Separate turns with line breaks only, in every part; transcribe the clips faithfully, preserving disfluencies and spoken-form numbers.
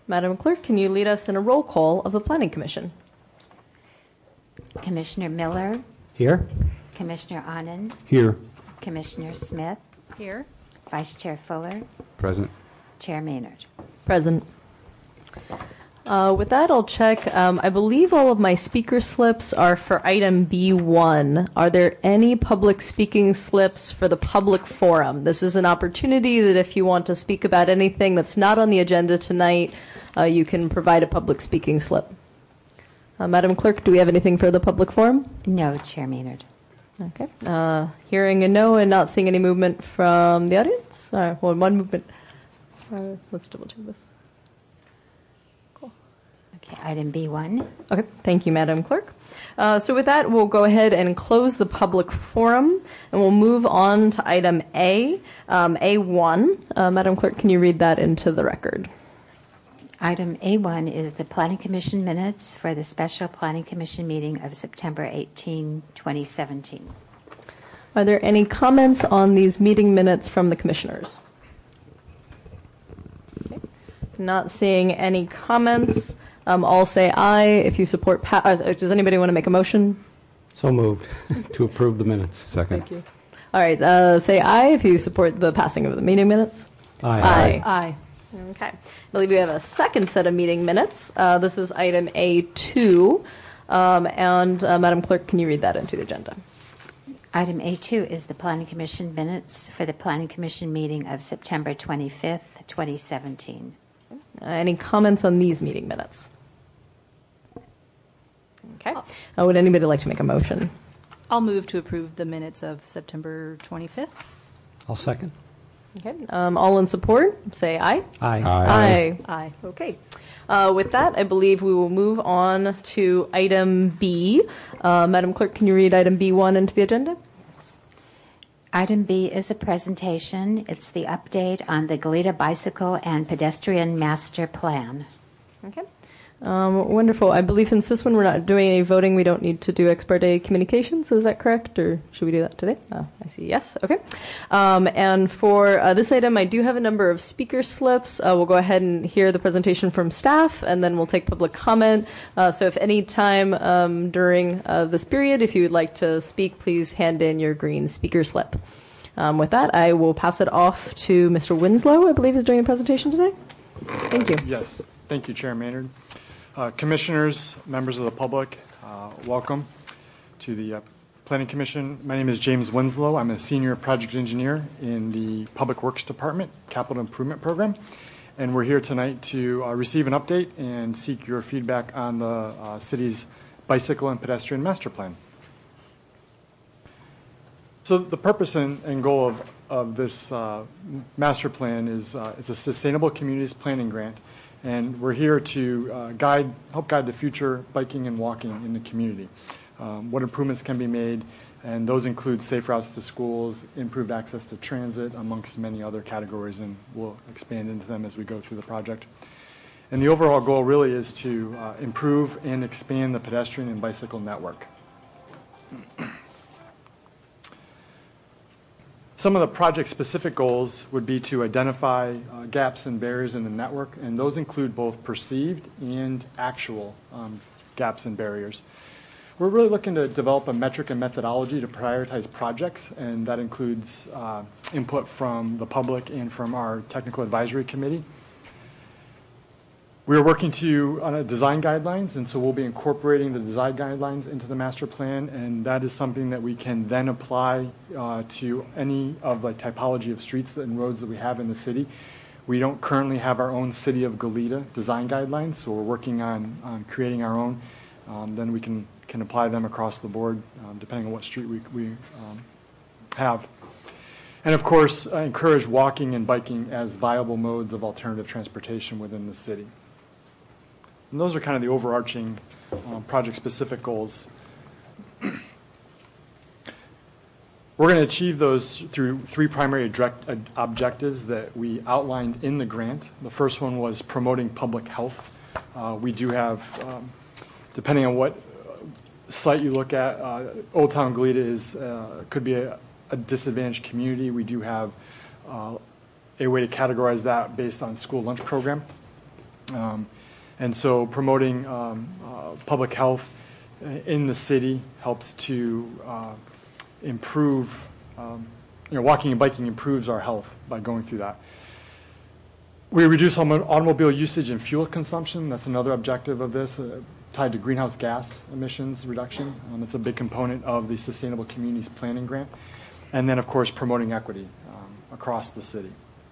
Madam Clerk, can you lead us in a roll call of the Planning Commission?
Commissioner Miller.
Here.
Commissioner Anand.
Here.
Commissioner Smith.
Here.
Vice Chair Fuller.
Present.
Chair Maynard.
Present. Uh, with that, I'll check. Um, I believe all of my speaker slips are for item B one. Are there any public speaking slips for the public forum? This is an opportunity that if you want to speak about anything that's not on the agenda tonight, uh, you can provide a public speaking slip. Uh, Madam Clerk, do we have anything for the public forum?
No, Chair Maynard.
Okay. Uh, hearing a no and not seeing any movement from the audience. All right, well, one movement. Uh, let's double check this.
Okay, item B one.
Okay, thank you, Madam Clerk. Uh, so with that, we'll go ahead and close the public forum, and we'll move on to item A, um, A one. Uh, Madam Clerk, can you read that into the record?
Item A one is the Planning Commission minutes for the special Planning Commission meeting of September eighteenth, twenty seventeen.
Are there any comments on these meeting minutes from the commissioners? Okay. Not seeing any comments. Um, I'll say aye if you support. Pa- uh, does anybody want to make a motion?
So moved to approve the minutes. Second.
Thank you. All right. Uh, say aye if you support the passing of the meeting minutes.
Aye.
Aye.
Aye.
Okay. I believe we have a second set of meeting minutes. Uh, this is item A two. Um, and uh, Madam Clerk, can you read that into the agenda?
Item A two is the Planning Commission minutes for the Planning Commission meeting of September twenty-fifth, twenty seventeen.
Uh, any comments on these meeting minutes? Okay. Uh, would anybody like to make a motion?
I'll move to approve the minutes of September twenty-fifth.
I'll second.
Okay. Um, all in support, say aye.
Aye.
Aye.
Aye.
Okay. Uh, with that, I believe we will move on to item B. Uh, Madam Clerk, can you read item B one into the agenda?
Item B is a presentation. It's the update on the Goleta Bicycle and Pedestrian Master Plan.
Okay. Um, wonderful. I believe since this one we're not doing any voting, we don't need to do ex parte communications. Is that correct? Or should we do that today? Oh, I see. Yes. Okay. Um, and for uh, this item, I do have a number of speaker slips. Uh, we'll go ahead and hear the presentation from staff, and then we'll take public comment. Uh, so if any time um, during uh, this period, if you would like to speak, please hand in your green speaker slip. Um, with that, I will pass it off to Mister Winslow, I believe is doing a presentation today. Thank you.
Yes. Thank you, Chair Maynard. Uh, commissioners, members of the public, uh, welcome to the uh, Planning Commission. My name is James Winslow. I'm a senior project engineer in the Public Works Department Capital Improvement Program, and we're here tonight to uh, receive an update and seek your feedback on the uh, city's bicycle and pedestrian master plan. So the purpose and, and goal of, of this uh, master plan is uh, it's a sustainable communities planning grant. And we're here to uh, guide, help guide the future biking and walking in the community. Um, what improvements can be made, and those include safe routes to schools, improved access to transit, amongst many other categories, and we'll expand into them as we go through the project. And the overall goal really is to uh, improve and expand the pedestrian and bicycle network. Some of the project-specific goals would be to identify uh, gaps and barriers in the network, and those include both perceived and actual um, gaps and barriers. We're really looking to develop a metric and methodology to prioritize projects, and that includes uh, input from the public and from our technical advisory committee. We are working to on a design guidelines, and so we'll be incorporating the design guidelines into the master plan, and that is something that we can then apply uh, to any of the typology of streets and roads that we have in the city. We don't currently have our own City of Goleta design guidelines, so we're working on, on creating our own. Um, then we can, can apply them across the board, um, depending on what street we, we um, have. And of course, uh, encourage walking and biking as viable modes of alternative transportation within the city. And those are kind of the overarching um, project-specific goals. We're going to achieve those through three primary direct, uh, objectives that we outlined in the grant. The first one was promoting public health. Uh, we do have, um, depending on what site you look at, uh, Old Town Goleta is uh, could be a, a disadvantaged community. We do have uh, a way to categorize that based on school lunch program. Um, and so promoting um, uh, public health in the city helps to uh, improve, um, you know, walking and biking improves our health by going through that. We reduce automobile usage and fuel consumption. That's another objective of this, uh, tied to greenhouse gas emissions reduction. Um, it's a big component of the Sustainable Communities Planning Grant. And then, of course, promoting equity um, across the city.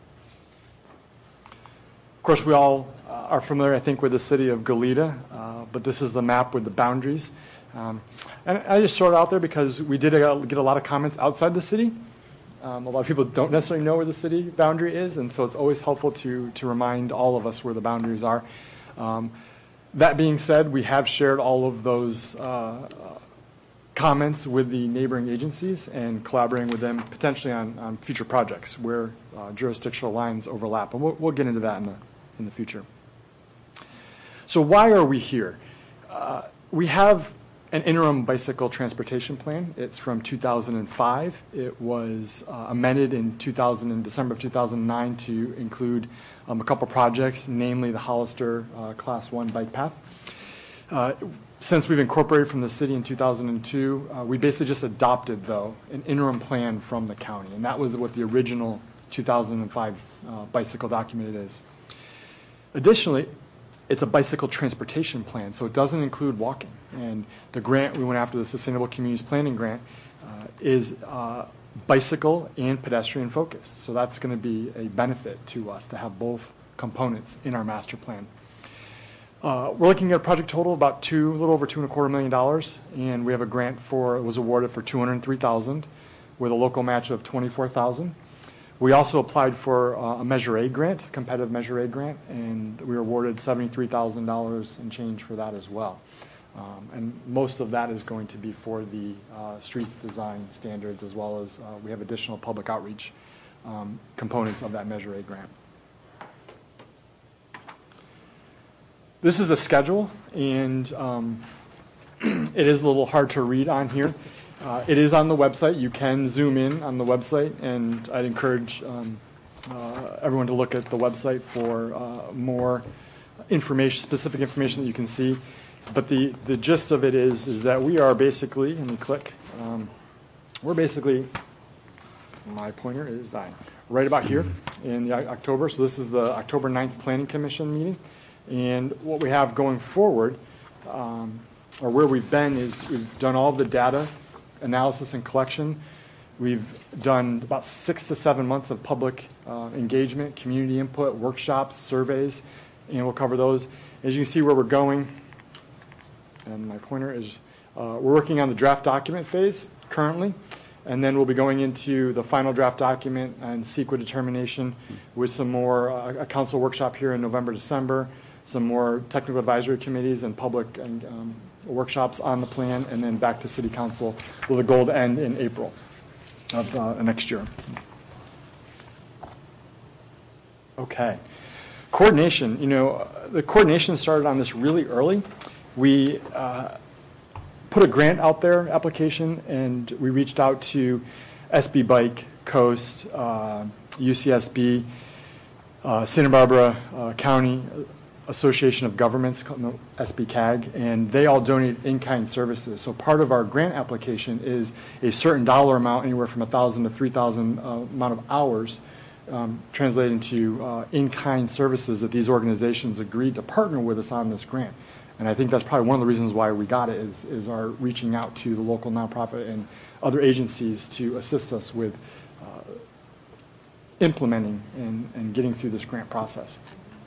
Of course, we all uh, are familiar, I think, with the city of Goleta, uh, but this is the map with the boundaries. Um, and I just throw it out there because we did uh, get a lot of comments outside the city. Um, a lot of people don't necessarily know where the city boundary is, and so it's always helpful to, to remind all of us where the boundaries are. Um, that being said, we have shared all of those uh, comments with the neighboring agencies and collaborating with them potentially on, on future projects where uh, jurisdictional lines overlap. And we'll, we'll get into that in the, in the future. So why are we here? Uh, we have an interim bicycle transportation plan. It's from two thousand five. It was uh, amended in two thousand, in December of two thousand nine to include um, a couple projects, namely the Hollister uh, Class one bike path. Uh, since we've incorporated from the city in two thousand two, uh, we basically just adopted, though, an interim plan from the county, and that was what the original two thousand five uh, bicycle document is. Additionally, it's a bicycle transportation plan, so it doesn't include walking. And the grant we went after, the Sustainable Communities Planning Grant, uh, is uh, bicycle and pedestrian focused. So that's going to be a benefit to us to have both components in our master plan. Uh, we're looking at a project total of about two, a little over two and a quarter million dollars, and we have a grant for, it was awarded for two hundred three thousand dollars with a local match of twenty-four thousand dollars. We also applied for uh, a Measure A grant, competitive Measure A grant, and we were awarded seventy-three thousand dollars and change for that as well. Um, and most of that is going to be for the uh, streets design standards, as well as uh, we have additional public outreach um, components of that Measure A grant. This is a schedule, and um, it is a little hard to read on here. Uh, it is on the website. You can zoom in on the website, and I'd encourage um, uh, everyone to look at the website for uh, more information, specific information that you can see. But the, the gist of it is is that we are basically, let me click, um, we're basically, my pointer is dying, right about here in the October. So this is the October ninth Planning Commission meeting. And what we have going forward, um, or where we've been, is we've done all the data analysis and collection. We've done about six to seven months of public uh, engagement, community input, workshops, surveys, and we'll cover those. As you can see where we're going, and my pointer is, uh, we're working on the draft document phase currently, and then we'll be going into the final draft document and C E Q A determination with some more, uh, a council workshop here in November, December, some more technical advisory committees and public and um, workshops on the plan, and then back to City Council with a goal to end in April of uh, next year. Okay. Coordination. You know, the coordination started on this really early. We uh, put a grant out there, application, and we reached out to S B Bike, Coast, uh, U C S B, uh, Santa Barbara uh, County Association of Governments, S B C A G, and they all donate in-kind services. So part of our grant application is a certain dollar amount, anywhere from one thousand to three thousand uh, amount of hours, um, translated into uh, in-kind services that these organizations agreed to partner with us on this grant. And I think that's probably one of the reasons why we got it, is, is our reaching out to the local nonprofit and other agencies to assist us with uh, implementing and, and getting through this grant process.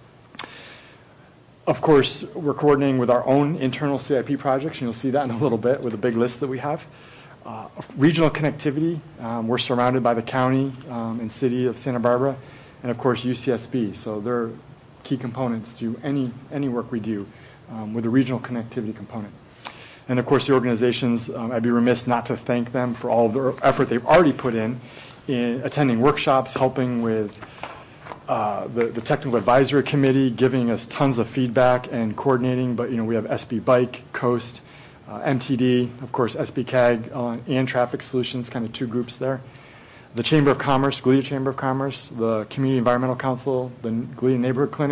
Of course, we're coordinating with our own internal C I P projects, and you'll see that in a little bit with a big list that we have. Uh, regional connectivity, um, we're surrounded by the county um, and city of Santa Barbara, and of course U C S B. So they're key components to any, any work we do um, with a regional connectivity component. And of course the organizations, um, I'd be remiss not to thank them for all of the effort they've already put in, in attending workshops, helping with Uh, the, the technical advisory committee, giving us tons of feedback and coordinating. But you know, we have S B Bike, Coast, uh, M T D, of course S B C A G, uh, and Traffic Solutions, kind of two groups there. The Chamber of Commerce, Goleta Chamber of Commerce, the Community Environmental Council, the Goleta Neighborhood Clinic,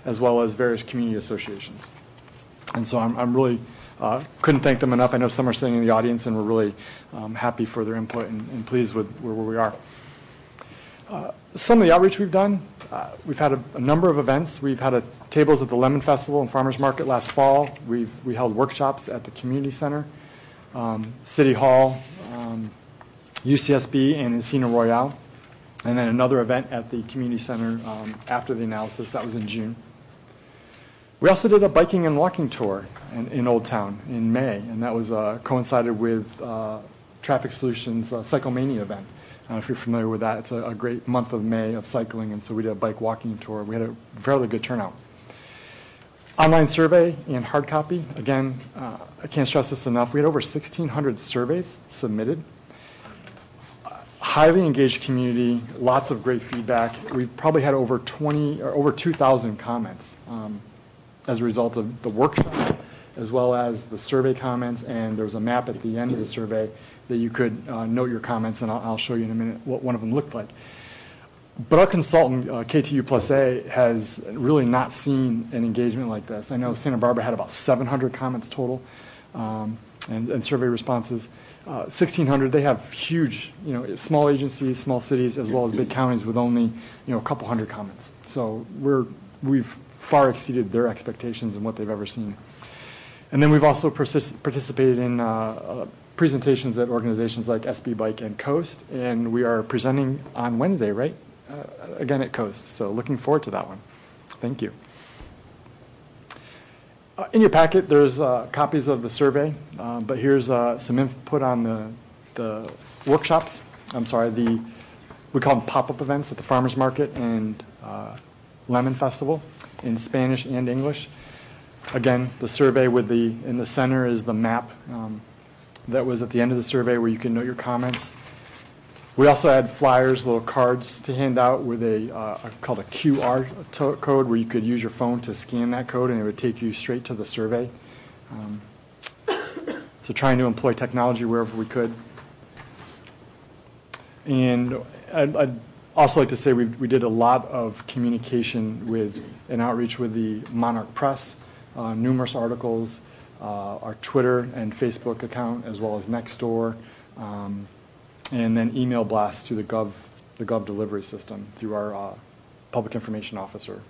as well as various community associations. And so I'm, I'm really uh, couldn't thank them enough. I know some are sitting in the audience, and we're really um, happy for their input and, and pleased with where, where we are. Uh, some of the outreach we've done, uh, we've had a, a number of events. We've had a, tables at the Lemon Festival and Farmers Market last fall. We've we held workshops at the community center, um, City Hall, um, U C S B, and Encina Royale, and then another event at the community center um, after the analysis. That was in June. We also did a biking and walking tour in, in Old Town in May, and that was uh, coincided with uh, Traffic Solutions' uh, Cyclemania event. Uh, if you're familiar with that, it's a, a great month of May of cycling, and so we did a bike walking tour. We had a fairly good turnout. Online survey and hard copy. Again, uh, I can't stress this enough. We had over sixteen hundred surveys submitted. Uh, highly engaged community, lots of great feedback. We've probably had over twenty or over two thousand comments um, as a result of the workshop, as well as the survey comments, and there was a map at the end of the survey that you could uh, note your comments, and I'll, I'll show you in a minute what one of them looked like. But our consultant, uh, K T U Plus A, has really not seen an engagement like this. I know Santa Barbara had about seven hundred comments total um, and, and survey responses. Uh, sixteen hundred, they have huge, you know, small agencies, small cities, as well as big counties with only, you know, a couple hundred comments. So we're, we've far exceeded their expectations and what they've ever seen. And then we've also persist- participated in uh, uh, presentations at organizations like S B Bike and Coast, and we are presenting on Wednesday, right? Uh, again at Coast, so looking forward to that one. Thank you. Uh, in your packet, there's uh, copies of the survey, uh, but here's uh, some input on the, the workshops. I'm sorry, the we call them pop-up events at the Farmers Market and uh, Lemon Festival in Spanish and English. Again, the survey with the, in the center is the map um, that was at the end of the survey where you can note your comments. We also had flyers, little cards to hand out with a, uh, a called a Q R to- code where you could use your phone to scan that code and it would take you straight to the survey. Um, so trying to employ technology wherever we could. And I'd, I'd also like to say we we did a lot of communication with and outreach with the Monarch Press, uh, numerous articles, uh, our Twitter and Facebook account, as well as Nextdoor, um, and then email blasts through the Gov the Gov delivery system through our uh, public information officer.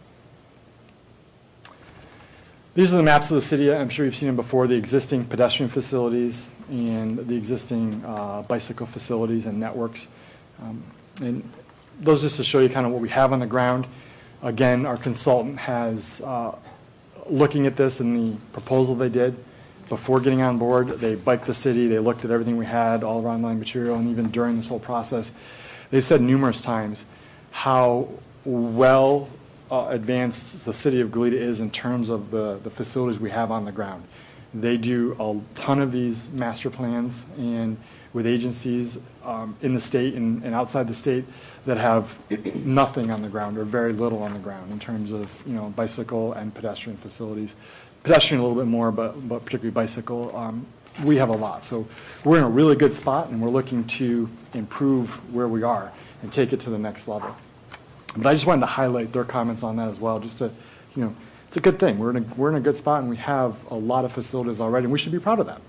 These are the maps of the city. I'm sure you've seen them before, the existing pedestrian facilities and the existing uh, bicycle facilities and networks. Um, and those just to show you kind of what we have on the ground. Again, our consultant has, uh, looking at this and the proposal they did, before getting on board, they biked the city, they looked at everything we had, all of our online material, and even during this whole process, they've said numerous times how well uh, advanced the city of Goleta is in terms of the, the facilities we have on the ground. They do a ton of these master plans and with agencies um, in the state and, and outside the state that have nothing on the ground or very little on the ground in terms of, you know, bicycle and pedestrian facilities. Pedestrian a little bit more, but, but particularly bicycle, um, we have a lot. So we're in a really good spot, and we're looking to improve where we are and take it to the next level. But I just wanted to highlight their comments on that as well, just to, you know, it's a good thing. We're in a, we're in a good spot, and we have a lot of facilities already, and we should be proud of that.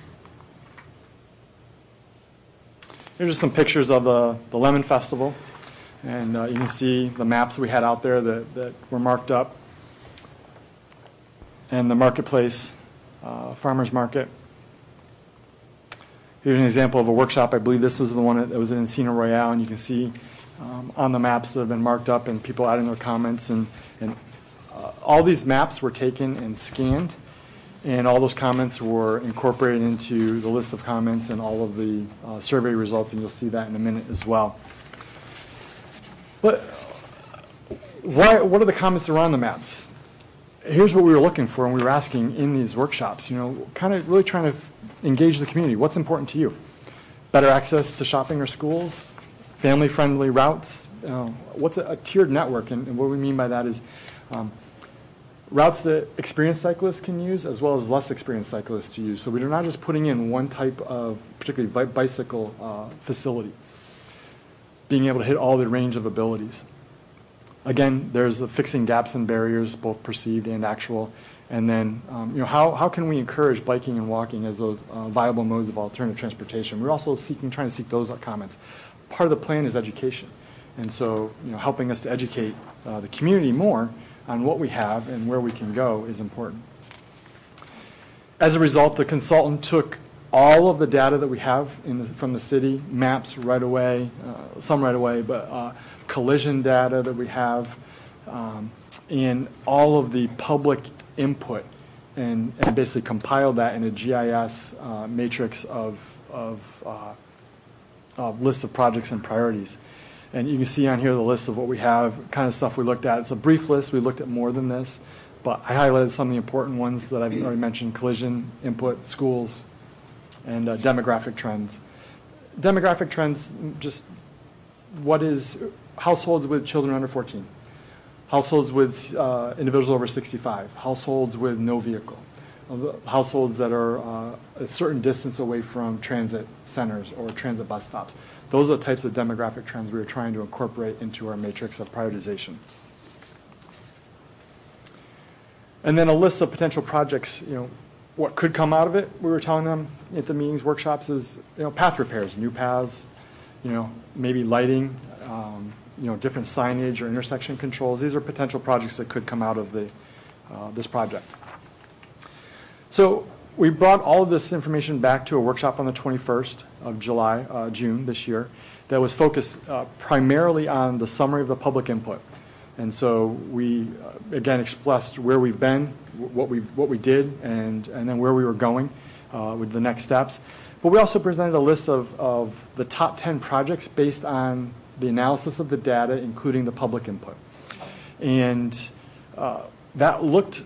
Here's just some pictures of the, the Lemon Festival, and uh, you can see the maps we had out there that, that were marked up. And the marketplace, uh, farmers market. Here's an example of a workshop. I believe this was the one that was in Encina Royale, and you can see um, on the maps that have been marked up and people adding their comments. And, and uh, all these maps were taken and scanned, and all those comments were incorporated into the list of comments and all of the uh, survey results, and you'll see that in a minute as well. But why, what are the comments around the maps? Here's what we were looking for, and we were asking in these workshops, you know, kind of really trying to engage the community. What's important to you? Better access to shopping or schools? Family-friendly routes? You know, what's a, a tiered network? And, and what we mean by that is um, routes that experienced cyclists can use as well as less experienced cyclists to use. So we're not just putting in one type of particularly bi- bicycle uh, facility, being able to hit all the range of abilities. Again, there's the fixing gaps and barriers, both perceived and actual. And then, um, you know, how, how can we encourage biking and walking as those uh, viable modes of alternative transportation? We're also seeking, trying to seek those comments. Part of the plan is education. And so, you know, helping us to educate uh, the community more on what we have and where we can go is important. As a result, the consultant took all of the data that we have in the, from the city, maps right away, uh, some right away, but uh, collision data that we have, um, and all of the public input, and, and basically compiled that in a G I S uh, matrix of, of, uh, of lists of projects and priorities. And you can see on here the list of what we have, kind of stuff we looked at. It's a brief list. We looked at more than this, but I highlighted some of the important ones that I've already mentioned: collision, input, schools, and uh, demographic trends. Demographic trends, just what is households with children under fourteen, households with uh, individuals over sixty-five, households with no vehicle, uh, households that are uh, a certain distance away from transit centers or transit bus stops. Those are the types of demographic trends we are trying to incorporate into our matrix of prioritization. And then a list of potential projects, you know, what could come out of it, we were telling them at the meetings, workshops, is, you know, path repairs, new paths, you know, maybe lighting, um, you know, different signage or intersection controls. These are potential projects that could come out of the, uh, this project. So we brought all of this information back to a workshop on the twenty-first of July, uh, June this year, that was focused uh, primarily on the summary of the public input. And so we, uh, again, expressed where we've been, what we what we did, and, and then where we were going uh, with the next steps. But we also presented a list of, of the top ten projects based on the analysis of the data, including the public input. And uh, that looked,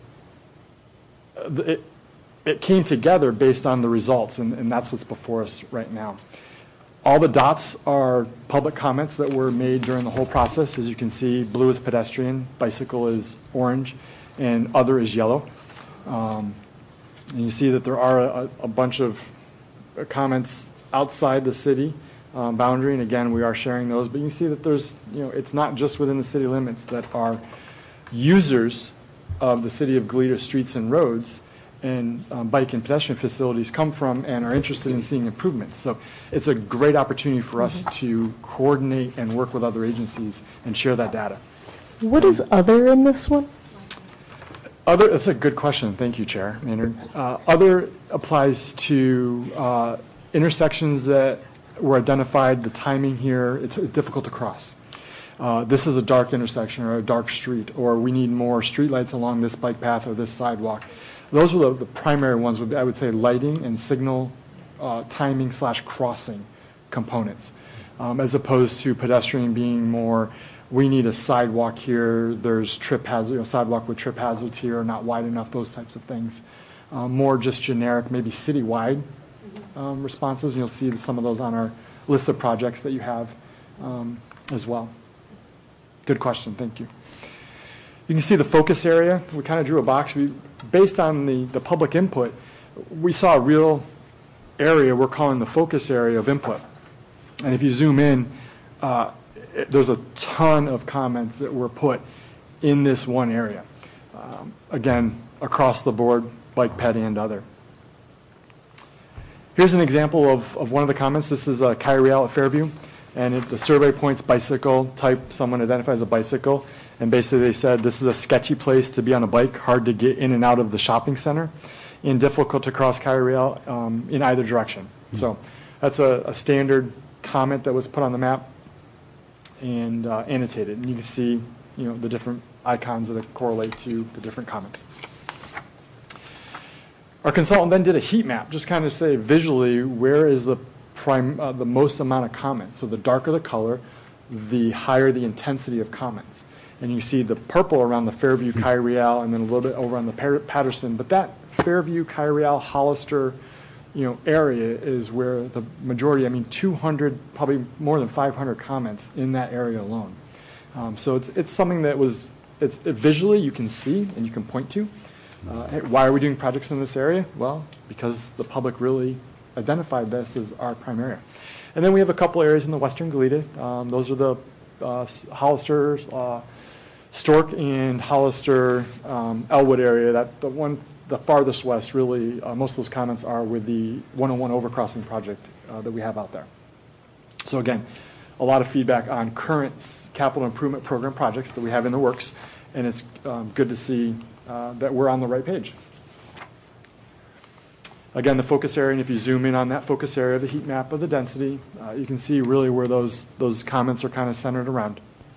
uh, it, it came together based on the results, and, and that's what's before us right now. All the dots are public comments that were made during the whole process. As you can see, blue is pedestrian, bicycle is orange, and other is yellow. Um, and you see that there are a, a bunch of comments outside the city um, boundary, and again, we are sharing those. But you see that there's, you know, it's not just within the city limits that are users of the city of Goleta streets and roads and um, bike and pedestrian facilities come from and are interested in seeing improvements. So it's a great opportunity for us to coordinate and work with other agencies and share that data.
What is other in this one?
Other, that's a good question. Thank you, Chair Maynard. Uh, other applies to uh, intersections that were identified. The timing here, it's, it's difficult to cross. Uh, this is a dark intersection or a dark street, or we need more streetlights along this bike path or this sidewalk. Those were the, the primary ones, would be, I would say, lighting and signal uh, timing slash crossing components, um, as opposed to pedestrian being more, we need a sidewalk here, there's trip hazard, you know, sidewalk with trip hazards here, not wide enough, those types of things. Uh, more just generic, maybe citywide um, responses. You'll see some of those on our list of projects that you have um, as well. Good question, thank you. You can see the focus area. We kind of drew a box. We, based on the, the public input, we saw a real area we're calling the focus area of input. And if you zoom in, uh, it, there's a ton of comments that were put in this one area. Um, again, across the board, bike, ped, and other. Here's an example of, of one of the comments. This is uh, Kyrie at Fairview. And it, the survey points bicycle type, someone identifies a bicycle. And basically they said this is a sketchy place to be on a bike, hard to get in and out of the shopping center, and difficult to cross Kyrie um, in either direction. Mm-hmm. So that's a, a standard comment that was put on the map and uh, annotated. And you can see, you know, the different icons that correlate to the different comments. Our consultant then did a heat map, just kind of say visually where is the prime, uh, the most amount of comments. So the darker the color, the higher the intensity of comments. And you see the purple around the Fairview, Kyrie, and then a little bit over on the Patterson. But that Fairview, Kyrie, Hollister, you know, area is where the majority, I mean, two hundred, probably more than five hundred comments in that area alone. Um, so it's it's something that was, it's it visually you can see and you can point to. Uh, hey, why are we doing projects in this area? Well, because the public really identified this as our prime area. And then we have a couple areas in the western Goleta. Um, those are the uh, Hollister, uh, Stork, and Hollister, um, Elwood area. That the one, the farthest west, really, uh, most of those comments are with the one oh one overcrossing project uh, that we have out there. So again, a lot of feedback on current capital improvement program projects that we have in the works, and it's um, good to see uh, that we're on the right page. Again, the focus area, and if you zoom in on that focus area, the heat map of the density, uh, you can see really where those, those comments are kind of centered around.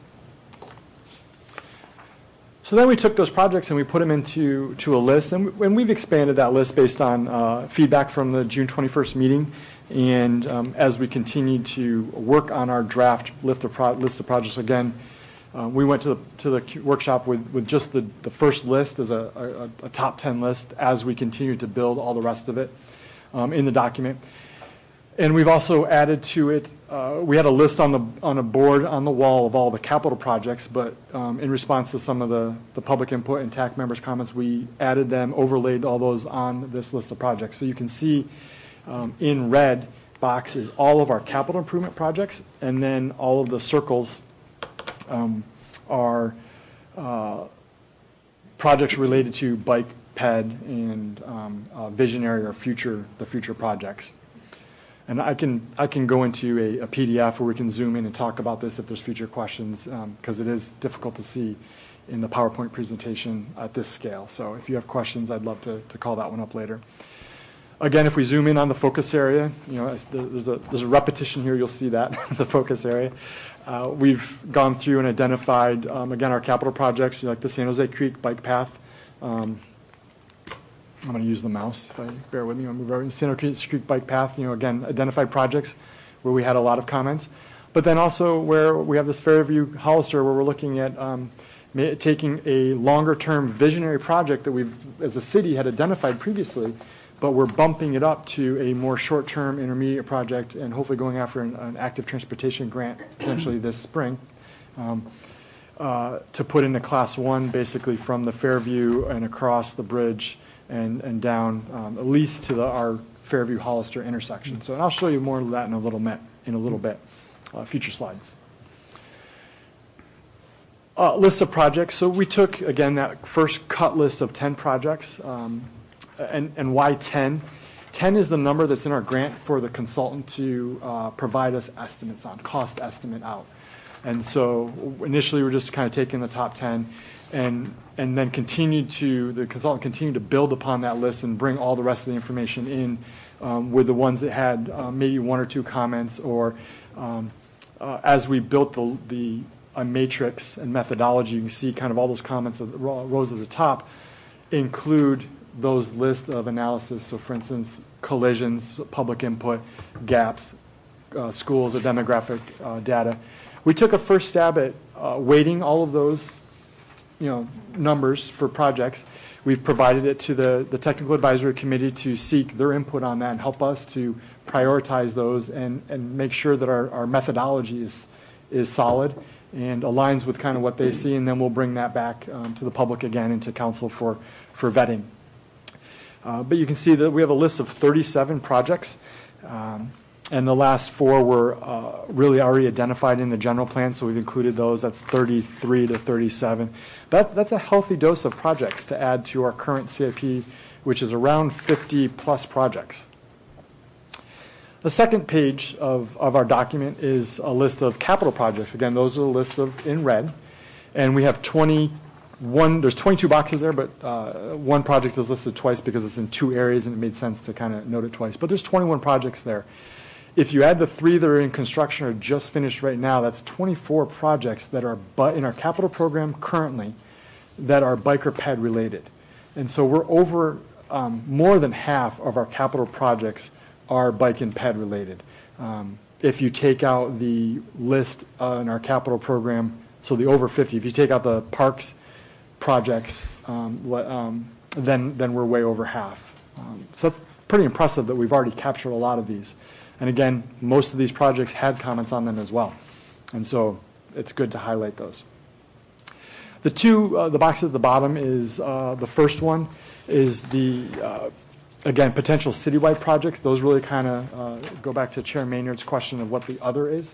So then we took those projects and we put them into to a list, and, we, and we've expanded that list based on uh, feedback from the June twenty-first meeting. And um, as we continue to work on our draft list of, pro list of projects, again, uh, we went to the, to the workshop with, with just the, the first list as a, a, a top ten list as we continue to build all the rest of it um, in the document. And we've also added to it, uh, we had a list on the on a board on the wall of all the capital projects, but um, in response to some of the, the public input and T A C members' comments, we added them, overlaid all those on this list of projects. So you can see um, in red box is all of our capital improvement projects, and then all of the circles um, are uh, projects related to bike, ped, and um, uh, visionary or future the future projects. And I can I can go into a, a P D F where we can zoom in and talk about this if there's future questions, because um, it is difficult to see in the PowerPoint presentation at this scale. So if you have questions, I'd love to, to call that one up later. Again, if we zoom in on the focus area, you know, there's a there's a repetition here. You'll see that the focus area. Uh, we've gone through and identified um, again our capital projects, like the San Jose Creek bike path. Um, I'm going to use the mouse, if I bear with me. I'm going to move over to San Jose Creek bike path. You know, again, identified projects where we had a lot of comments, but then also where we have this Fairview Hollister, where we're looking at um, taking a longer-term visionary project that we've, as a city, had identified previously, but we're bumping it up to a more short-term intermediate project, and hopefully going after an, an active transportation grant potentially this spring. Um, uh, to put into class one, basically from the Fairview and across the bridge and, and down um, at least to the, our Fairview Hollister intersection. So, and I'll show you more of that in a little bit, in a little bit, uh, future slides. Uh, list of projects. So we took, again, that first cut list of ten projects. Um, and, and why ten? ten is the number that's in our grant for the consultant to uh, provide us estimates on, cost estimate out. And so initially we're just kind of taking the top ten. And, and then continued to, the consultant continued to build upon that list and bring all the rest of the information in um, with the ones that had uh, maybe one or two comments, or um, uh, as we built the, the a matrix and methodology, you can see kind of all those comments of the rows at the top include those lists of analysis. So for instance, collisions, public input, gaps, uh, schools, or demographic uh, data. We took a first stab at uh, weighting all of those you know, numbers for projects. We've provided it to the, the technical advisory committee to seek their input on that and help us to prioritize those and, and make sure that our, our methodology is, is solid and aligns with kind of what they see, and then we'll bring that back um, to the public again and to council for, for vetting. Uh, but you can see that we have a list of thirty-seven projects. Um, And the last four were uh, really already identified in the general plan, so we've included those. That's thirty-three to thirty-seven. That, that's a healthy dose of projects to add to our current C I P, which is around fifty plus projects. The second page of, of our document is a list of capital projects. Again, those are the list of in red. And we have twenty-one, there's twenty-two boxes there, but uh, one project is listed twice because it's in two areas and it made sense to kind of note it twice. But there's twenty-one projects there. If you add the three that are in construction or just finished right now, that's twenty-four projects that are but in our capital program currently that are biker ped related. And so we're over um, more than half of our capital projects are bike and ped related. Um, if you take out the list uh, in our capital program, so the over fifty, if you take out the parks projects, um, um, then, then we're way over half. Um, so that's pretty impressive that we've already captured a lot of these. And again, most of these projects had comments on them as well. And so it's good to highlight those. The two, uh, the box at the bottom is, uh, the first one is the, uh, again, potential citywide projects. Those really kind of uh, go back to Chair Maynard's question of what the other is.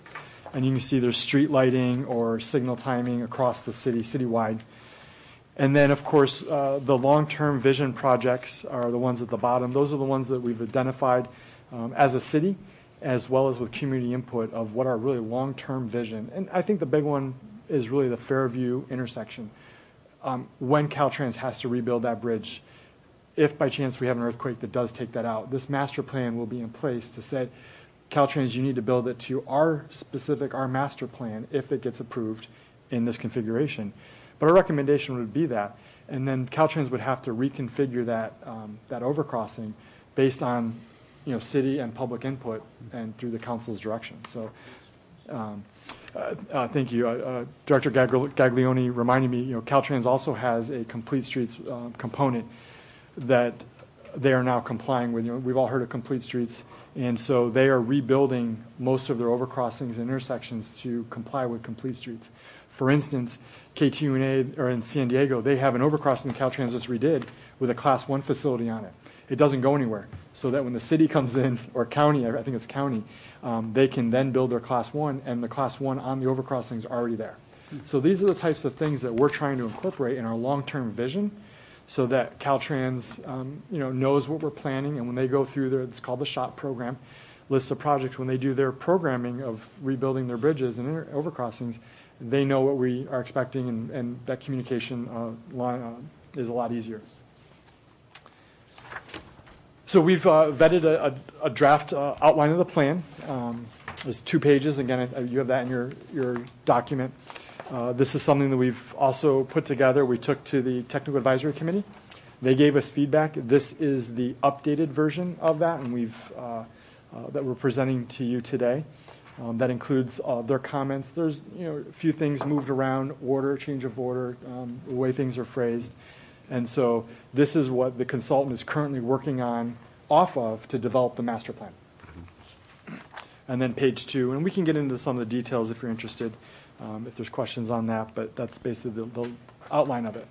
And you can see there's street lighting or signal timing across the city, citywide. And then, of course, uh, the long-term vision projects are the ones at the bottom. Those are the ones that we've identified um, as a city, as well as with community input of what our really long-term vision. And I think the big one is really the Fairview intersection. Um, when Caltrans has to rebuild that bridge, if by chance we have an earthquake that does take that out, this master plan will be in place to say, Caltrans, you need to build it to our specific, our master plan if it gets approved in this configuration. But our recommendation would be that. And then Caltrans would have to reconfigure that, um, that overcrossing based on, you know, city and public input and through the council's direction. So um, uh, uh, thank you. Uh, uh, Director Gagli- Gaglione reminded me, you know, Caltrans also has a complete streets uh, component that they are now complying with. You know, we've all heard of complete streets. And so they are rebuilding most of their overcrossings and intersections to comply with complete streets. For instance, K T U N A or in San Diego, they have an overcrossing Caltrans just redid with a class one facility on it. It doesn't go anywhere. So that when the city comes in, or county, I think it's county, um, they can then build their class one, and the class one on the overcrossing is already there. So these are the types of things that we're trying to incorporate in our long-term vision, so that Caltrans, um, you know, knows what we're planning, and when they go through their, it's called the SHOT program, lists of projects, when they do their programming of rebuilding their bridges and inter- overcrossings, they know what we are expecting, and, and that communication uh, line, uh, is a lot easier. So we've uh, vetted a, a, a draft uh, outline of the plan. Um, there's two pages. Again, I, you have that in your, your document. Uh, this is something that we've also put together. We took to the Technical Advisory Committee. They gave us feedback. This is the updated version of that, and we've uh, uh, that we're presenting to you today. Um, that includes uh, their comments. There's, you know, a few things moved around, order, change of order, um, the way things are phrased. And so this is what the consultant is currently working on off of to develop the master plan. And then page two, and we can get into some of the details if you're interested, um, if there's questions on that, but that's basically the, the outline of it.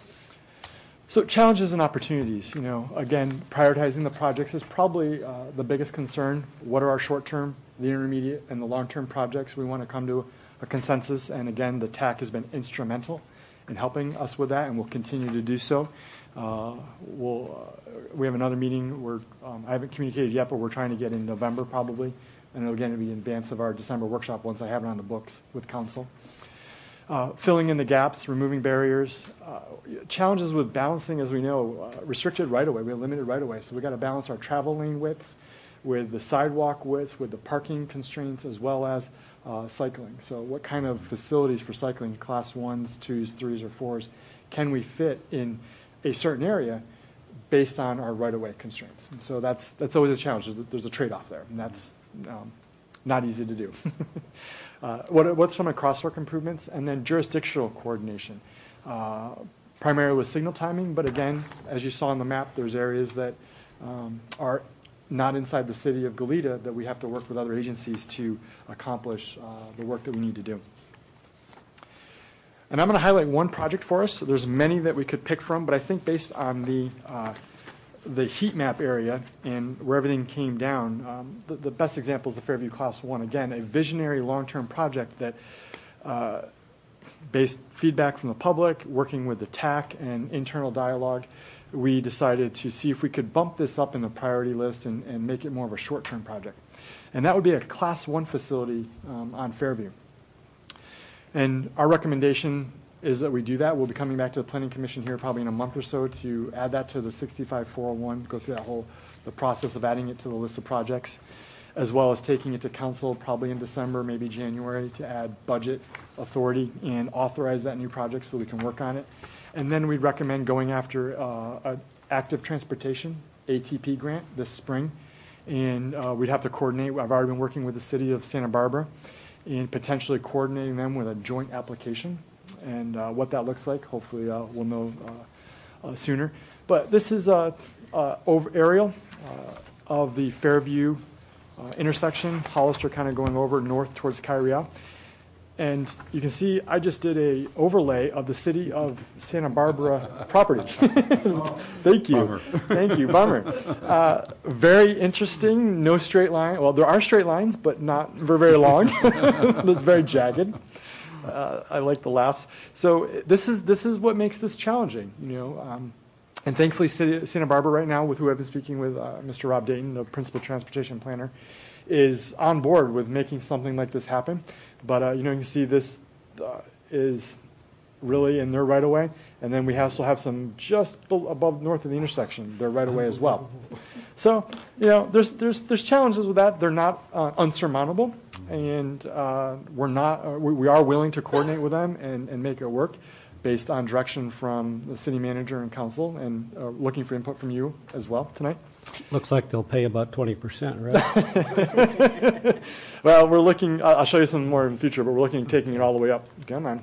So challenges and opportunities, you know, again, prioritizing the projects is probably uh, the biggest concern. What are our short-term, the intermediate, and the long-term projects? We want to come to a consensus, and again, the T A C has been instrumental in helping us with that, and will continue to do so. Uh, we'll, uh, we have another meeting where um, I haven't communicated yet, but we're trying to get in November probably, and it'll again be in advance of our December workshop once I have it on the books with council. Uh, filling in the gaps, removing barriers, uh, challenges with balancing, as we know, uh, restricted right-of-way. We have limited right-of-way, so we've got to balance our travel lane widths with the sidewalk widths, with the parking constraints, as well as uh, cycling. So what kind of facilities for cycling, class ones, twos, threes, or fours, can we fit in a certain area based on our right-of-way constraints? And so that's that's always a challenge. There's a, there's a trade-off there, and that's um, not easy to do. Uh, what, what's from a crosswalk improvements, and then jurisdictional coordination, uh, primarily with signal timing, but again, as you saw on the map, there's areas that um, are not inside the city of Goleta that we have to work with other agencies to accomplish uh, the work that we need to do. And I'm going to highlight one project for us. There's many that we could pick from, but I think based on the uh, the heat map area and where everything came down, um, the, the best example is the Fairview Class one. Again, a visionary long-term project that, uh, based feedback from the public, working with the T A C and internal dialogue, we decided to see if we could bump this up in the priority list and, and make it more of a short-term project. And that would be a Class one facility um, on Fairview. And our recommendation is that we do that. We'll be coming back to the Planning Commission here probably in a month or so to add that to the sixty-five four oh one, go through that whole the process of adding it to the list of projects, as well as taking it to council probably in December, maybe January, to add budget authority and authorize that new project so we can work on it. And then we'd recommend going after uh, an active transportation A T P grant this spring. And uh, we'd have to coordinate. I've already been working with the city of Santa Barbara and potentially coordinating them with a joint application. And uh, what that looks like, hopefully uh, we'll know uh, uh, sooner. But this is a uh, uh, over aerial uh, of the Fairview uh, intersection, Hollister kind of going over north towards Kyriel. And you can see I just did a overlay of the city of Santa Barbara property. Thank you.
Bummer.
Thank you. Bummer. Uh, very interesting. No straight line. Well, there are straight lines, but not very, very long. It's very jagged. Uh, I like the laughs. So this is this is what makes this challenging, you know. Um, and thankfully, city, Santa Barbara right now, with who I've been speaking with, uh, Mister Rob Dayton, the principal transportation planner, is on board with making something like this happen. But, uh, you know, you can see this uh, is really in their right of way. And then we also have some just above north of the intersection, their right of way as well. So, you know, there's there's there's challenges with that. They're not uh, unsurmountable. And uh, we're not, uh, we, we are willing to coordinate with them and, and make it work based on direction from the city manager and council, and uh, looking for input from you as well tonight.
Looks like they'll pay about twenty percent, right?
Well, we're looking, I'll show you some more in the future, but we're looking at taking it all the way up, come on,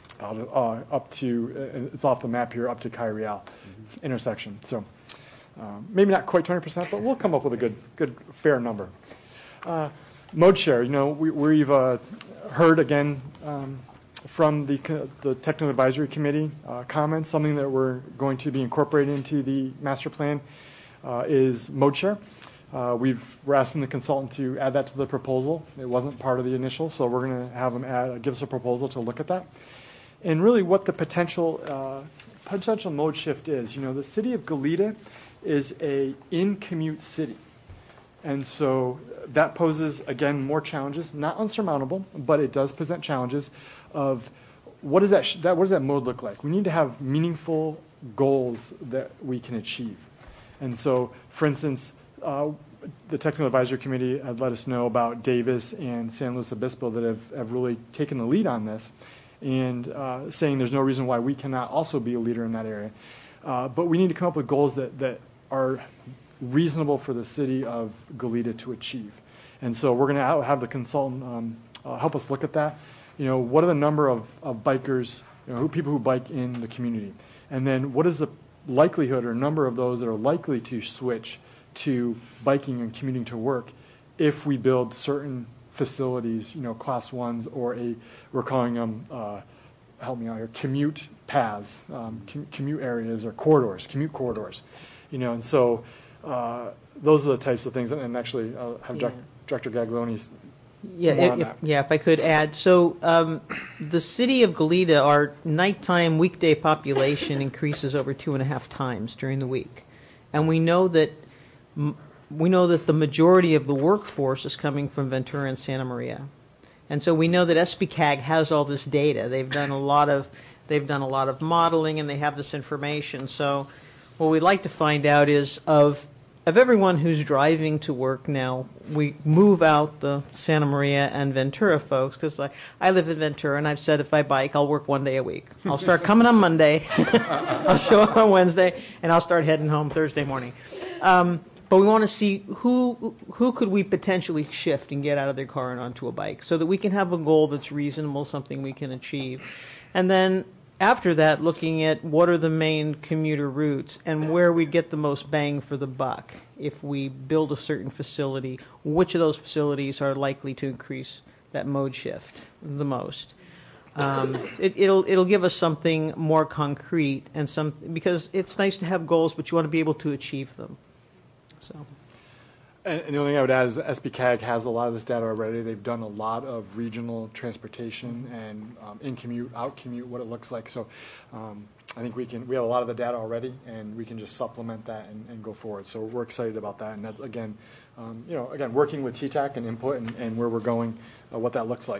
uh, up to, uh, it's off the map here, up to Kyriel mm-hmm. intersection. So um, maybe not quite twenty percent, but we'll come up with a good, good, fair number. Uh, mode share, you know, we, we've uh, heard again um, from the, the Technical Advisory Committee uh, comments, something that we're going to be incorporating into the master plan uh, is mode share. Uh, we've, we're asking the consultant to add that to the proposal. It wasn't part of the initial, so we're going to have them add, give us a proposal to look at that. And really what the potential uh, potential mode shift is. You know, the city of Goleta is a in-commute city. And so that poses, again, more challenges, not unsurmountable, but it does present challenges of what does that, sh- that, what does that mode look like? We need to have meaningful goals that we can achieve. And so, for instance, uh, the Technical Advisory Committee had let us know about Davis and San Luis Obispo that have, have really taken the lead on this, and uh, saying there's no reason why we cannot also be a leader in that area. Uh, but we need to come up with goals that, that are reasonable for the city of Goleta to achieve. And so we're going to have the consultant um, uh, help us look at that. You know, what are the number of, of bikers, you know, who, people who bike in the community? And then what is the likelihood or number of those that are likely to switch to biking and commuting to work if we build certain facilities, you know, class ones, or a, we're calling them, uh, help me out here, commute paths, um, com- commute areas or corridors, commute corridors, you know, and so uh, those are the types of things, and actually I'll have
Yeah.
Director Gaglioni's
Yeah,
more on
if,
that.
yeah, if I could add. So um, the city of Goleta, our nighttime weekday population increases over two and a half times during the week. And we know that m- we know that the majority of the workforce is coming from Ventura and Santa Maria. And so we know that S B C A G has all this data. They've done a lot of they've done a lot of modeling, and they have this information. So what we'd like to find out is of Of everyone who's driving to work now, we move out the Santa Maria and Ventura folks, because I, I live in Ventura, and I've said if I bike, I'll work one day a week. I'll start coming on Monday, I'll show up on Wednesday, and I'll start heading home Thursday morning. Um, but we want to see who who could we potentially shift and get out of their car and onto a bike, so that we can have a goal that's reasonable, something we can achieve. And then after that, looking at what are the main commuter routes and where we get the most bang for the buck if we build a certain facility, which of those facilities are likely to increase that mode shift the most. Um, it, it'll it'll give us something more concrete, and some, because it's nice to have goals, but you want to be able to achieve them. So.
And, and the only thing I would add is S B C A G has a lot of this data already. They've done a lot of regional transportation and um, in commute, out commute, what it looks like. So um, I think we can we have a lot of the data already, and we can just supplement that and, and go forward. So we're excited about that. And that's, again, um, you know, again, working with T TAC and input and, and where we're going, uh, what that looks like.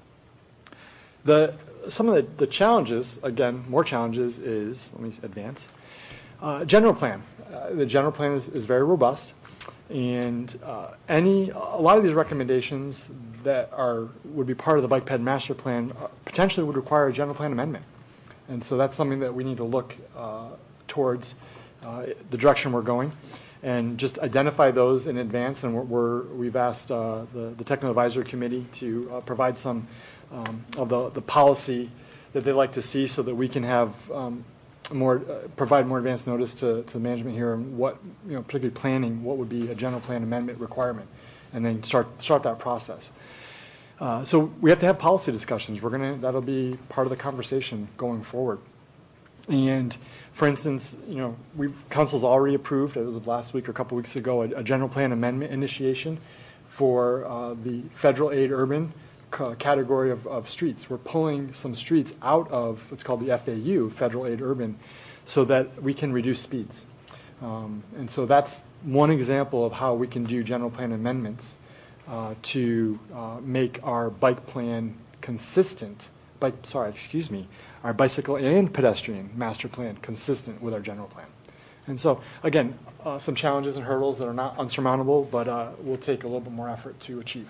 The some of the, the challenges, again, more challenges is, let me advance, uh, general plan. Uh, the general plan is, is very robust. And uh, any, a lot of these recommendations that are would be part of the bike ped master plan uh, potentially would require a general plan amendment, and so that's something that we need to look uh, towards uh, the direction we're going, and just identify those in advance. And we're, we're we've asked uh, the the technical advisory committee to uh, provide some um, of the the policy that they'd like to see, so that we can have. Um, more uh, provide more advance notice to, to the management here, and what, you know, particularly planning what would be a general plan amendment requirement, and then start start that process. Uh, so we have to have policy discussions. We're gonna that'll be part of the conversation going forward. And for instance, you know, we council's already approved, as of last week or a couple weeks ago, a, a general plan amendment initiation for uh, the federal aid urban c- category of, of streets. We're pulling some streets out of what's called the F A U, federal aid urban, so that we can reduce speeds. Um, and so that's one example of how we can do general plan amendments uh, to uh, make our bike plan consistent. Bike, sorry, excuse me, our bicycle and pedestrian master plan consistent with our general plan. And so, again, uh, some challenges and hurdles that are not unsurmountable, but uh, will take a little bit more effort to achieve.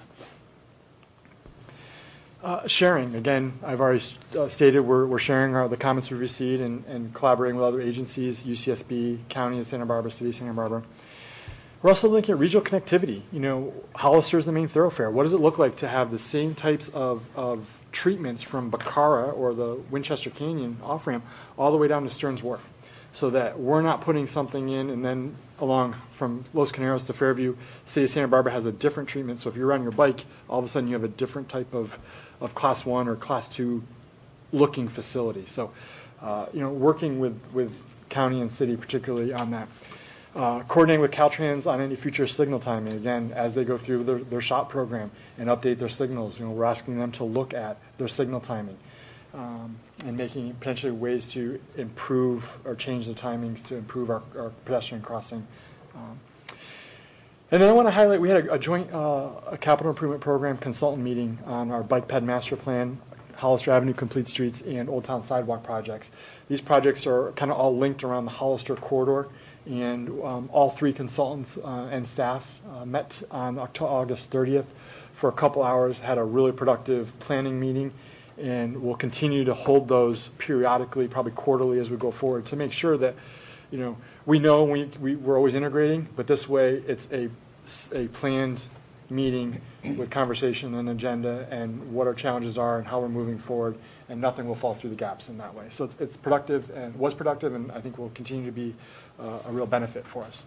Uh, sharing, again, I've already uh, stated we're, we're sharing our, the comments we've received and, and collaborating with other agencies, U C S B, County of Santa Barbara, City of Santa Barbara. We're also looking at regional connectivity. You know, Hollister is the main thoroughfare. What does it look like to have the same types of, of treatments from Bacara or the Winchester Canyon off-ramp all the way down to Stearns Wharf, so that we're not putting something in and then along from Los Caneros to Fairview, City of Santa Barbara has a different treatment. So if you're on your bike, all of a sudden you have a different type of, of class one or class two looking facility. So, uh, you know, working with, with county and city particularly on that. Uh, coordinating with Caltrans on any future signal timing, again, as they go through their, their SHOP program and update their signals. You know, we're asking them to look at their signal timing um, and making potentially ways to improve or change the timings to improve our, our pedestrian crossing. Um, and then I want to highlight, we had a, a joint uh, a capital improvement program consultant meeting on our bike ped master plan, Hollister Avenue Complete Streets, and Old Town Sidewalk projects. These projects are kind of all linked around the Hollister corridor. And um, all three consultants uh, and staff uh, met on October, August thirtieth for a couple hours, had a really productive planning meeting, and we'll continue to hold those periodically, probably quarterly as we go forward, to make sure that, you know, we know we, we, we're always integrating, but this way it's a, a planned meeting with conversation and agenda and what our challenges are and how we're moving forward, and nothing will fall through the gaps in that way. So it's, it's productive and was productive, and I think will continue to be uh, a real benefit for us.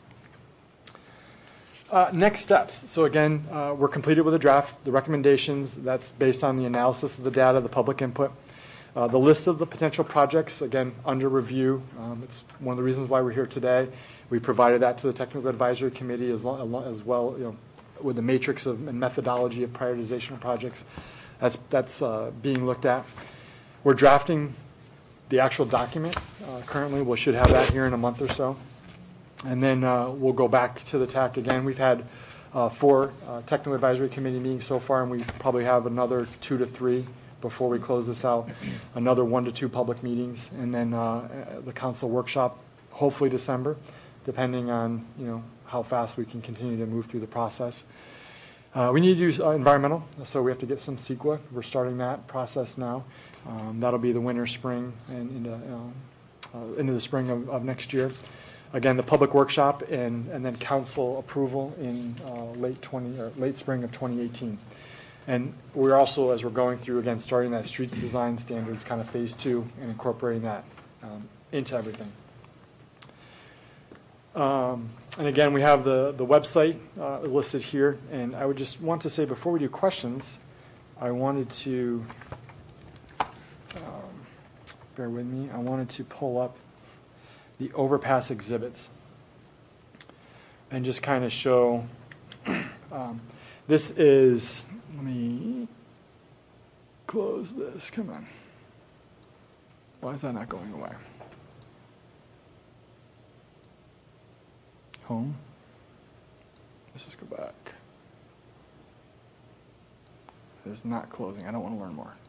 Uh, next steps. So again, uh, we're completed with a draft, the recommendations. That's based on the analysis of the data, the public input. Uh, the list of the potential projects, again, under review. Um, it's one of the reasons why we're here today. We provided that to the Technical Advisory Committee as, lo- as well, you know, with the matrix of and methodology of prioritization of projects. That's, that's uh, being looked at. We're drafting the actual document uh, currently. We should have that here in a month or so. And then uh, we'll go back to the T A C again. We've had uh, four uh, Technical Advisory Committee meetings so far, and we probably have another two to three before we close this out, another one to two public meetings, and then uh, the council workshop, hopefully December, depending on, you know, how fast we can continue to move through the process. Uh, we need to do uh, environmental, so we have to get some C E Q A. We're starting that process now. Um, that'll be the winter, spring, and into, uh, uh, into the spring of, of next year. Again, the public workshop and, and then council approval in uh, late twenty or late spring of twenty eighteen. And we're also, as we're going through, again, starting that streets design standards kind of phase two and incorporating that um, into everything. Um, and again, we have the, the website uh, listed here. And I would just want to say, before we do questions, I wanted to, um, bear with me, I wanted to pull up the overpass exhibits and just kind of show, um, this is, let me close this, come on. Why is that not going away? Home. Let's just go back. It's not closing. I don't want to learn more.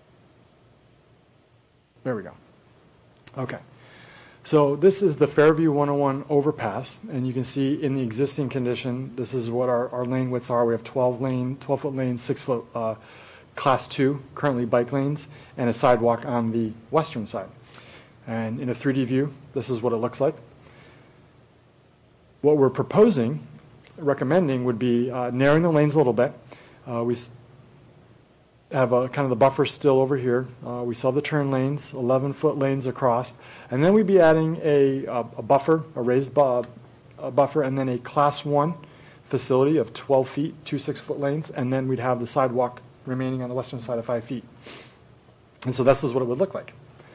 There we go. Okay. So this is the Fairview one oh one overpass, and you can see in the existing condition, this is what our, our lane widths are. We have twelve lane, twelve foot lanes, six foot uh, class two, currently bike lanes, and a sidewalk on the western side. And in a three D view, this is what it looks like. What we're proposing, recommending, would be uh, narrowing the lanes a little bit. Uh, we have a, kind of the buffer still over here. Uh, we still have the turn lanes, eleven foot lanes across. And then we'd be adding a, a, a buffer, a raised bu- a buffer, and then a class one facility of twelve feet, two six foot lanes. And then we'd have the sidewalk remaining on the western side of five feet. And so this is what it would look like.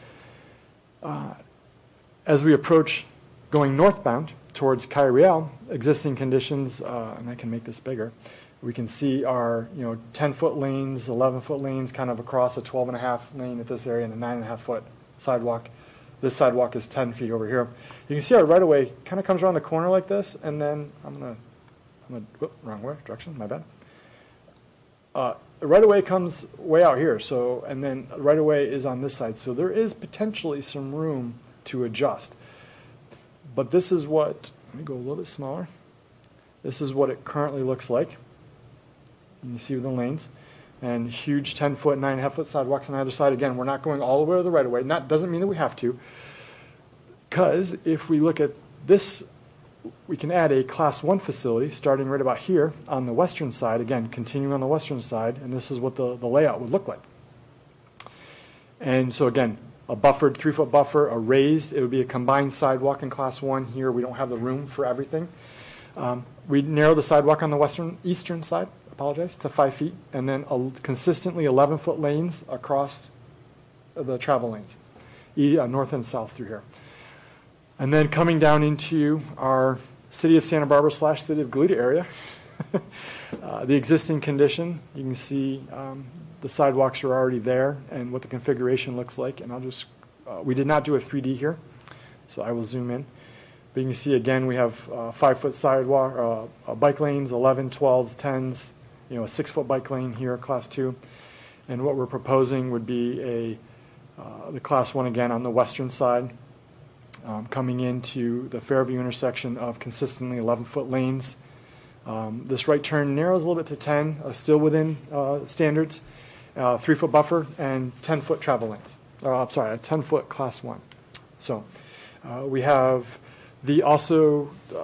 Uh, as we approach going northbound towards Kyriel, existing conditions, uh, and I can make this bigger, we can see our, you know, ten-foot lanes, eleven-foot lanes kind of across a twelve and a half lane at this area and a nine and a half foot sidewalk. This sidewalk is ten feet over here. You can see our right-of-way kind of comes around the corner like this, and then I'm going to, I'm going to, whoop, wrong way, direction, my bad. Uh, the right-of-way comes way out here, so, and then the right-of-way is on this side. So there is potentially some room to adjust. But this is what, let me go a little bit smaller. This is what it currently looks like. You see the lanes. And huge ten-foot, nine and a half foot sidewalks on either side. Again, we're not going all the way to the right-of-way. And that doesn't mean that we have to. Because if we look at this, we can add a class one facility starting right about here on the western side. Again, continuing on the western side. And this is what the, the layout would look like. And so again, a buffered three-foot buffer, a raised, it would be a combined sidewalk in class one. Here we don't have the room for everything. Um, we narrow the sidewalk on the western, eastern side, apologize, to five feet, and then a, consistently eleven-foot lanes across the travel lanes, e, uh, north and south through here. And then coming down into our city of Santa Barbara slash city of Goleta area, uh, the existing condition, you can see um, the sidewalks are already there and what the configuration looks like. And I'll just, uh, we did not do a three D here, so I will zoom in. But you can see again, we have uh, five-foot sidewalk, uh, uh, bike lanes, eleven, twelves, tens, you know, a six-foot bike lane here, class two. And what we're proposing would be a uh, the class one again on the western side, um, coming into the Fairview intersection of consistently eleven-foot lanes. Um, this right turn narrows a little bit to ten, uh, still within uh, standards, uh, three-foot buffer, and ten-foot travel lanes. Uh, I'm sorry, a ten-foot class one. So uh, we have the also uh,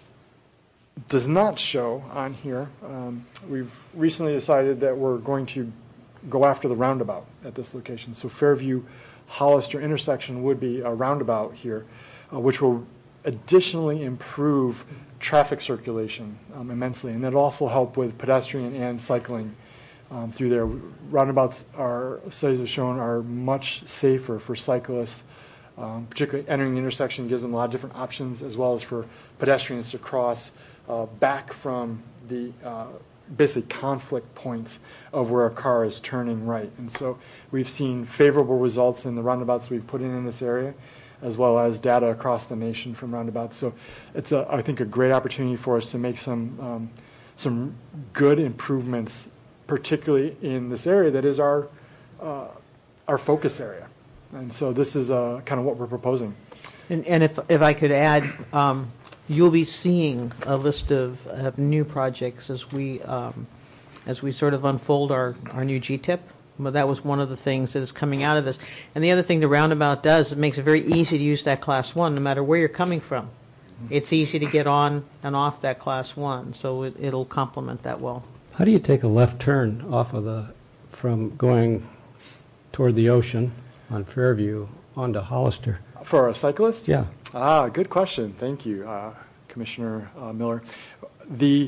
does not show on here. Um, we've recently decided that we're going to go after the roundabout at this location. So Fairview Hollister intersection would be a roundabout here, uh, which will additionally improve traffic circulation um, immensely, and that'll also help with pedestrian and cycling um, through there. Roundabouts, our studies have shown, are much safer for cyclists. Um, particularly entering the intersection gives them a lot of different options, as well as for pedestrians to cross uh, back from the uh, basically conflict points of where a car is turning right. And so we've seen favorable results in the roundabouts we've put in in this area, as well as data across the nation from roundabouts. So it's, a, I think, a great opportunity for us to make some um, some good improvements, particularly in this area that is our uh, our focus area. And so this is uh, kind of what we're proposing.
And, and if if I could add, um, you'll be seeing a list of, of new projects as we um, as we sort of unfold our, our new G T I P. Well, that was one of the things that is coming out of this. And the other thing the roundabout does, it makes it very easy to use that class one, no matter where you're coming from. It's easy to get on and off that class one, so it, it'll complement that well.
How do you take a left turn off of the, from going toward the ocean on Fairview onto Hollister?
For a cyclist?
Yeah.
Ah, good question. Thank you, uh, Commissioner uh, Miller. The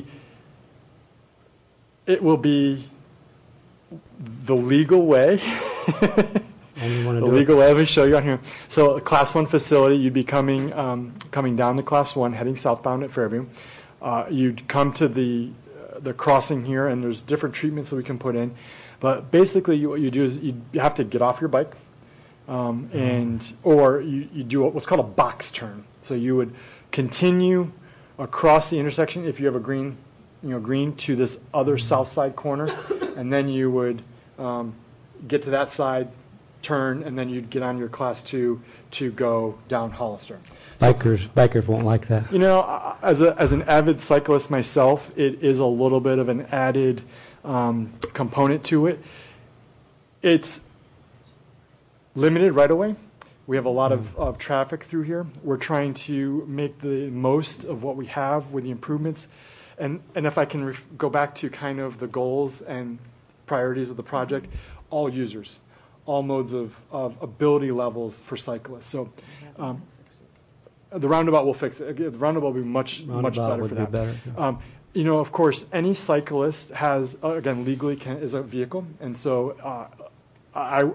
it will be the legal way.
And you want to
the
do
legal
it?
way. Let me show you on here. So, a class one facility, you'd be coming um, coming down the class one, heading southbound at Fairview. Uh, you'd come to the uh, the crossing here, and there's different treatments that we can put in. But basically, you, what you do is you have to get off your bike, um, and or you, you do what's called a box turn. So you would continue across the intersection if you have a green, you know, green to this other south side corner, and then you would um, get to that side, turn, and then you'd get on your class two to go down Hollister.
Bikers, bikers won't like that.
You know, uh, as a as an avid cyclist myself, it is a little bit of an added um, component to it. It's limited right away. We have a lot of, of traffic through here. We're trying to make the most of what we have with the improvements. And and if I can ref- go back to kind of the goals and priorities of the project, all users, all modes of, of ability levels for cyclists. So um, the roundabout will fix it. The roundabout will be much,
Roundabout
much better
would
for
be
that.
better, yeah.
Um, You know, of course, any cyclist has, uh, again, legally can, is a vehicle, and so uh, I,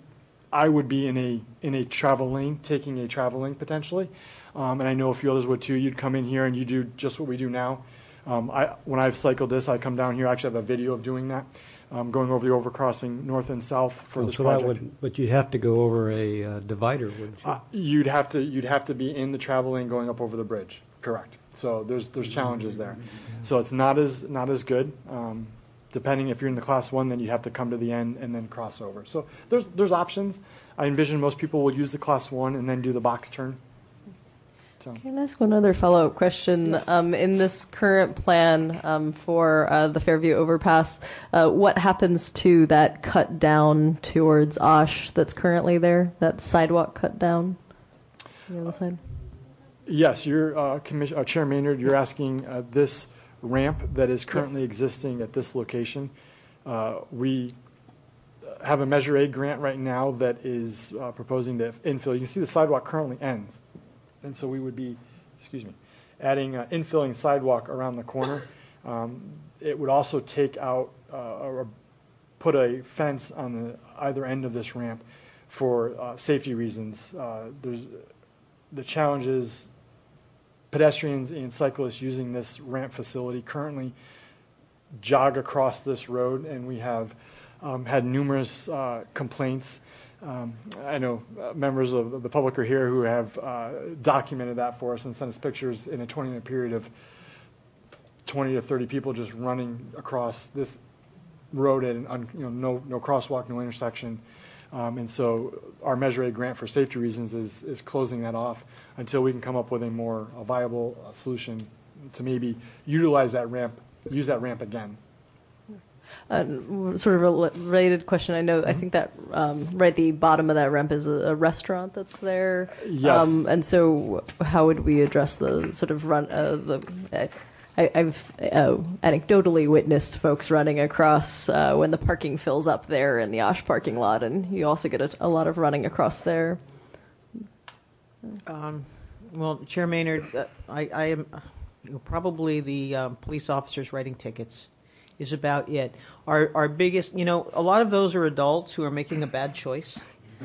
I would be in a in a travel lane, taking a travel lane potentially, um, and I know a few others would too. You'd come in here and you do just what we do now. Um, I when I've cycled this, I come down here. I actually have a video of doing that, um, going over the overcrossing north and south for
Oh,
this
so
project.
that would, but you'd have to go over a uh, divider, wouldn't you?
Uh, you'd have to you'd have to be in the travel lane going up over the bridge. Correct. So there's there's challenges there. So it's not as not as good. Um, depending if you're in the class one, then you have to come to the end and then cross over. So there's there's options. I envision most people will use the class one and then do the box turn. So.
Can I ask one other follow-up question?
Yes.
Um, in this current plan um, for uh, the Fairview overpass, uh, what happens to that cut down towards Osh that's currently there? That sidewalk cut down on the other side?
Yes, you're uh, Commission, uh, Chair Maynard. You're asking uh, this ramp that is currently
Yes.
existing at this location. Uh, we have a Measure A grant right now that is uh, proposing to infill. You can see the sidewalk currently ends, and so we would be, excuse me, adding uh, infilling sidewalk around the corner. Um, it would also take out uh, or put a fence on the either end of this ramp for uh, safety reasons. Uh, there's the challenge is pedestrians and cyclists using this ramp facility currently jog across this road, and we have um, had numerous uh, complaints. Um, I know uh, members of the public are here who have uh, documented that for us and sent us pictures in a twenty-minute period of twenty to thirty people just running across this road at an un, you know no no crosswalk, no intersection. Um, and so our Measure A grant for safety reasons is, is closing that off until we can come up with a more a viable uh, solution to maybe utilize that ramp, use that ramp again.
Uh, sort of a related question. I know, I think that um, right at the bottom of that ramp is a, a restaurant that's there.
Yes.
Um, and so how would we address the sort of run, uh, the, uh, I, I've uh, anecdotally witnessed folks running across uh, when the parking fills up there in the Osh parking lot, and you also get a, a lot of running across there.
Um, well, Chair Maynard, uh, I, I am you know, probably the um, police officers writing tickets is about it. Our our biggest, you know, a lot of those are adults who are making a bad choice,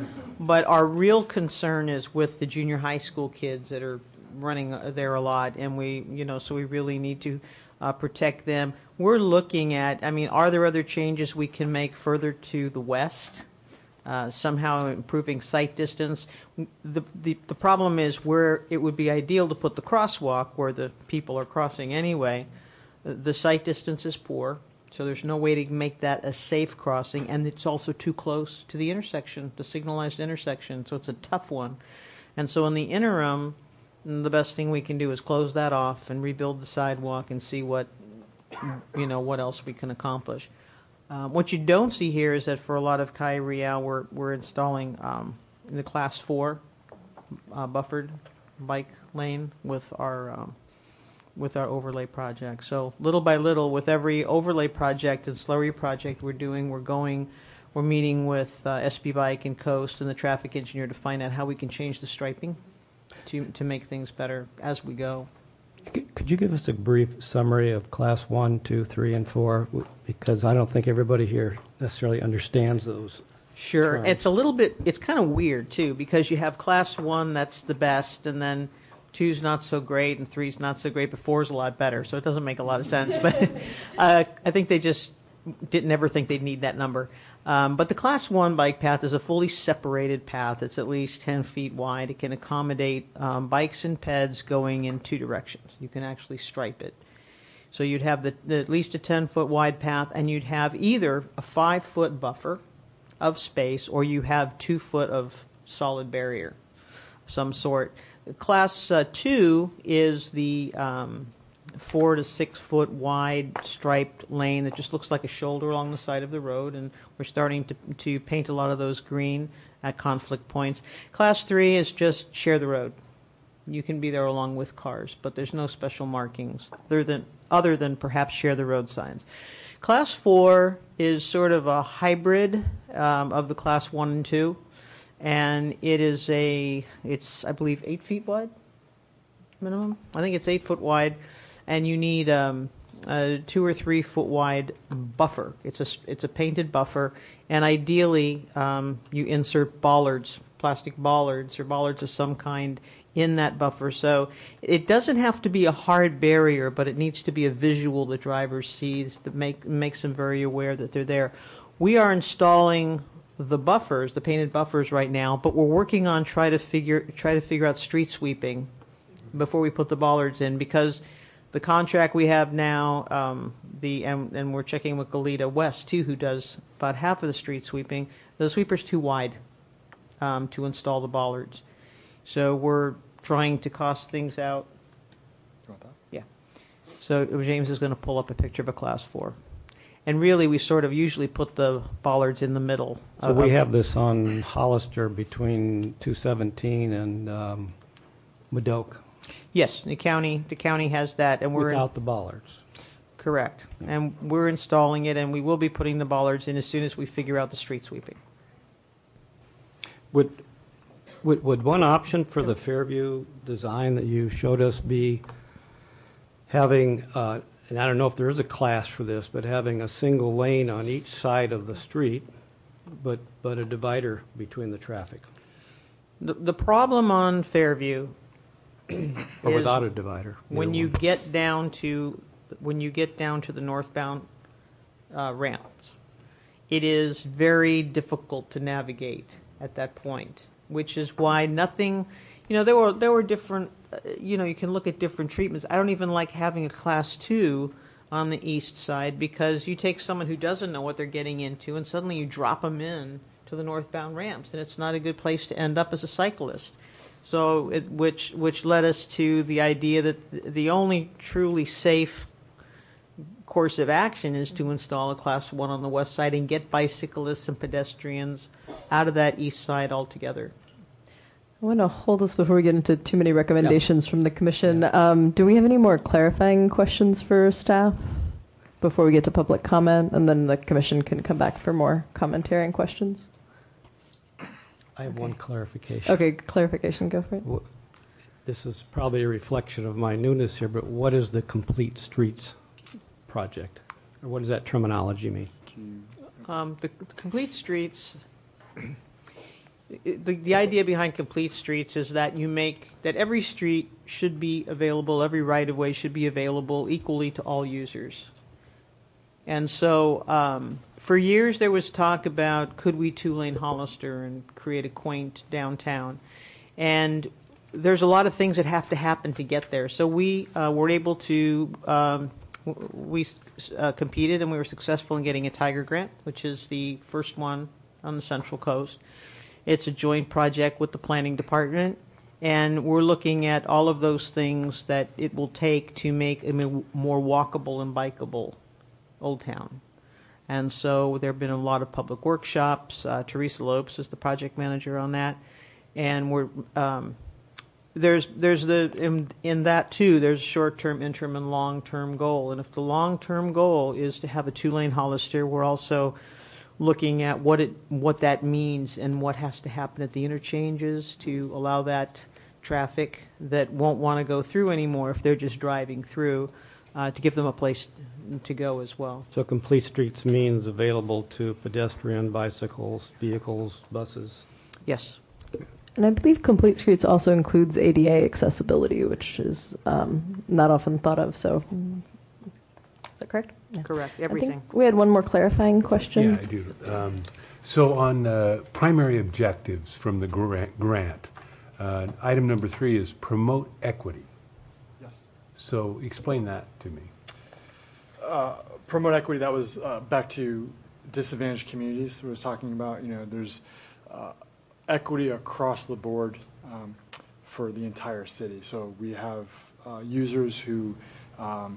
but our real concern is with the junior high school kids that are running there a lot, and we, you know, so we really need to uh, protect them. We're looking at, I mean, are there other changes we can make further to the west? Uh, somehow improving sight distance. The, the the problem is where it would be ideal to put the crosswalk where the people are crossing anyway. The sight distance is poor, so there's no way to make that a safe crossing, and it's also too close to the intersection, the signalized intersection, so it's a tough one. And so in the interim, the best thing we can do is close that off and rebuild the sidewalk and see what, you know, what else we can accomplish. Um, what you don't see here is that for a lot of Calle Real, we're, we're installing um, in the class four uh, buffered bike lane with our um, with our overlay project. So little by little, with every overlay project and slurry project we're doing, we're going, we're meeting with uh, S B Bike and Coast and the traffic engineer to find out how we can change the striping to to make things better as we go.
Could you give us a brief summary of class one, two, three, and four? Because I don't think everybody here necessarily understands those.
Sure.
terms.
It's a little bit, it's kind of weird, too, because you have class one, that's the best, and then two's not so great, and three's not so great, but four's a lot better, so it doesn't make a lot of sense. But uh, I think they just didn't ever think they'd need that number. Um, but the class one bike path is a fully separated path. It's at least ten feet wide. It can accommodate um, bikes and peds going in two directions. You can actually stripe it. So you'd have the, the, at least a ten foot wide path, and you'd have either a five foot buffer of space, or you have two foot of solid barrier of some sort. Class uh, two is the um, four to six foot wide striped lane that just looks like a shoulder along the side of the road, and we're starting to to paint a lot of those green at conflict points. Class three is just share the road. You can be there along with cars, but there's no special markings other than other than perhaps share the road signs. Class four is sort of a hybrid um, of the class one and two, and it is a it's I believe eight feet wide minimum. I think it's eight foot wide. And you need um, a two or three foot wide buffer. It's a it's a painted buffer, and ideally um, you insert bollards, plastic bollards or bollards of some kind in that buffer. So it doesn't have to be a hard barrier, but it needs to be a visual the driver sees that make makes them very aware that they're there. We are installing the buffers, the painted buffers right now, but we're working on try to figure try to figure out street sweeping before we put the bollards in, because the contract we have now, um, the and, and we're checking with Goleta West too, who does about half of the street sweeping. The sweeper's too wide um, to install the bollards, so we're trying to cost things out.
You want that?
Yeah. So James is going to pull up a picture of a class four, and really we sort of usually put the bollards in the middle.
So
of,
we
of-
have this on Hollister between two seventeen and um, Madoka,
Yes, the county the county has that, and we're in,
without the bollards.
correct, and we're installing it, and we will be putting the bollards in as soon as we figure out the street sweeping.
Would, would, would one option for the Fairview design that you showed us be having, uh, and I don't know if there is a class for this, but having a single lane on each side of the street, but, but a divider between the traffic,
The, the problem on Fairview
or
is
without a divider?
when
either
you
one.
get down to when you get down to the northbound uh, ramps, it is very difficult to navigate at that point, which is why nothing, you know, there were there were different, uh, you know, you can look at different treatments. I don't even like having a class two on the east side, because you take someone who doesn't know what they're getting into and suddenly you drop them in to the northbound ramps, and it's not a good place to end up as a cyclist. So, it, which which led us to the idea that the only truly safe course of action is to install a class one on the west side and get bicyclists and pedestrians out of that east side altogether.
I want to hold this before we get into too many recommendations from the commission. Um, do we have any more clarifying questions for staff before we get to public comment, and then the commission can come back for more commentary and questions?
I have one clarification.
Okay, clarification, go for it.
Wh- This is probably a reflection of my newness here, but what is the Complete Streets project? Or what does that terminology mean?
Um, the, the complete streets, the, the idea behind complete streets is that you make, that every street should be available, every right-of-way should be available equally to all users. And so, um, for years there was talk about, could we two-lane Hollister and create a quaint downtown? And there's a lot of things that have to happen to get there. So we uh, were able to, um, w- we uh, competed and we were successful in getting a Tiger Grant, which is the first one on the Central Coast. It's a joint project with the planning department, and we're looking at all of those things that it will take to make a mo- more walkable and bikeable Old Town. And so there have been a lot of public workshops. Uh, Teresa Lopes is the project manager on that, and we're um, there's there's the in, in that too. There's short-term, interim, and long-term goal. And if the long-term goal is to have a two-lane Hollister, we're also looking at what it what that means and what has to happen at the interchanges to allow that traffic that won't want to go through anymore if they're just driving through, uh, to give them a place to go as well.
So Complete Streets means available to pedestrian, bicycles, vehicles, buses.
Yes.
And I believe Complete Streets also includes A D A accessibility, which is um, not often thought of. So, is that correct? Yeah.
Correct.
I
Everything.
think we had one more clarifying question.
Yeah, I do. Um, so on uh, primary objectives from the grant, grant uh, item number three is promote equity.
Yes.
So explain that to me.
Uh, promote equity, that was uh, back to disadvantaged communities. We was talking about, you know, there's uh, equity across the board um, for the entire city. So we have uh, users who um,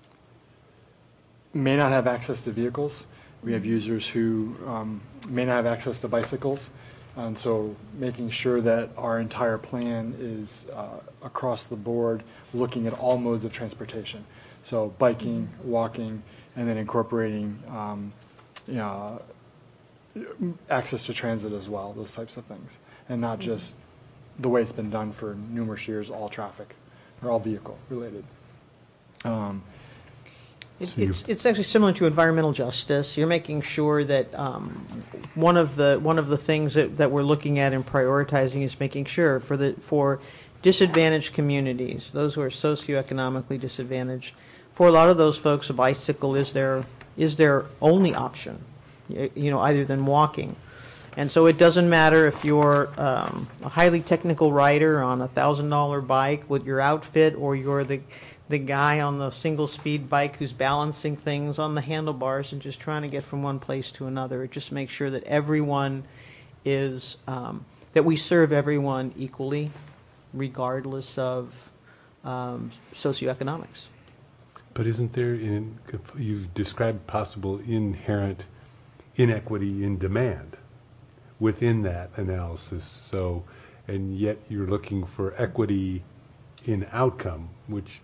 may not have access to vehicles. We have users who um, may not have access to bicycles. And so making sure that our entire plan is uh, across the board, looking at all modes of transportation. So biking, walking, and then incorporating um, you know, access to transit as well, those types of things. And not just the way it's been done for numerous years, all traffic, or all vehicle related. Um,
It,
So you-
it's, it's actually similar to environmental justice. You're making sure that um, one of the one of the things that, that we're looking at and prioritizing is making sure for the for disadvantaged communities, those who are socioeconomically disadvantaged, for a lot of those folks, a bicycle is their is their only option, y- you know, other than walking. And so it doesn't matter if you're um, a highly technical rider on a thousand dollar bike with your outfit, or you're the the guy on the single speed bike who's balancing things on the handlebars and just trying to get from one place to another. It just makes sure that everyone is um, that we serve everyone equally, regardless of um, socioeconomics.
But isn't there, in, you've described possible inherent inequity in demand within that analysis, so, and yet you're looking for equity in outcome, which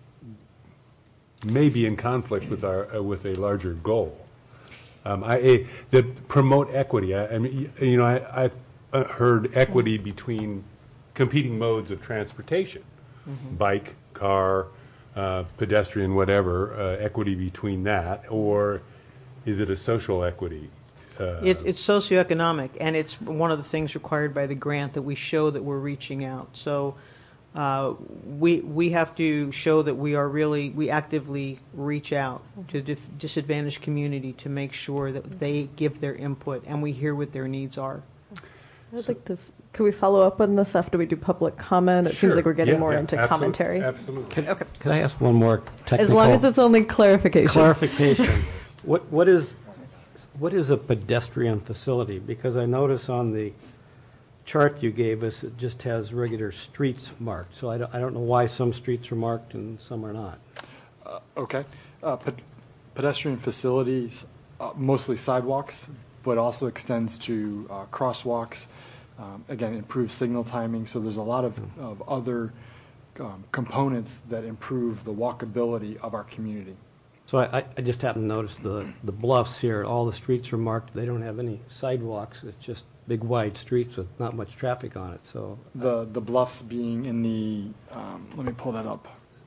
may be in conflict with our, uh, with a larger goal. Um, I, a, that promote equity, I, I mean, you know, I, I've uh, heard equity between competing modes of transportation, mm-hmm. bike, car, uh, pedestrian, whatever, uh, equity between that, or is it a social equity? Uh,
It, it's socioeconomic, and it's one of the things required by the grant that we show that we're reaching out. So uh, we we have to show that we are really, we actively reach out to dif- disadvantaged community to make sure that they give their input and we hear what their needs are.
I'd like to. Can we follow up on this after we do public comment? It
Sure.
seems like we're getting
Yeah,
more
yeah,
into
absolute-
commentary.
Absolutely.
Can, okay. Can I ask one more technical?
As long as it's only clarification.
Clarification. What, what is, what is a pedestrian facility? Because I notice on the chart you gave us, it just has regular streets marked. So I don't, I don't know why some streets are marked and some are not.
Uh, Okay. Uh, pe- Pedestrian facilities, uh, mostly sidewalks, but also extends to uh, crosswalks. Um, Again, improves signal timing, so there's a lot of, of other um, components that improve the walkability of our community.
So I, I- I just happened to notice the, the bluffs here, all the streets are marked. They don't have any sidewalks. It's just big wide streets with not much traffic on it, so.
The, the bluffs being in the, um, let me pull that up.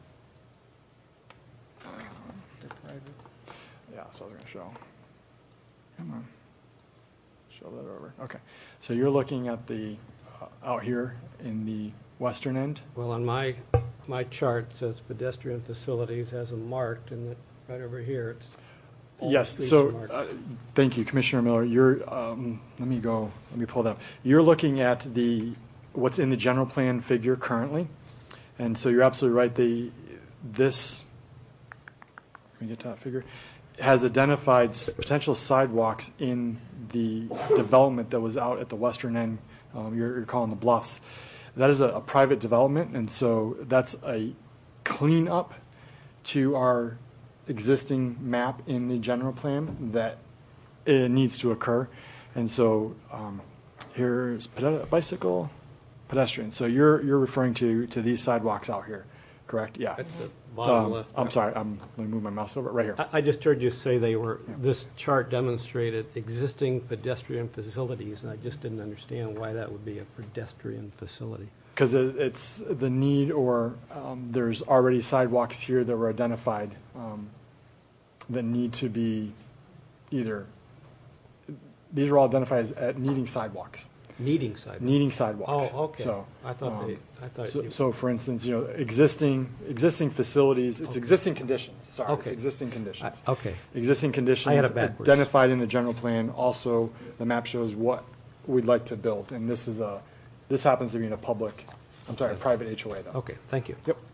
Yeah, so I was going to show. Come on. Show that over. Okay. So you're looking at the, uh, out here in the western end?
Well, on my, my chart it says pedestrian facilities has them marked, and that right over here, it's. all the
Yes,
streets are
so,
marked.
uh, thank you, Commissioner Miller. You're, um, let me go, let me pull that up. You're looking at the, what's in the general plan figure currently. And so you're absolutely right. The, this, let me get to that figure, has identified s- potential sidewalks in the development that was out at the western end, um, you're, you're calling the Bluffs. That is a, a private development, and so that's a cleanup to our existing map in the general plan that it needs to occur. And so um, here's ped- bicycle, pedestrian. So you're you're referring to to these sidewalks out here, correct? Yeah.
At the bottom
Um,
left.
I'm sorry. I'm let me move my mouse over right here.
I, I just heard you say they were, this chart demonstrated existing pedestrian facilities, and I just didn't understand why that would be a pedestrian facility.
Because it, it's the need, or um, there's already sidewalks here that were identified um, that need to be either, these are all identified as at needing sidewalks,
Needing sidewalks.
needing sidewalks.
Oh, okay.
So,
I thought
um,
they, I thought
So,
you.
so for instance, you know, existing, existing facilities, it's existing conditions, sorry, it's
Okay.
existing conditions.
I- Okay.
Existing conditions
I had it backwards.
identified in the general plan. Also, the map shows what we'd like to build, and this is a, this happens to be in a public, I'm sorry, a private H O A though.
Okay, thank you.
Yep.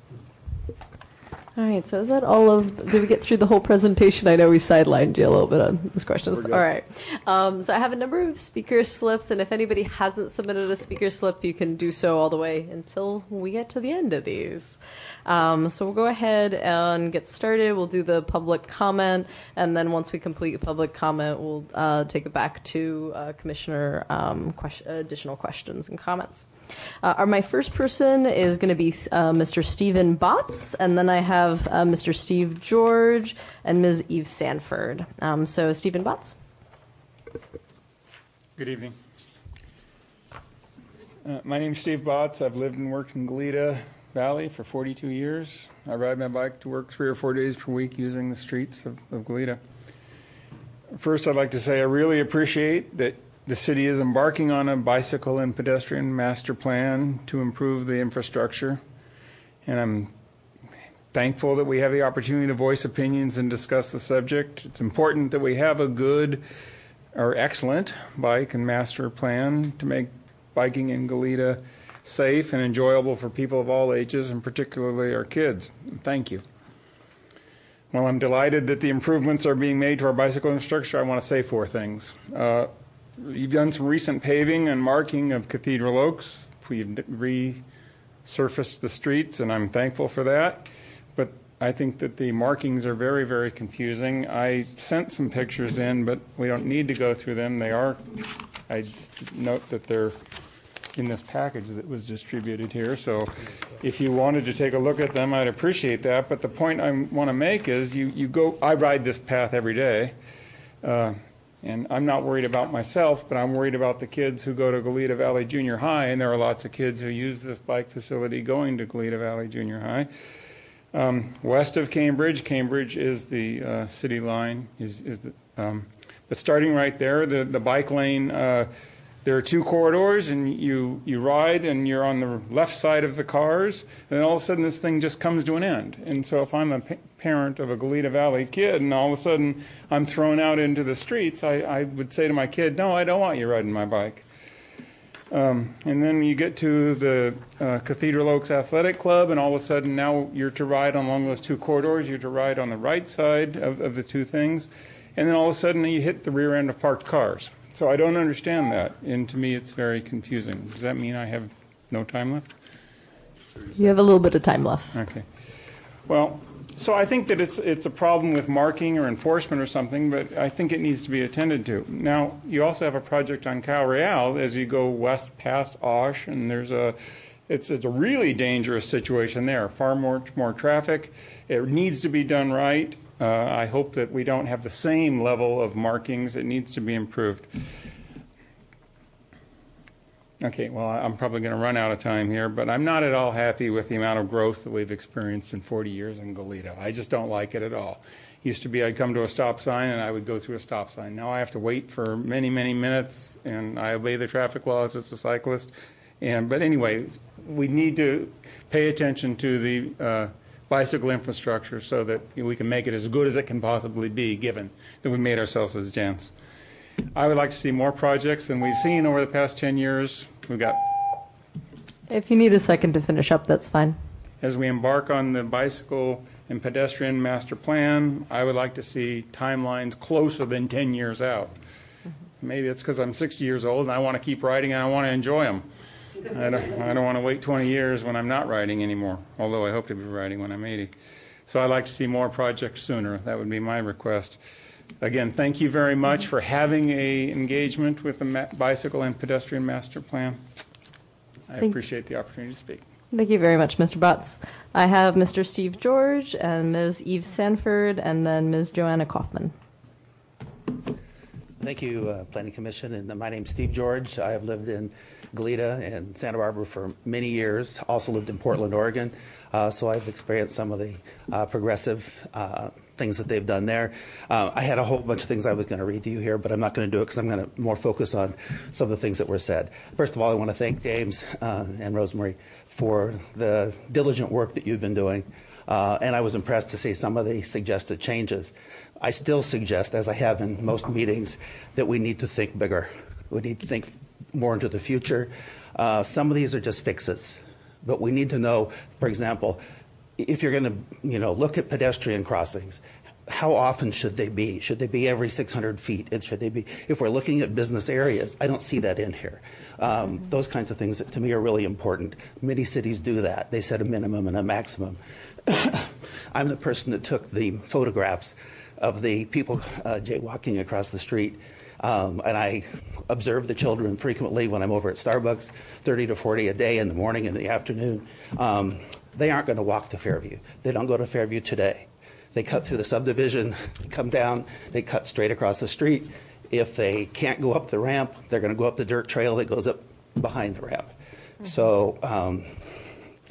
All right, so is that all of, did we get through the whole presentation? I know we sidelined you a little bit on these questions.
We're good.
All right. Um, so I have a number of speaker slips, and if anybody hasn't submitted a speaker slip, you can do so all the way until we get to the end of these. Um, so we'll go ahead and get started. We'll do the public comment, and then once we complete public comment, we'll uh, take it back to uh, Commissioner um, question, additional questions and comments. Uh, our, my first person is going to be uh, Mister Stephen Botts, and then I have uh, Mister Steve George and Miz Eve Sanford. Um, so, Stephen Botts.
Good evening. Uh, my name is Steve Botts. I've lived and worked in Goleta, Valley for forty-two years. I ride my bike to work three or four days per week using the streets of, of Goleta. First, I'd like to say I really appreciate that the city is embarking on a bicycle and pedestrian master plan to improve the infrastructure. And I'm thankful that we have the opportunity to voice opinions and discuss the subject. It's important that we have a good or excellent bike and master plan to make biking in Goleta safe and enjoyable for people of all ages, and particularly our kids. Thank you. While I'm delighted that the improvements are being made to our bicycle infrastructure, I want to say four things. Uh, you've done some recent paving and marking of Cathedral Oaks. We've resurfaced the streets, and I'm thankful for that. But I think that the markings are very, very confusing. I sent some pictures in, but we don't need to go through them. They are, I note that they're in this package that was distributed here. So if you wanted to take a look at them, I'd appreciate that. But the point I want to make is you, you go, I ride this path every day. Uh, and I'm not worried about myself, but I'm worried about the kids who go to Goleta Valley Junior High. And there are lots of kids who use this bike facility going to Goleta Valley Junior High. Um, west of Cambridge, Cambridge is the uh, city line. Is, is the, um, but starting right there, the, the bike lane, uh, there are two corridors, and you, you ride, and you're on the left side of the cars, and then all of a sudden this thing just comes to an end. And so if I'm a pa- parent of a Goleta Valley kid, and all of a sudden I'm thrown out into the streets, I, I would say to my kid, no, I don't want you riding my bike. Um, and then you get to the uh, Cathedral Oaks Athletic Club, and all of a sudden now you're to ride along those two corridors. You're to ride on the right side of, of the two things. And then all of a sudden you hit the rear end of parked cars. So I don't understand that, and to me it's very confusing. Does that mean I have no time left?
You have a little bit of time left.
Okay. Well, so I think that it's it's a problem with marking or enforcement or something, but I think it needs to be attended to. Now, you also have a project on Cal Real as you go west past Osh, and there's a it's it's a really dangerous situation there. Far more more traffic. It needs to be done right. Uh, I hope that we don't have the same level of markings. It needs to be improved. Okay, well, I'm probably going to run out of time here, but I'm not at all happy with the amount of growth that we've experienced in forty years in Goleta. I just don't like it at all. Used to be I'd come to a stop sign and I would go through a stop sign. Now I have to wait for many, many minutes, and I obey the traffic laws as a cyclist. And But anyway, we need to pay attention to the uh, bicycle infrastructure so that we can make it as good as it can possibly be, given that we made ourselves as gents. I would like to see more projects than we've seen over the past ten years. We've got,
If you need a second to finish up, that's fine.
as we embark on the bicycle and pedestrian master plan, I would like to see timelines closer than ten years out. Maybe it's because I'm sixty years old and I want to keep riding and I want to enjoy them. I don't, I don't want to wait twenty years when I'm not riding anymore, although I hope to be riding when I'm eighty. So I'd like to see more projects sooner. That would be my request. Again, thank you very much for having a engagement with the ma- bicycle and pedestrian master plan. I
Thank-
appreciate the opportunity to speak.
Thank you very much, Mister Butts. I have Mister Steve George and Miz Eve Sanford, and then Miz Joanna Kaufman.
Thank you, uh, Planning Commission. And my name's Steve George. I have lived in Goleta and Santa Barbara for many years. Also lived in Portland, Oregon. Uh, so I've experienced some of the uh, progressive uh, things that they've done there. Uh, I had a whole bunch of things I was going to read to you here, but I'm not going to do it because I'm going to more focus on some of the things that were said. First of all, I want to thank James uh, and Rosemary for the diligent work that you've been doing. Uh, and I was impressed to see some of the suggested changes. I still suggest, as I have in most meetings, that we need to think bigger. We need to think more into the future. Uh, some of these are just fixes, but we need to know, for example, if you're going to, you know, look at pedestrian crossings, how often should they be? Should they be every six hundred feet? It, should they be? If we're looking at business areas, I don't see that in here. Um, mm-hmm. Those kinds of things that to me are really important. Many cities do that. They set a minimum and a maximum. I'm the person that took the photographs of the people uh, jaywalking across the street. Um, and I observe the children frequently when I'm over at Starbucks, thirty to forty a day in the morning and the afternoon. Um, they aren't going to walk to Fairview. They don't go to Fairview today. They cut through the subdivision, come down, they cut straight across the street. If they can't go up the ramp, they're going to go up the dirt trail that goes up behind the ramp. Mm-hmm. So um,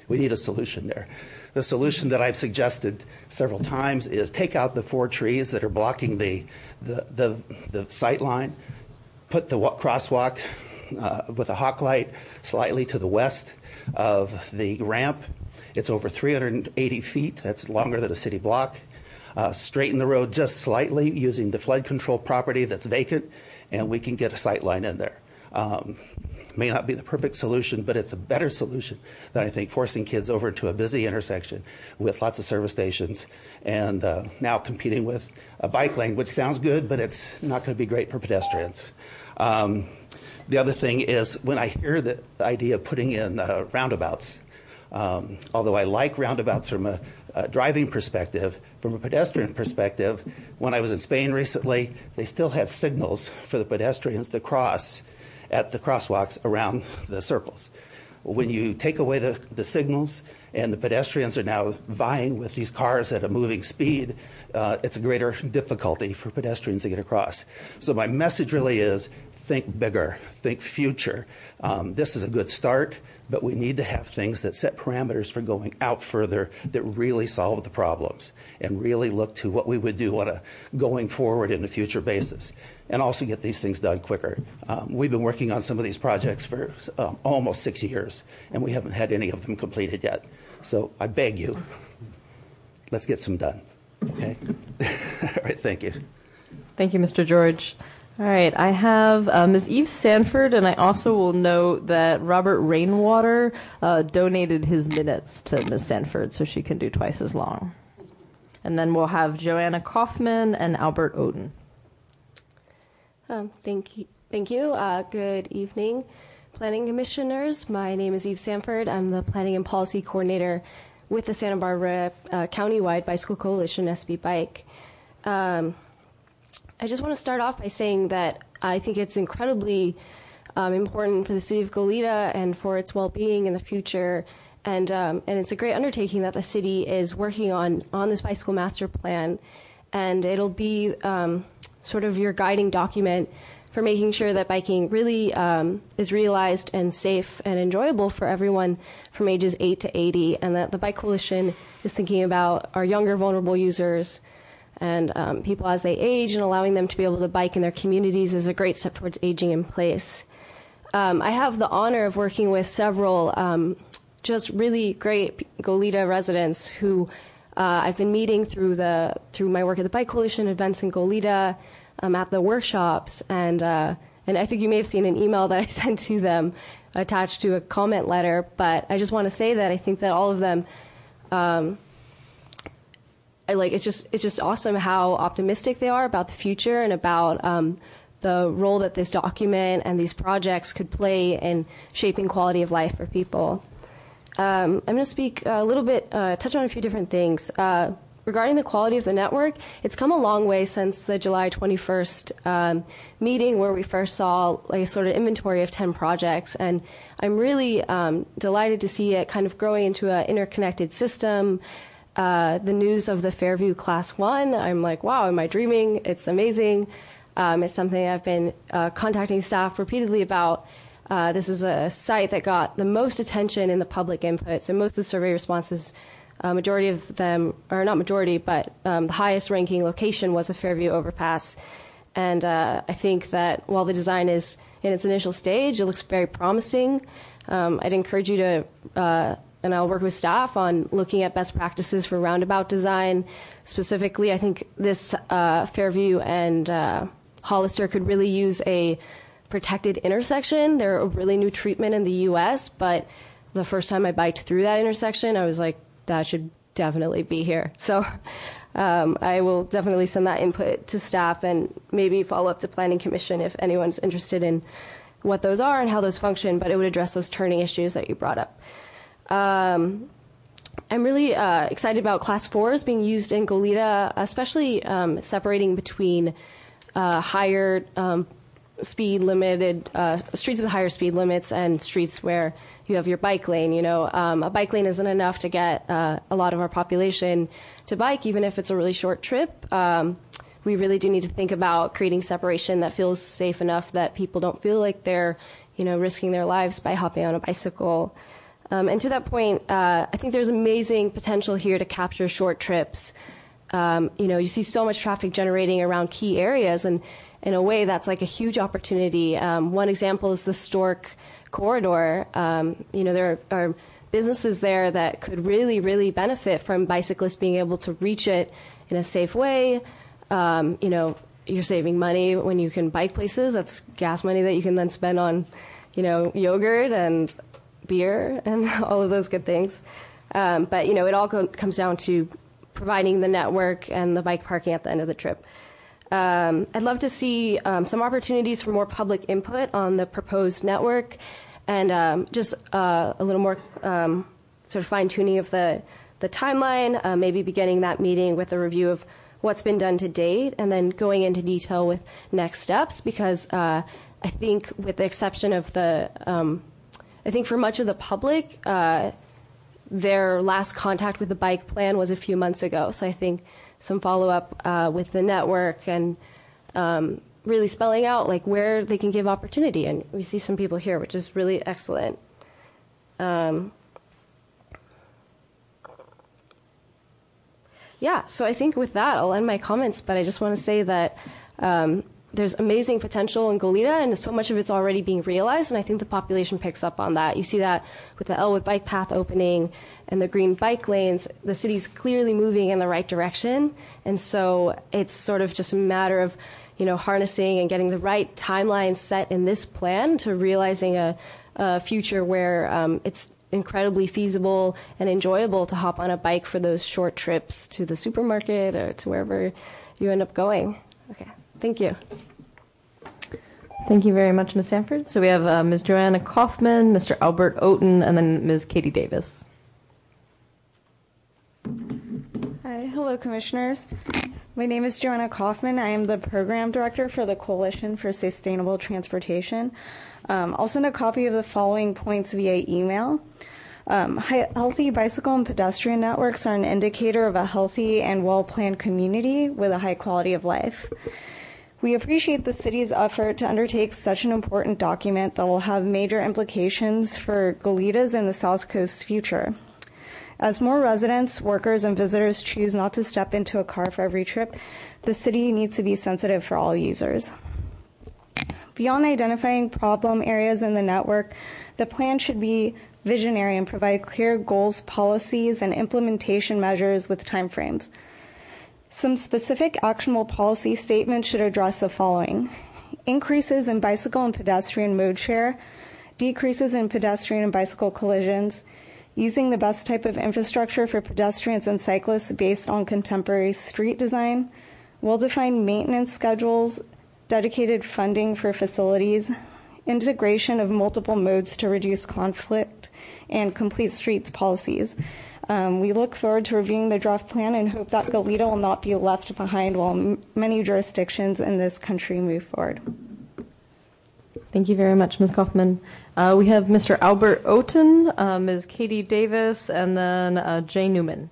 We need a solution there. The solution that I've suggested several times is take out the four trees that are blocking the the the, the sight line, put the wa- crosswalk uh, with a hawk light slightly to the west of the ramp. It's over three hundred eighty feet. That's longer than a city block. Uh, straighten the road just slightly using the flood control property that's vacant, and we can get a sight line in there. Um, may not be the perfect solution, but it's a better solution than I think forcing kids over to a busy intersection with lots of service stations and uh, now competing with a bike lane, which sounds good, but it's not going to be great for pedestrians. Um, the other thing is when I hear the idea of putting in uh, roundabouts, um, although I like roundabouts from a, a driving perspective, from a pedestrian perspective, when I was in Spain recently, they still had signals for the pedestrians to cross at the crosswalks around the circles. When you take away the, the signals and the pedestrians are now vying with these cars at a moving speed, uh, it's a greater difficulty for pedestrians to get across. So my message really is think bigger, think future. Um, this is a good start, but we need to have things that set parameters for going out further that really solve the problems and really look to what we would do on a going forward in a future basis, and also get these things done quicker. Um, we've been working on some of these projects for um, almost six years, and we haven't had any of them completed yet. So I beg you, let's get some done. Okay? All right, thank you.
Thank you, Mister George. All right, I have uh, Miz Eve Sanford, and I also will note that Robert Rainwater uh, donated his minutes to Miz Sanford, so she can do twice as long. And then we'll have Joanna Kaufman and Albert Oden.
Um, thank you. Thank you. Uh, good evening, Planning Commissioners. My name is Eve Sanford. I'm the Planning and Policy Coordinator with the Santa Barbara uh, Countywide Bicycle Coalition, S B Bike. Um, I just want to start off by saying that I think it's incredibly um, important for the city of Goleta and for its well-being in the future. And um, and it's a great undertaking that the city is working on on this bicycle master plan. And it'll be um, sort of your guiding document for making sure that biking really um, is realized and safe and enjoyable for everyone from ages eight to eighty, and that the Bike Coalition is thinking about our younger vulnerable users and um, people as they age, and allowing them to be able to bike in their communities is a great step towards aging in place. Um, I have the honor of working with several um, just really great Goleta residents who uh, I've been meeting through the through my work at the Bike Coalition, events in Goleta, um, at the workshops, and uh, and I think you may have seen an email that I sent to them attached to a comment letter. But I just want to say that I think that all of them. Um, I like it's just it's just awesome how optimistic they are about the future and about um, the role that this document and these projects could play in shaping quality of life for people. Um, I'm going to speak a little bit, uh, touch on a few different things. Uh, regarding the quality of the network, it's come a long way since the July twenty-first um, meeting where we first saw like a sort of inventory of ten projects. And I'm really um, delighted to see it kind of growing into an interconnected system. Uh, the news of the Fairview Class one, I'm like, wow, am I dreaming? It's amazing. Um, it's something I've been uh, contacting staff repeatedly about. Uh, this is a site that got the most attention in the public input. So most of the survey responses, uh, majority of them, or not majority, but um, the highest ranking location was the Fairview overpass. And uh, I think that while the design is in its initial stage, it looks very promising. Um, I'd encourage you to uh, and I'll work with staff on looking at best practices for roundabout design. Specifically, I think this uh, Fairview and uh, Hollister could really use a protected intersection. They're a really new treatment in the U S, but the first time I biked through that intersection, I was like, that should definitely be here. So um, I will definitely send that input to staff and maybe follow up to Planning Commission if anyone's interested in what those are and how those function, but it would address those turning issues that you brought up. Um, I'm really uh, excited about Class fours being used in Goleta, especially um, separating between uh, higher um, speed limited uh, streets with higher speed limits and streets where you have your bike lane. You know, um, a bike lane isn't enough to get uh, a lot of our population to bike, even if it's a really short trip. Um, we really do need to think about creating separation that feels safe enough that people don't feel like they're, you know, risking their lives by hopping on a bicycle. Um, and to that point, uh, I think there's amazing potential here to capture short trips. Um, you know, you see so much traffic generating around key areas, and in a way that's like a huge opportunity. Um, one example is the Stork corridor. Um, you know, there are businesses there that could really, really benefit from bicyclists being able to reach it in a safe way. Um, you know, you're saving money when you can bike places. That's gas money that you can then spend on, you know, yogurt and beer and all of those good things. Um, but, you know, it all go- comes down to providing the network and the bike parking at the end of the trip. Um, I'd love to see um, some opportunities for more public input on the proposed network, and um, just uh, a little more um, sort of fine-tuning of the, the timeline, uh, maybe beginning that meeting with a review of what's been done to date, and then going into detail with next steps, because uh, I think with the exception of the, um, I think for much of the public, uh, their last contact with the bike plan was a few months ago. So I think some follow-up uh, with the network and um, really spelling out like where they can give opportunity. And we see some people here, which is really excellent. Um, yeah, so I think with that, I'll end my comments, but I just want to say that um, there's amazing potential in Goleta, and so much of it's already being realized, and I think the population picks up on that. You see that with the Elwood bike path opening and the green bike lanes. The city's clearly moving in the right direction, and so it's sort of just a matter of, you know, harnessing and getting the right timeline set in this plan to realizing a, a future where um, it's incredibly feasible and enjoyable to hop on a bike for those short trips to the supermarket or to wherever you end up going. Okay. Thank you.
Thank you very much, Miz Sanford. So we have uh, Miz Joanna Kaufman, Mister Albert Oten, and then Miz Katie Davis.
Hi, hello, Commissioners. My name is Joanna Kaufman. I am the Program Director for the Coalition for Sustainable Transportation. Um, I'll send a copy of the following points via email. Um, healthy bicycle and pedestrian networks are an indicator of a healthy and well-planned community with a high quality of life. We appreciate the city's effort to undertake such an important document that will have major implications for Goleta's and the South Coast's future. As more residents, workers, and visitors choose not to step into a car for every trip, the city needs to be sensitive for all users. Beyond identifying problem areas in the network, the plan should be visionary and provide clear goals, policies, and implementation measures with timeframes. Some specific actionable policy statements should address the following: increases in bicycle and pedestrian mode share, decreases in pedestrian and bicycle collisions, using the best type of infrastructure for pedestrians and cyclists based on contemporary street design, well-defined maintenance schedules, dedicated funding for facilities, integration of multiple modes to reduce conflict, and complete streets policies. Um, we look forward to reviewing the draft plan and hope that Goleta will not be left behind while m- many jurisdictions in this country move forward.
Thank you very much, Miz Kaufman. Uh, we have Mister Albert Oten, uh, Miz Katie Davis, and then uh, Jay Newman.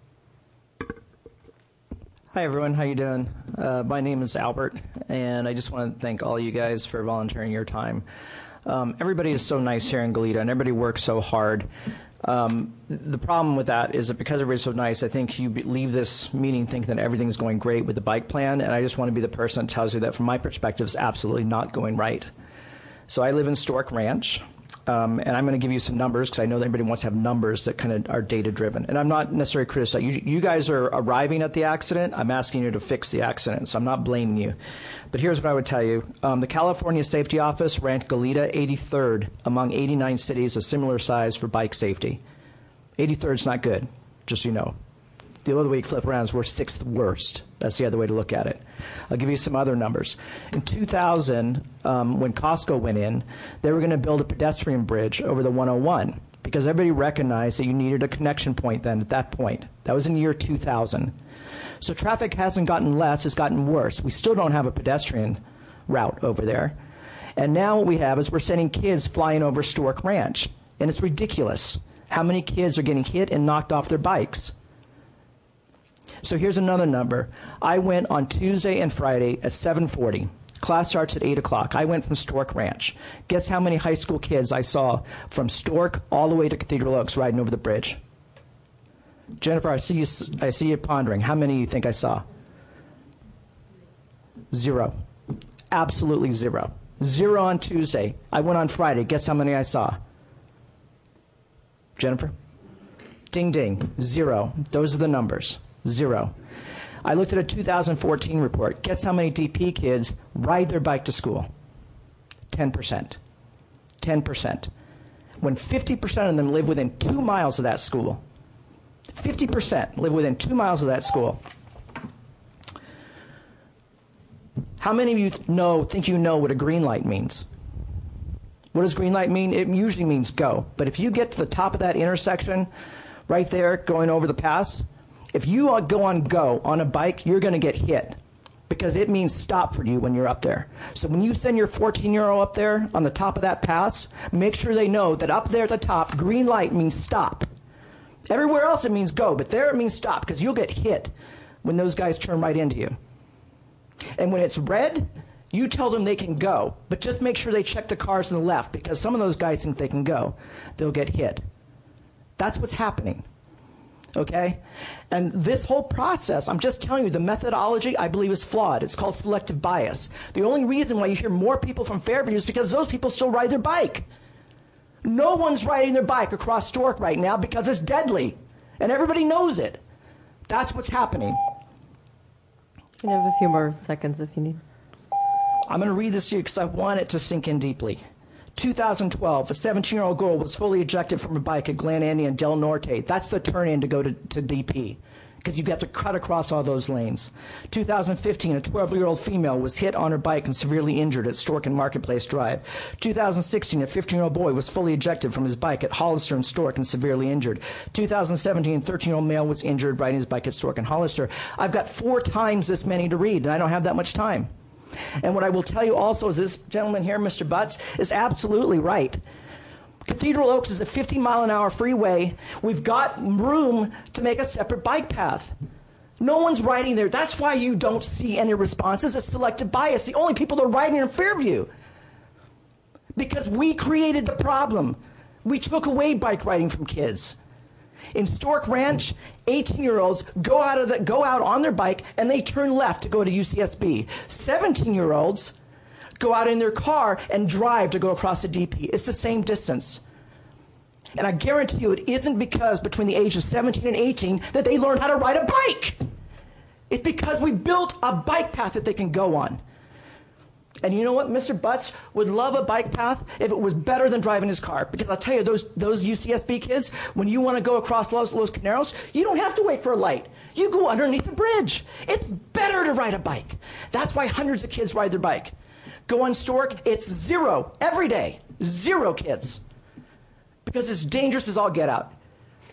Hi, everyone. How you doing? Uh, my name is Albert, and I just want to thank all you guys for volunteering your time. Um, everybody is so nice here in Goleta, and everybody works so hard. Um, the problem with that is that because everybody's so nice, I think you leave this meeting thinking that everything's going great with the bike plan, and I just want to be the person that tells you that from my perspective, it's absolutely not going right. So I live in Stork Ranch, um, and I'm going to give you some numbers because I know that everybody wants to have numbers that kind of are data-driven. And I'm not necessarily criticizing. You, you guys are arriving at the accident. I'm asking you to fix the accident, so I'm not blaming you. But here's what I would tell you. Um, the California Safety Office ranked Goleta eighty-third among eighty-nine cities of similar size for bike safety. eighty-third is not good, just so you know. The other way you flip around is we're sixth worst. That's the other way to look at it. I'll give you some other numbers. In two thousand, um, when Costco went in, they were going to build a pedestrian bridge over the one oh one because everybody recognized that you needed a connection point then at that point. That was in the year two thousand. So traffic hasn't gotten less, it's gotten worse. We still don't have a pedestrian route over there. And now what we have is we're sending kids flying over Stork Ranch. And it's ridiculous how many kids are getting hit and knocked off their bikes. So here's another number. I went on Tuesday and Friday at seven forty, Class starts at eight o'clock. I went from Stork Ranch. Guess how many high school kids I saw from Stork all the way to Cathedral Oaks riding over the bridge? Jennifer, I see you, I see you pondering. How many do you think I saw? Zero. Absolutely zero. Zero on Tuesday. I went on Friday. Guess how many I saw? Jennifer? Ding, ding. Zero. Those are the numbers. Zero. I looked at a two thousand fourteen report. Guess how many D P kids ride their bike to school? ten percent. ten percent. When fifty percent of them live within two miles of that school. fifty percent live within two miles of that school. How many of you know, think you know what a green light means? What does green light mean? It usually means go. But if you get to the top of that intersection, right there, going over the pass, if you go on go on a bike, you're going to get hit because it means stop for you when you're up there. So when you send your fourteen-year-old up there on the top of that pass, make sure they know that up there at the top, green light means stop. Everywhere else it means go, but there it means stop because you'll get hit when those guys turn right into you. And when it's red, you tell them they can go, but just make sure they check the cars on the left because some of those guys think they can go. They'll get hit. That's what's happening. Okay? And this whole process, I'm just telling you, the methodology, I believe, is flawed. It's called selective bias. The only reason why you hear more people from Fairview is because those people still ride their bike. No one's riding their bike across Stork right now because it's deadly. And everybody knows it. That's what's happening.
You can have a few more seconds if you need.
I'm going to read this to you because I want it to sink in deeply. two thousand twelve, a seventeen-year-old girl was fully ejected from a bike at Glen Andy and Del Norte. That's the turn-in to go to, to D P because you have to cut across all those lanes. two thousand fifteen, a twelve-year-old female was hit on her bike and severely injured at Stork and Marketplace Drive. two thousand sixteen, a fifteen-year-old boy was fully ejected from his bike at Hollister and Stork and severely injured. two thousand seventeen, a thirteen-year-old male was injured riding his bike at Stork and Hollister. I've got four times this many to read, and I don't have that much time. And what I will tell you also is this gentleman here, Mister Butts, is absolutely right. Cathedral Oaks is a fifty mile an hour freeway. We've got room to make a separate bike path. No one's riding there. That's why you don't see any responses. It's selective bias. The only people that are riding are in Fairview. Because we created the problem. We took away bike riding from kids. In Stork Ranch, eighteen-year-olds go out of the, go out on their bike and they turn left to go to U C S B. seventeen-year-olds go out in their car and drive to go across the D P. It's the same distance. And I guarantee you it isn't because between the age of seventeen and eighteen that they learn how to ride a bike. It's because we built a bike path that they can go on. And you know what? Mister Butts would love a bike path if it was better than driving his car. Because I'll tell you, those those U C S B kids, when you want to go across Los, Los Caneros, you don't have to wait for a light. You go underneath the bridge. It's better to ride a bike. That's why hundreds of kids ride their bike. Go on Stork, it's zero every day. Zero kids. Because it's dangerous as all get out.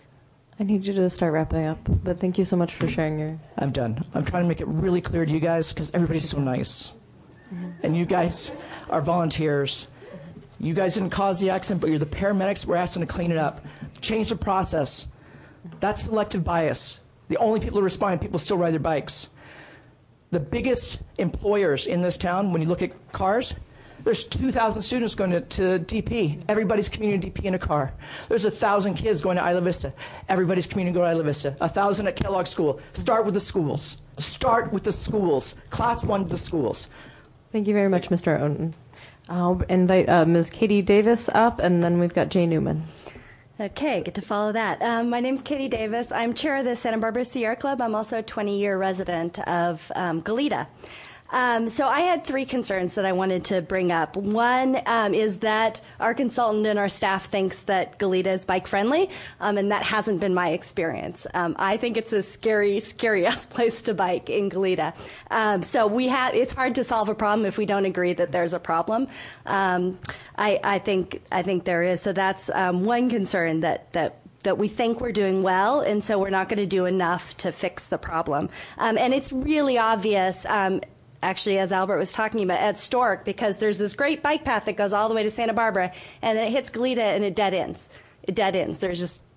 I need you to start wrapping up, but thank you so much for sharing your...
I'm done. I'm trying to make it really clear to you guys because everybody's so nice. And you guys are volunteers. You guys didn't cause the accident, but you're the paramedics. We're asking to clean it up. Change the process. That's selective bias. The only people who respond, people still ride their bikes. The biggest employers in this town, when you look at cars, there's two thousand students going to, to D P. Everybody's commuting to D P in a car. There's one thousand kids going to Isla Vista. Everybody's commuting to go to Isla Vista. one thousand at Kellogg School. Start with the schools. Start with the schools. Class one to the schools.
Thank you very much, Mister Oden. I'll invite uh, Miz Katie Davis up, and then we've got Jay Newman.
Okay, get to follow that. Um, my name's Katie Davis. I'm chair of the Santa Barbara Sierra Club. I'm also a twenty-year resident of um, Goleta. Um, so I had three concerns that I wanted to bring up. One um, is that our consultant and our staff thinks that Goleta is bike friendly, um, and that hasn't been my experience. Um, I think it's a scary, scary ass place to bike in Goleta. Um, so we have. It's hard to solve a problem if we don't agree that there's a problem. Um, I, I think I think there is. So that's um, one concern that that. that we think we're doing well, and so we're not going to do enough to fix the problem. Um, and it's really obvious, um, actually, as Albert was talking about, at Stork, because there's this great bike path that goes all the way to Santa Barbara, and then it hits Goleta and it dead ends. It dead ends. There's just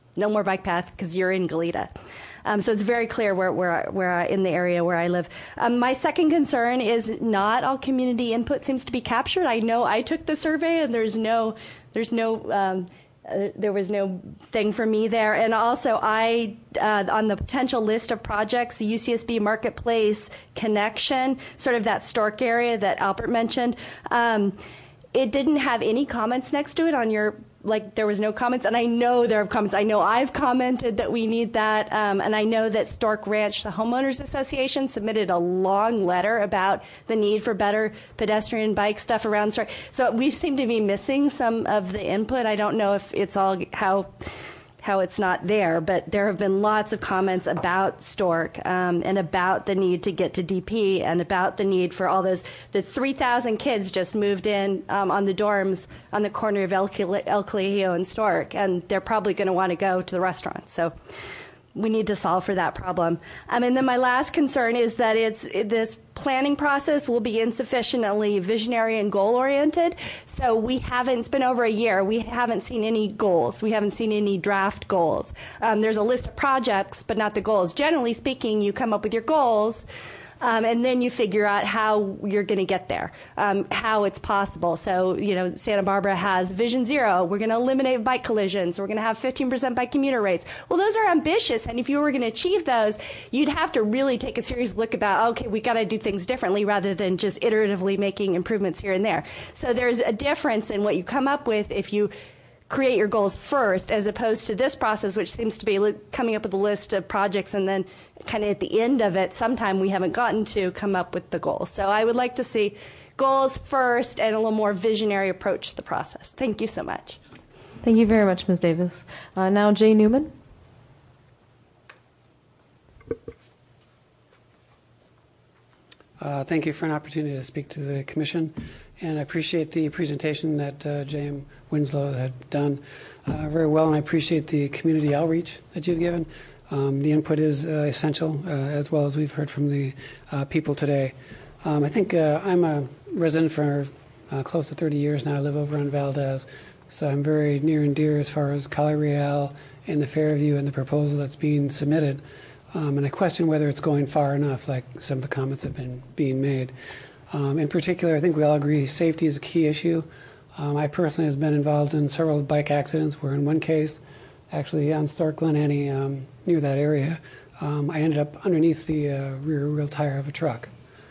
no more bike path because you're in Goleta. Um, so it's very clear where, where, where I, in the area where I live. Um, my second concern is not all community input seems to be captured. I know I took the survey and there's no, there's no, um, uh, there was no thing for me there. And also I, uh, on the potential list of projects, the U C S B Marketplace connection, sort of that Stork area that Albert mentioned, um, it didn't have any comments next to it on your, like there was no comments, and I know there are comments. I know I've commented that we need that, um, and I know that Stork Ranch, the homeowners association, submitted a long letter about the need for better pedestrian bike stuff around Stork. So we seem to be missing some of the input. I don't know if it's all how how it's not there, but there have been lots of comments about Stork um, and about the need to get to D P and about the need for all those, the three thousand kids just moved in um, on the dorms on the corner of El, El Colegio and Stork, and they're probably going to want to go to the restaurant. So we need to solve for that problem. Um, and then my last concern is that it's it, this planning process will be insufficiently visionary and goal-oriented. So we haven't, it's been over a year, we haven't seen any goals. We haven't seen any draft goals. Um, there's a list of projects, but not the goals. Generally speaking, you come up with your goals, Um, and then you figure out how you're going to get there, um, how it's possible. So, you know, Santa Barbara has Vision Zero. We're going to eliminate bike collisions. We're going to have fifteen percent bike commuter rates. Well, those are ambitious. And if you were going to achieve those, you'd have to really take a serious look about, okay, we got to do things differently rather than just iteratively making improvements here and there. So there's a difference in what you come up with if you create your goals first, as opposed to this process, which seems to be li- coming up with a list of projects and then kind of at the end of it, sometime we haven't gotten to come up with the goals. So I would like to see goals first and a little more visionary approach to the process. Thank you so much.
Thank you very much, Miz Davis. Uh, now, Jay Newman.
Uh, thank you for an opportunity to speak to the Commission, and I appreciate the presentation that uh, J M Winslow had done uh, very well, and I appreciate the community outreach that you've given. Um, the input is uh, essential, uh, as well as we've heard from the uh, people today. Um, I think uh, I'm a resident for uh, close to thirty years now. I live over on Valdez, so I'm very near and dear as far as Cali Real and the Fairview and the proposal that's being submitted. Um, and I question whether it's going far enough, like some of the comments have been being made. Um, in particular, I think we all agree safety is a key issue. Um, I personally have been involved in several bike accidents where in one case, actually on Stork Glenanny, um, near that area, um, I ended up underneath the uh, rear wheel tire of a truck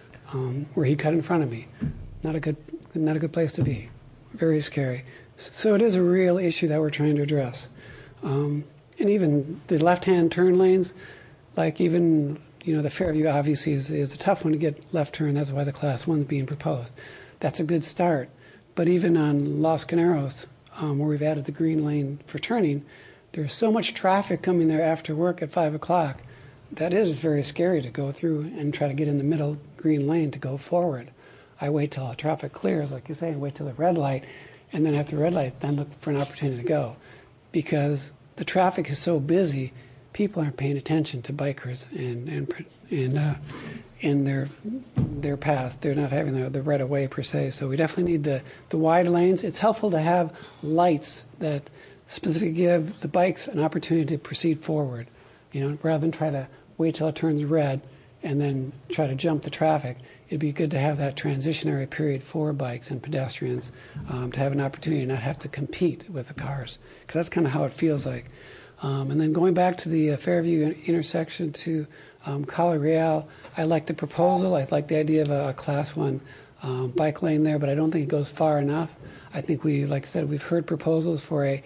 um, where he cut in front of me. Not a good, not a good place to be. Very scary. So it is a real issue that we're trying to address. Um, and even the left-hand turn lanes, like even, you know, the Fairview obviously is, is a tough one to get left turn. That's why the class one is being proposed. That's a good start. But even on Los Caneros, um, where we've added the green lane for turning, there's so much traffic coming there after work at five o'clock. That is very scary to go through and try to get in the middle green lane to go forward. I wait till the traffic clears, like you say, and wait till the red light, and then after the red light, then look for an opportunity to go. Because the traffic is so busy, people aren't paying attention to bikers and and and uh, in their their path. They're not having the, the right of way per se. So we definitely need the, the wide lanes. It's helpful to have lights that specifically give the bikes an opportunity to proceed forward. You know, rather than try to wait till it turns red and then try to jump the traffic. It'd be good to have that transitionary period for bikes and pedestrians um, to have an opportunity to not have to compete with the cars, because that's kind of how it feels like. Um, and then going back to the uh, Fairview intersection to um, Cali Real, I like the proposal. I like the idea of a, a class one um, bike lane there, but I don't think it goes far enough. I think we, like I said, we've heard proposals for a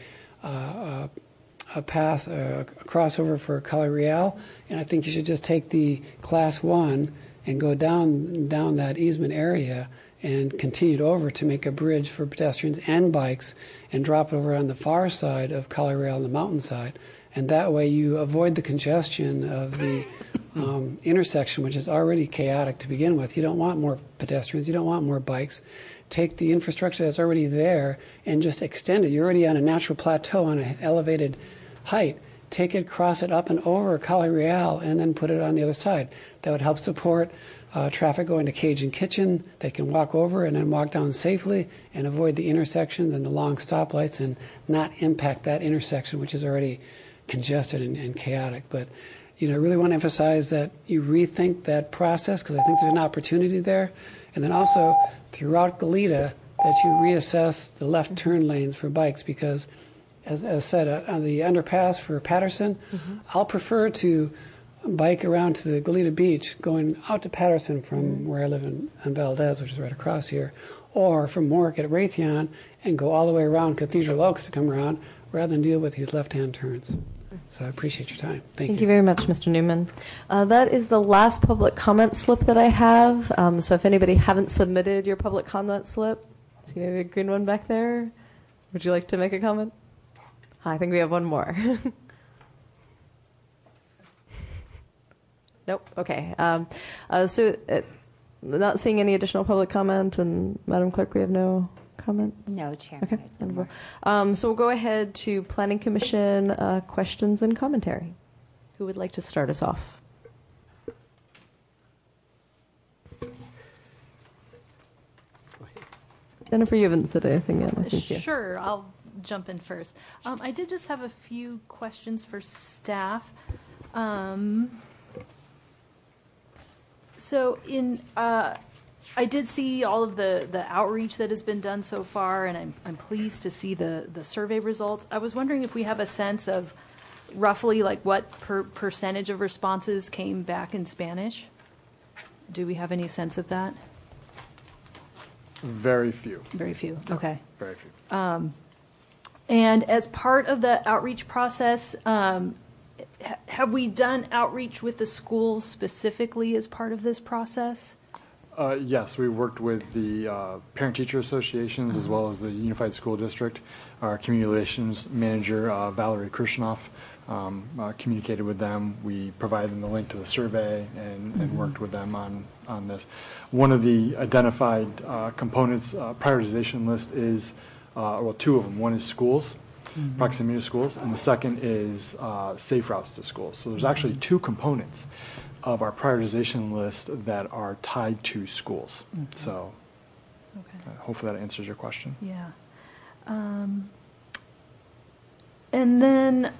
uh, a path, uh, a crossover for Cali Real, and I think you should just take the class one and go down down that easement area and continue it over to make a bridge for pedestrians and bikes and drop it over on the far side of Cali Real on the mountainside. And that way you avoid the congestion of the um, intersection, which is already chaotic to begin with. You don't want more pedestrians. You don't want more bikes. Take the infrastructure that's already there and just extend it. You're already on a natural plateau on an elevated height. Take it, cross it up and over Cali Real, and then put it on the other side. That would help support uh, traffic going to Cajun Kitchen. They can walk over and then walk down safely and avoid the intersections and the long stoplights and not impact that intersection, which is already congested and, and chaotic. But, you know, I really want to emphasize that you rethink that process, because I think there's an opportunity there. And then also throughout Goleta, that you reassess the left turn lanes for bikes, because as, as said, uh, on the underpass for Patterson, mm-hmm. I'll prefer to bike around to the Goleta Beach, going out to Patterson from mm-hmm. where I live in, in Valdez, which is right across here, or from Morrick at Raytheon, and go all the way around Cathedral Oaks to come around, rather than deal with these left-hand turns. So I appreciate your time. Thank,
Thank you.
you
very much, Mister Newman. Uh, that is the last public comment slip that I have. Um, so if anybody haven't submitted your public comment slip, see maybe a green one back there. Would you like to make a comment? I think we have one more. Nope. Okay. Um, uh, so, uh, not seeing any additional public comment, and Madam Clerk, we have no comments.
No, Chair.
Okay. Wonderful. Um, so we'll go ahead to Planning Commission uh, questions and commentary. Who would like to start us off? Jennifer, you haven't said anything yet. I think
Sure. I'll jump in first. Um, I did just have a few questions for staff. Um, So in, uh, I did see all of the, the outreach that has been done so far, and I'm, I'm pleased to see the, the survey results. I was wondering if we have a sense of roughly like what per percentage of responses came back in Spanish? Do we have any sense of that?
Very few.
Very few, okay.
Very few.
Um, and as part of the outreach process, um, have we done outreach with the schools specifically as part of this process?
Uh, yes, we worked with the uh, parent-teacher associations as well as the Unified School District. Our community relations manager, uh, Valerie Krishnoff, um, uh, communicated with them. We provided them the link to the survey and, and worked with them on, on this. One of the identified uh, components, uh, prioritization list is, uh, well, two of them. One is schools. Mm-hmm. Proximity to schools, and the second is uh, safe routes to schools. So there's actually two components of our prioritization list that are tied to schools. Mm-hmm. So okay. uh, hopefully that answers your question.
Yeah. Um, and then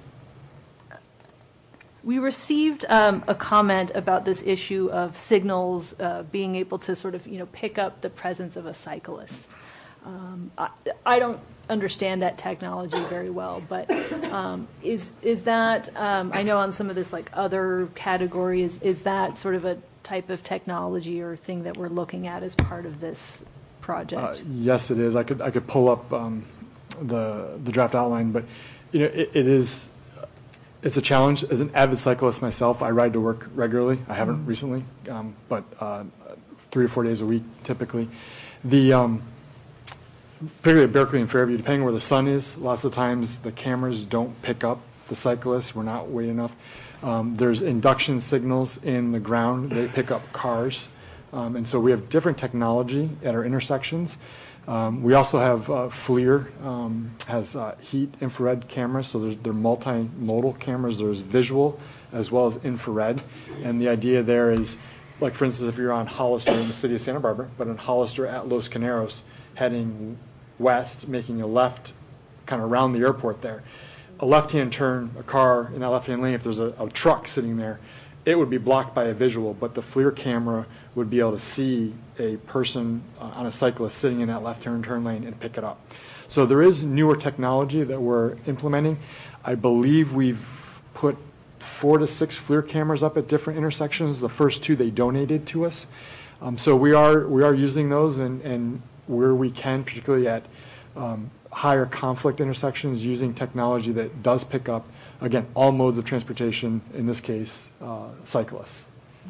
we received um, a comment about this issue of signals uh, being able to sort of, you know, pick up the presence of a cyclist. Um, I, I don't understand that technology very well, but um, is is that um, I know on some of this like other categories, is that sort of a type of technology or thing that we're looking at as part of this project?
Uh, yes, it is. I could I could pull up um, the the draft outline, but you know it, it is it's a challenge. As an avid cyclist myself, I ride to work regularly. I haven't mm-hmm. recently, um, but uh, three or four days a week typically. The um, particularly at Berkeley and Fairview, depending on where the sun is, lots of times the cameras don't pick up the cyclists. We're not wide enough. Um, there's induction signals in the ground. They pick up cars. Um, and so we have different technology at our intersections. Um, we also have uh, FLIR, um, has uh, heat infrared cameras. So there's, they're multimodal cameras. There's visual as well as infrared. And the idea there is, like for instance, if you're on Hollister in the city of Santa Barbara, but in Hollister at Los Caneros, heading west, making a left kind of around the airport there. A left-hand turn, a car in that left-hand lane, if there's a, a truck sitting there, it would be blocked by a visual, but the FLIR camera would be able to see a person uh, on a cyclist sitting in that left-hand turn lane and pick it up. So there is newer technology that we're implementing. I believe we've put four to six FLIR cameras up at different intersections. The first two they donated to us. Um, so we are we are using those, and, and where we can, particularly at um, higher conflict intersections, using technology that does pick up, again, all modes of transportation, in this case, uh, cyclists.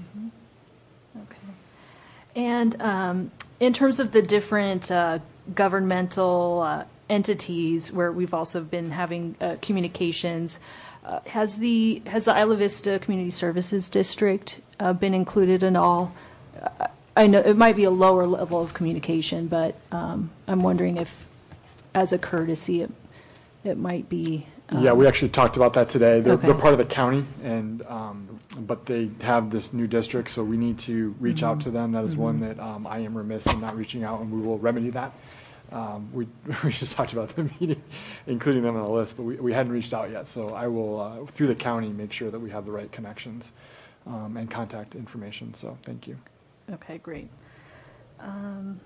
Mm-hmm. Okay. And um, in terms of the different uh, governmental uh, entities where we've also been having uh, communications, uh, has the has the Isla Vista Community Services District uh, been included in all? Uh, I know it might be a lower level of communication, but um, I'm wondering if, as a courtesy, it, it might be. Um,
yeah, we actually talked about that today. They're,
okay.
they're part of the county, and um, but they have this new district, so we need to reach mm-hmm. out to them. That is mm-hmm. one that um, I am remiss in not reaching out, and we will remedy that. Um, we, we just talked about the meeting, including them on the list, but we, we hadn't reached out yet. So I will, uh, through the county, make sure that we have the right connections um, and contact information. So thank you.
Okay, great. Um,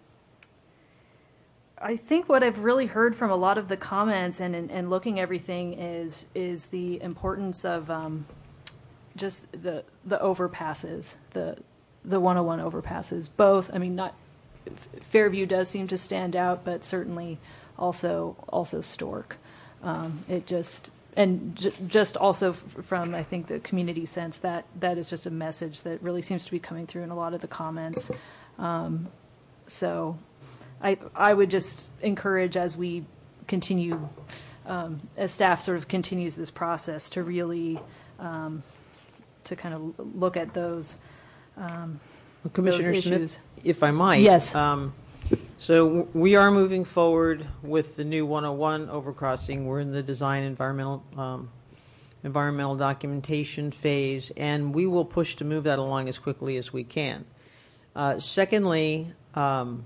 I think what I've really heard from a lot of the comments and, and, and looking everything is is the importance of um, just the the overpasses, the the one oh one overpasses. Both, I mean, not Fairview does seem to stand out, but certainly also also Stork. Um, it just and j- just also f- from I think the community sense that that is just a message that really seems to be coming through in a lot of the comments. Um, so. I, I would just encourage as we continue, um, as staff sort of continues this process to really, um, to kind of look at those, um,
well, Commissioner
those
Smith,
issues.
if I might.
Yes.
Um, so w- we are moving forward with the new one oh one overcrossing. We're in the design environmental um, environmental documentation phase, and we will push to move that along as quickly as we can. Uh, secondly, um,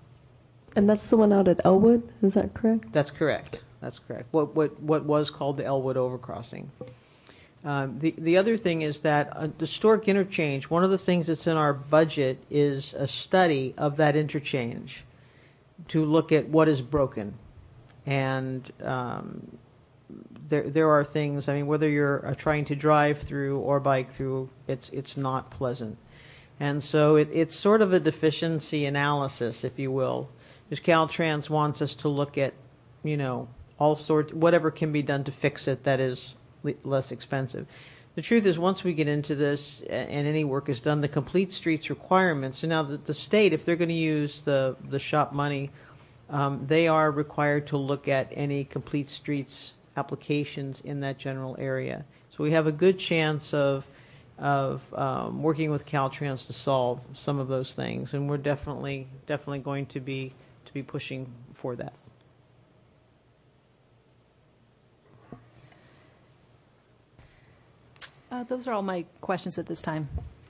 And that's the one out at Elwood, is that correct?
That's correct. That's correct. What what what was called the Elwood Overcrossing. Um, the the other thing is that uh, the Stork interchange. One of the things that's in our budget is a study of that interchange to look at what is broken, and um, there there are things. I mean, whether you're uh, trying to drive through or bike through, it's it's not pleasant, and so it, it's sort of a deficiency analysis, if you will. Because Caltrans wants us to look at, you know, all sorts, whatever can be done to fix it that is le- less expensive. The truth is, once we get into this and any work is done, the complete streets requirements, so now the, the state, if they're going to use the, the shop money, um, they are required to look at any complete streets applications in that general area. So we have a good chance of of um, working with Caltrans to solve some of those things, and we're definitely definitely going to be to be pushing for that.
Uh, those are all my questions at this time.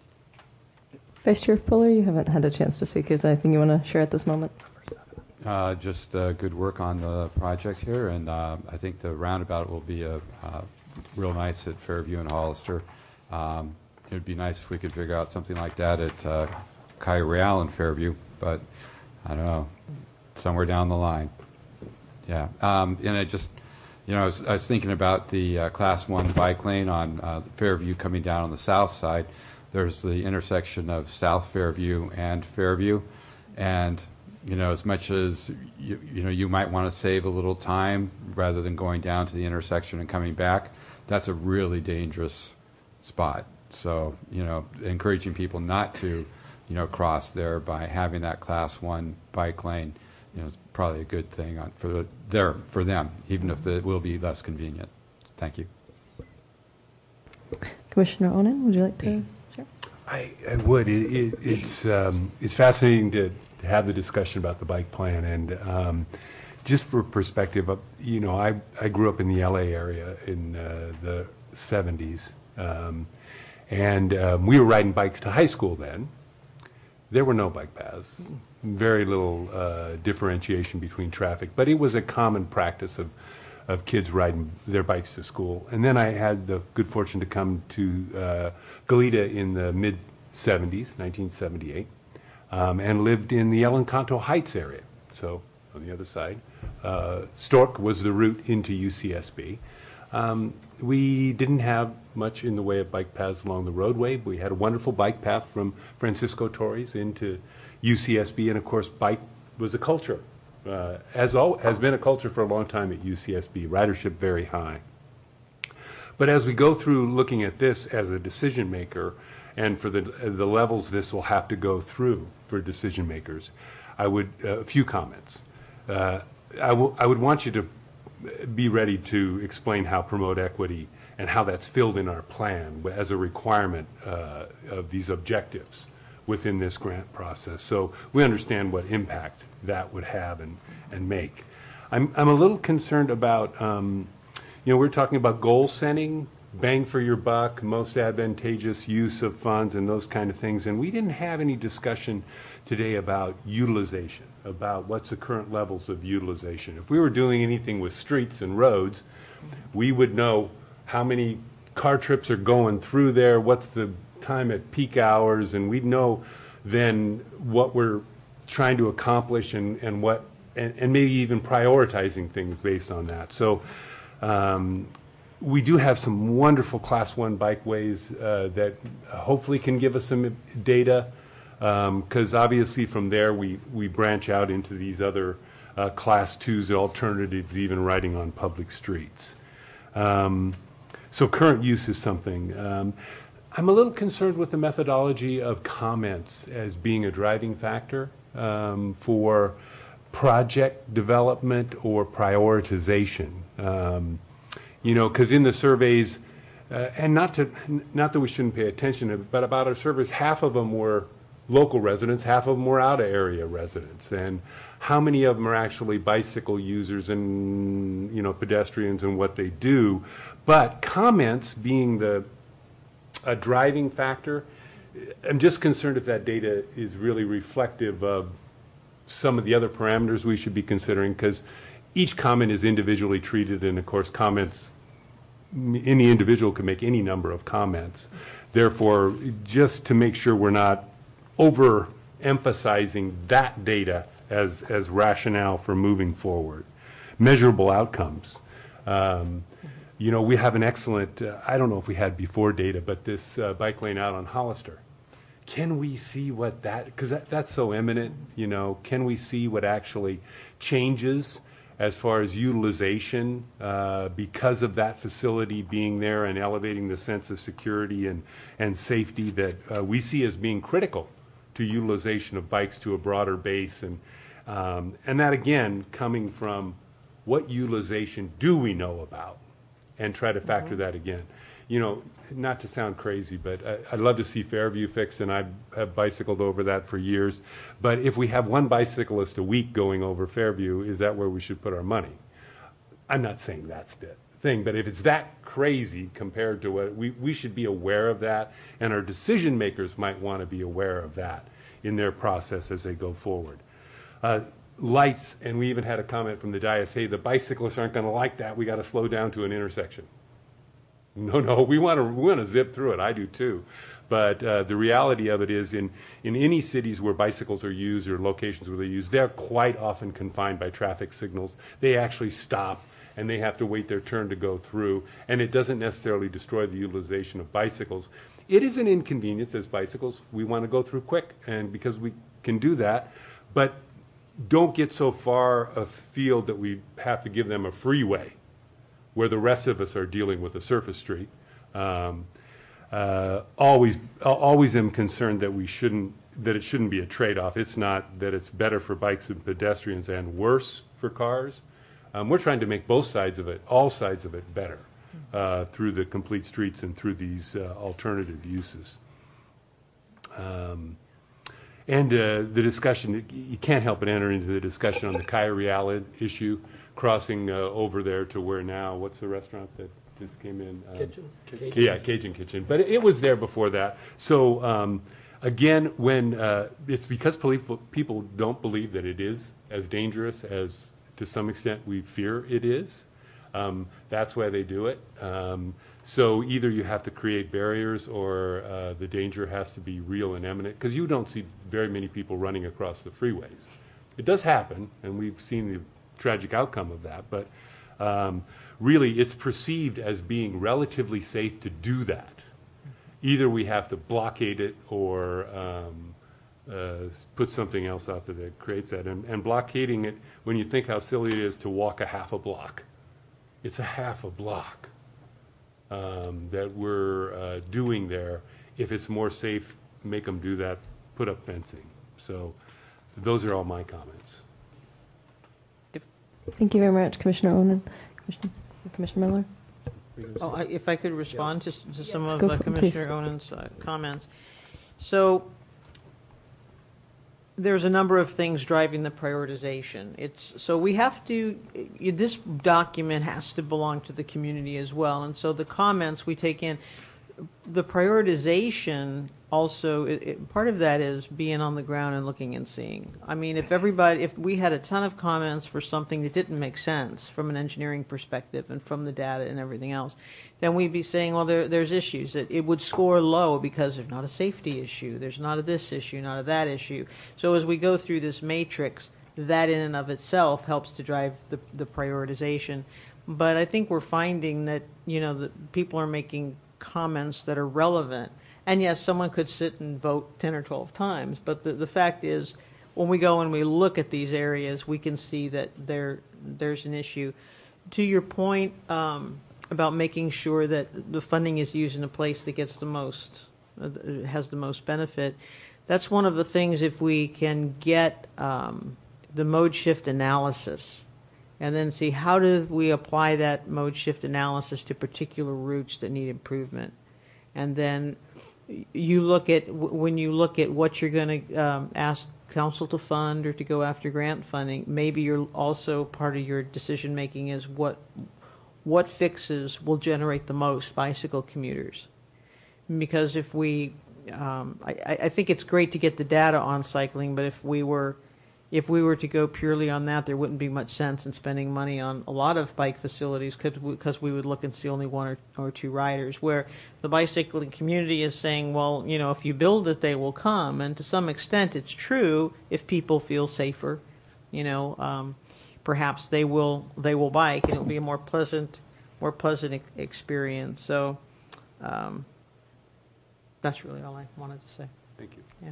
Vice Chair Fuller, you haven't had a chance to speak. Is there anything you want to share at this moment?
Uh, just uh, good work on the project here, and uh, I think the roundabout will be a, uh, real nice at Fairview and Hollister. Um, it would be nice if we could figure out something like that at uh, Cayo Real and Fairview, but I don't know, somewhere down the line. Yeah, um, and I just, you know, I was, I was thinking about the uh, Class One bike lane on uh, Fairview coming down on the south side. There's the intersection of South Fairview and Fairview, and you know, as much as you, you know, you might want to save a little time rather than going down to the intersection and coming back. That's a really dangerous spot. So, you know, encouraging people not to, you know, cross there by having that Class One bike lane, you know, is probably a good thing on, for the, there for them, even if it will be less convenient. Thank you.
Commissioner Onen, would you like to share?
I, I would. It, it, it's um, it's fascinating to, to have the discussion about the bike plan, and um, just for perspective, uh, you know, I I grew up in the L A area in uh, the seventies, um, and um, we were riding bikes to high school then. There were no bike paths, very little uh, differentiation between traffic, but it was a common practice of of kids riding their bikes to school. And then I had the good fortune to come to uh, Goleta in the mid seventies, nineteen seventy-eight, um, and lived in the El Encanto Heights area. So on the other side, uh, Stork was the route into U C S B. Um, we didn't have much in the way of bike paths along the roadway. We had a wonderful bike path from Francisco Torres into U C S B, and of course, bike was a culture. Uh, as all, has been a culture for a long time at U C S B, ridership very high. But as we go through looking at this as a decision maker, and for the the levels this will have to go through for decision makers, I would uh, a few comments. Uh, I, w- I would want you to be ready to explain how promote equity and how that's filled in our plan as a requirement uh, of these objectives within this grant process. So we understand what impact that would have and, and make. I'm, I'm a little concerned about, um, you know, we're talking about goal setting bang for your buck, most advantageous use of funds and those kind of things. And we didn't have any discussion today about utilization, about what's the current levels of utilization. If we were doing anything with streets and roads, we would know how many car trips are going through there, what's the time at peak hours, and we'd know then what we're trying to accomplish and, and what, and, and maybe even prioritizing things based on that. So um, we do have some wonderful class one bikeways uh, that hopefully can give us some data, because um, obviously from there we, we branch out into these other uh, class twos, alternatives, even riding on public streets. Um, so current use is something. Um, I'm a little concerned with the methodology of comments as being a driving factor um, for project development or prioritization. Um, you know, because in the surveys, uh, and not to, not that we shouldn't pay attention to it, but about our surveys, half of them were local residents, half of them were out-of-area residents, and how many of them are actually bicycle users and, you know, pedestrians and what they do. But comments being the a driving factor, I'm just concerned if that data is really reflective of some of the other parameters we should be considering, because each comment is individually treated, and of course comments, any individual can make any number of comments. Therefore, just to make sure we're not overemphasizing that data as, as rationale for moving forward. Measurable outcomes. Um, you know, we have an excellent, uh, I don't know if we had before data, but this uh, bike lane out on Hollister. Can we see what that, because that, that's so eminent, you know, can we see what actually changes as far as utilization uh, because of that facility being there and elevating the sense of security and, and safety that uh, we see as being critical to utilization of bikes to a broader base. And, um, and that, again, coming from what utilization do we know about, and try to factor mm-hmm. that again. You know, not to sound crazy, but I, I'd love to see Fairview fixed, and I have bicycled over that for years. But if we have one bicyclist a week going over Fairview, is that where we should put our money? I'm not saying that's the thing, but if it's that crazy compared to what, we, we should be aware of that, and our decision makers might want to be aware of that in their process as they go forward. Uh, lights, and we even had a comment from the dais, hey, the bicyclists aren't going to like that, we got to slow down to an intersection. No, no, we want to we want to zip through it. I do too. But uh, the reality of it is in, in any cities where bicycles are used or locations where they're used, they're quite often confined by traffic signals. They actually stop and they have to wait their turn to go through. And it doesn't necessarily destroy the utilization of bicycles. It is an inconvenience as bicycles. We want to go through quick, and because we can do that. But don't get so far afield that we have to give them a freeway where the rest of us are dealing with a surface street. Um, uh, always, always am concerned that we shouldn't, that it shouldn't be a trade-off. It's not that it's better for bikes and pedestrians and worse for cars. Um, we're trying to make both sides of it, all sides of it, better uh, through the complete streets and through these uh, alternative uses. Um, and uh, the discussion, you can't help but enter into the discussion on the Kaya Real issue. Crossing uh, over there to where now, what's the restaurant that just came in? Um,
Kitchen. Cajun.
Yeah, Cajun Kitchen. But it, it was there before that. So um, again, when uh, it's because people don't believe that it is as dangerous as to some extent we fear it is. Um, that's why they do it. Um, so either you have to create barriers or uh, the danger has to be real and imminent, because you don't see very many people running across the freeways. It does happen, and we've seen the tragic outcome of that, but um, really it's perceived as being relatively safe to do that. Either we have to blockade it or um, uh, put something else out there that creates that. And, and blockading it, when you think how silly it is to walk a half a block, it's a half a block um, that we're uh, doing there. If it's more safe, make them do that, put up fencing. So those are all my comments.
Thank you very much, Commissioner Onan. Commissioner, Commissioner Miller?
Oh, I, if I could respond to, to some
Yes,
of
go
uh,
for it,
Commissioner
please.
Onan's uh, comments. So there's a number of things driving the prioritization. It's so we have to. This document has to belong to the community as well, and so the comments we take in, the prioritization also. It, it, part of that is being on the ground and looking and seeing. I mean, if everybody, if we had a ton of comments for something that didn't make sense from an engineering perspective and from the data and everything else, then we'd be saying, well, there, there's issues. It, it would score low because there's not a safety issue, there's not a this issue, not a that issue. So as we go through this matrix, that in and of itself helps to drive the, the prioritization. But I think we're finding that, you know, that people are making comments that are relevant. And yes, someone could sit and vote ten or twelve times, but the, the fact is, when we go and we look at these areas, we can see that there there's an issue. To your point, um, about making sure that the funding is used in a place that gets the most, uh, has the most benefit. That's one of the things, if we can get um, the mode shift analysis and then see how do we apply that mode shift analysis to particular routes that need improvement. And then you look at, when you look at what you're going to um, ask council to fund or to go after grant funding, maybe you're also part of your decision making is what what fixes will generate the most bicycle commuters. Because if we, um, I, I think it's great to get the data on cycling, but if we were if we were to go purely on that, there wouldn't be much sense in spending money on a lot of bike facilities because we would look and see only one or, or two riders, where the bicycling community is saying, well, you know, if you build it, they will come. And to some extent, it's true if people feel safer, you know, um, perhaps they will they will bike and it will be a more pleasant, more pleasant e- experience. So um, that's really all I wanted to say.
Thank you.
Yeah.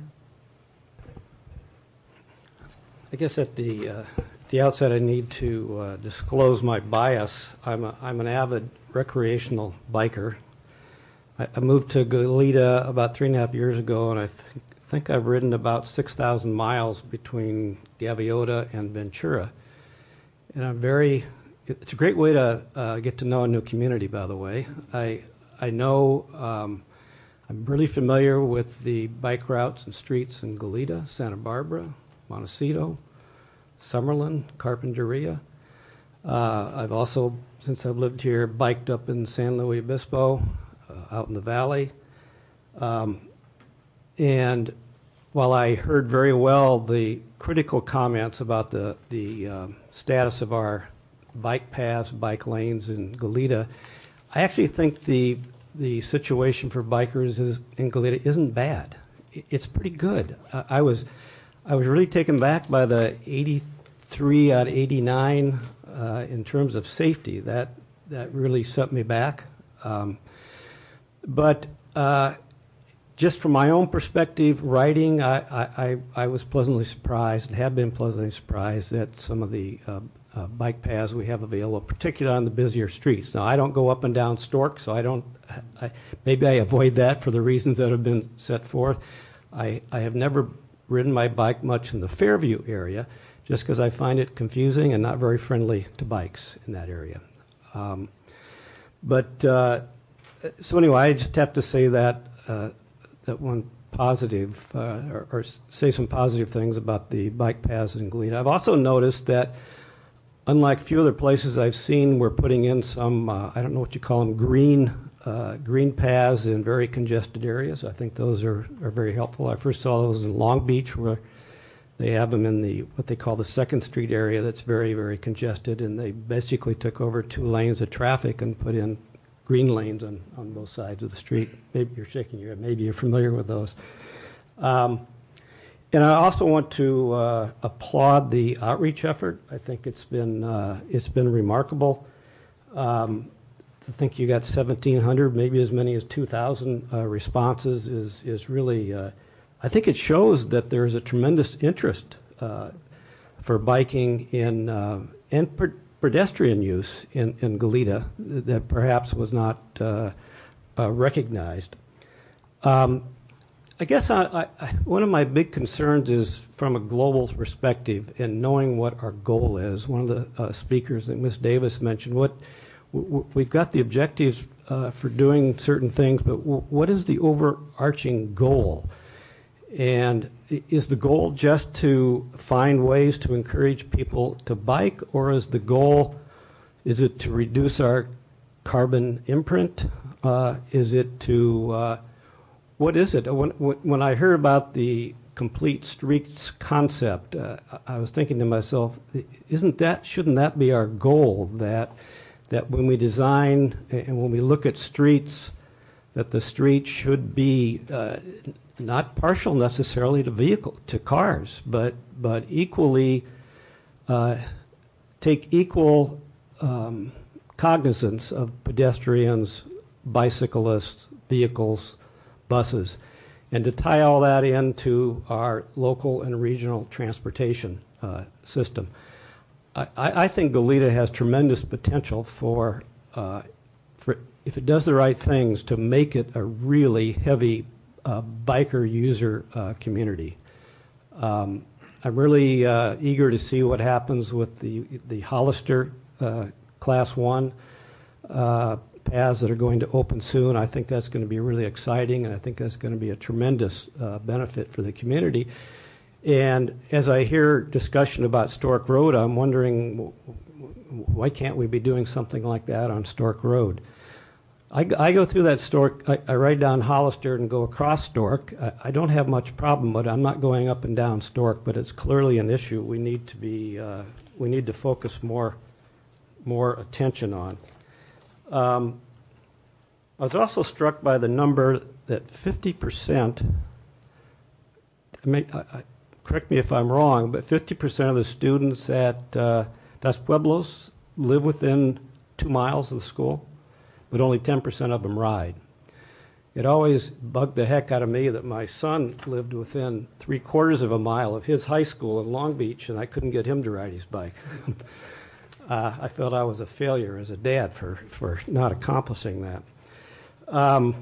I guess at the uh, the outset, I need to uh, disclose my bias. I'm a, I'm an avid recreational biker. I, I moved to Goleta about three and a half years ago, and I th- think I've ridden about six thousand miles between Gaviota and Ventura. And I'm very. It's a great way to uh, get to know a new community. By the way, I I know. Um, I'm really familiar with the bike routes and streets in Goleta, Santa Barbara, Montecito, Summerlin, Carpinteria. Uh, I've also, since I've lived here, biked up in San Luis Obispo, uh, out in the valley. Um, and while I heard very well the critical comments about the, the uh, status of our bike paths, bike lanes in Goleta, I actually think the the situation for bikers is, in Goleta isn't bad. It's pretty good. Uh, I was I was really taken back by the eighty-three out of eighty-nine uh, in terms of safety. That that really set me back. Um, but uh, just from my own perspective, riding, I, I, I was pleasantly surprised and have been pleasantly surprised at some of the uh, uh, bike paths we have available, particularly on the busier streets. Now, I don't go up and down Stork, so I don't. I, maybe I avoid that for the reasons that have been set forth. I, I have never ridden my bike much in the Fairview area, just because I find it confusing and not very friendly to bikes in that area. Um, but uh, so anyway, I just have to say that uh, that one positive, uh, or, or say some positive things about the bike paths in Goleta. I've also noticed that, unlike a few other places I've seen, we're putting in some, uh, I don't know what you call them, green uh, green paths in very congested areas. I think those are, are very helpful. I first saw those in Long Beach, where they have them in the what they call the Second Street area that's very, very congested, and they basically took over two lanes of traffic and put in green lanes on, on both sides of the street. Maybe you're shaking your head. Maybe you're familiar with those. Um, And I also want to uh, applaud the outreach effort. I think it's been uh, it's been remarkable. Um, I think you got seventeen hundred, maybe as many as two thousand uh, responses. Is is really. Uh, I think it shows that there is a tremendous interest uh, for biking in uh, and per- pedestrian use in in Goleta that perhaps was not uh, uh, recognized. Um, I guess I, I, one of my big concerns is from a global perspective and knowing what our goal is. One of the uh, speakers that Miz Davis mentioned, what w- w- we've got the objectives uh, for doing certain things, but w- what is the overarching goal? And is the goal just to find ways to encourage people to bike, or is the goal, is it to reduce our carbon imprint? Uh, is it to, uh, what is it? When, when I heard about the complete streets concept, uh, I was thinking to myself, isn't that, shouldn't that be our goal, that, that when we design and when we look at streets, that the streets should be uh, not partial necessarily to vehicle, to cars, but, but equally uh, take equal um, cognizance of pedestrians, bicyclists, vehicles, buses, and to tie all that into our local and regional transportation uh, system. I, I think Goleta has tremendous potential for, uh, for, if it does the right things, to make it a really heavy uh, biker user uh, community. Um, I'm really uh, eager to see what happens with the, the Hollister uh, Class one uh, paths that are going to open soon. I think that's going to be really exciting, and I think that's going to be a tremendous uh, benefit for the community. And as I hear discussion about Stork Road, I'm wondering, why can't we be doing something like that on Stork Road? I, I go through that Stork, I, I ride down Hollister and go across Stork. I, I don't have much problem, but I'm not going up and down Stork, but it's clearly an issue we need to be, uh, we need to focus more, more attention on. Um, I was also struck by the number that fifty percent, I may, I, I, correct me if I'm wrong, but fifty percent of the students at uh, Dos Pueblos live within two miles of the school, but only ten percent of them ride. It always bugged the heck out of me that my son lived within three quarters of a mile of his high school in Long Beach, and I couldn't get him to ride his bike. uh, I felt I was a failure as a dad for, for not accomplishing that. Um,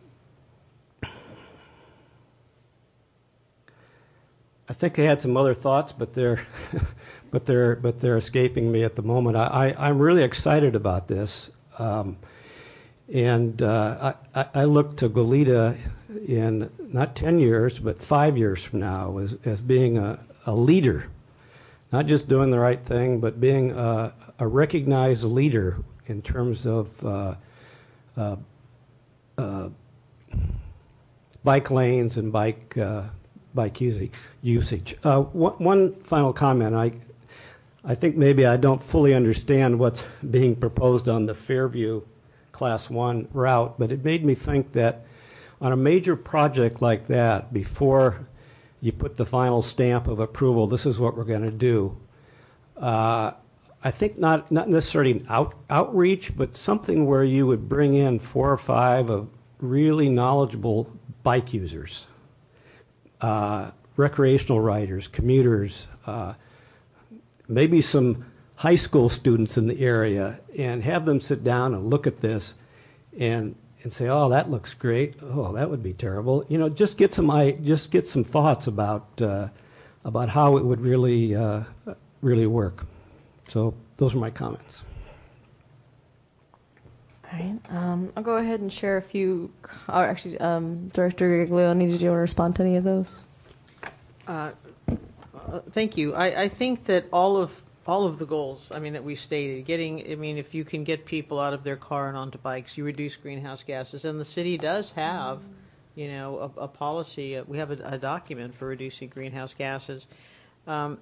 I think I had some other thoughts, but they're, but they're, but they're escaping me at the moment. I, I, I'm really excited about this, um, and uh, I, I look to Goleta in not ten years, but five years from now as, as being a, a leader, not just doing the right thing, but being a, a recognized leader in terms of uh, uh, uh, bike lanes and bike. Uh, bike usage. Uh, one, one final comment. I, I think maybe I don't fully understand what's being proposed on the Fairview Class one route, but it made me think that on a major project like that, before you put the final stamp of approval, this is what we're going to do. Uh, I think not, not necessarily an out, outreach, but something where you would bring in four or five of really knowledgeable bike users. Uh, recreational riders, commuters, uh, maybe some high school students in the area, and have them sit down and look at this and and say, oh, that looks great. Oh, that would be terrible. You know, just get some I just get some thoughts about uh, about how it would really uh, really work. So those are my comments.
All right. Um, I'll go ahead and share a few. Or actually, um, Director Gaglione, did you want to respond to any of those?
Uh, uh, thank you. I, I think that all of all of the goals, I mean, that we stated, getting, I mean, if you can get people out of their car and onto bikes, you reduce greenhouse gases, and the city does have, you know, a, a policy. Uh, we have a, a document for reducing greenhouse gases. Um,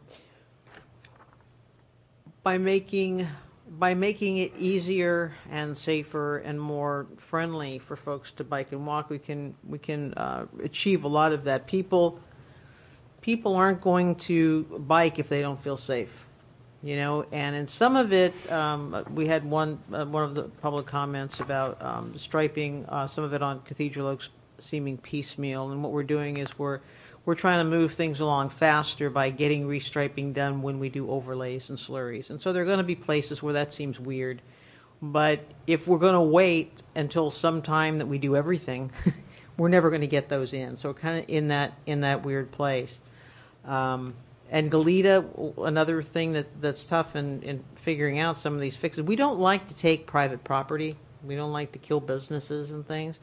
by making By making it easier and safer and more friendly for folks to bike and walk, we can we can uh, achieve a lot of that. People people aren't going to bike if they don't feel safe, you know. And in some of it, um, we had one uh, one of the public comments about um, striping uh, some of it on Cathedral Oaks seeming piecemeal. And what we're doing is we're We're trying to move things along faster by getting restriping done when we do overlays and slurries. And so there are going to be places where that seems weird. But if we're going to wait until some time that we do everything, we're never going to get those in. So we're kind of in that in that weird place. Um, and Goleta, another thing that, that's tough in, in figuring out some of these fixes, we don't like to take private property. We don't like to kill businesses and things.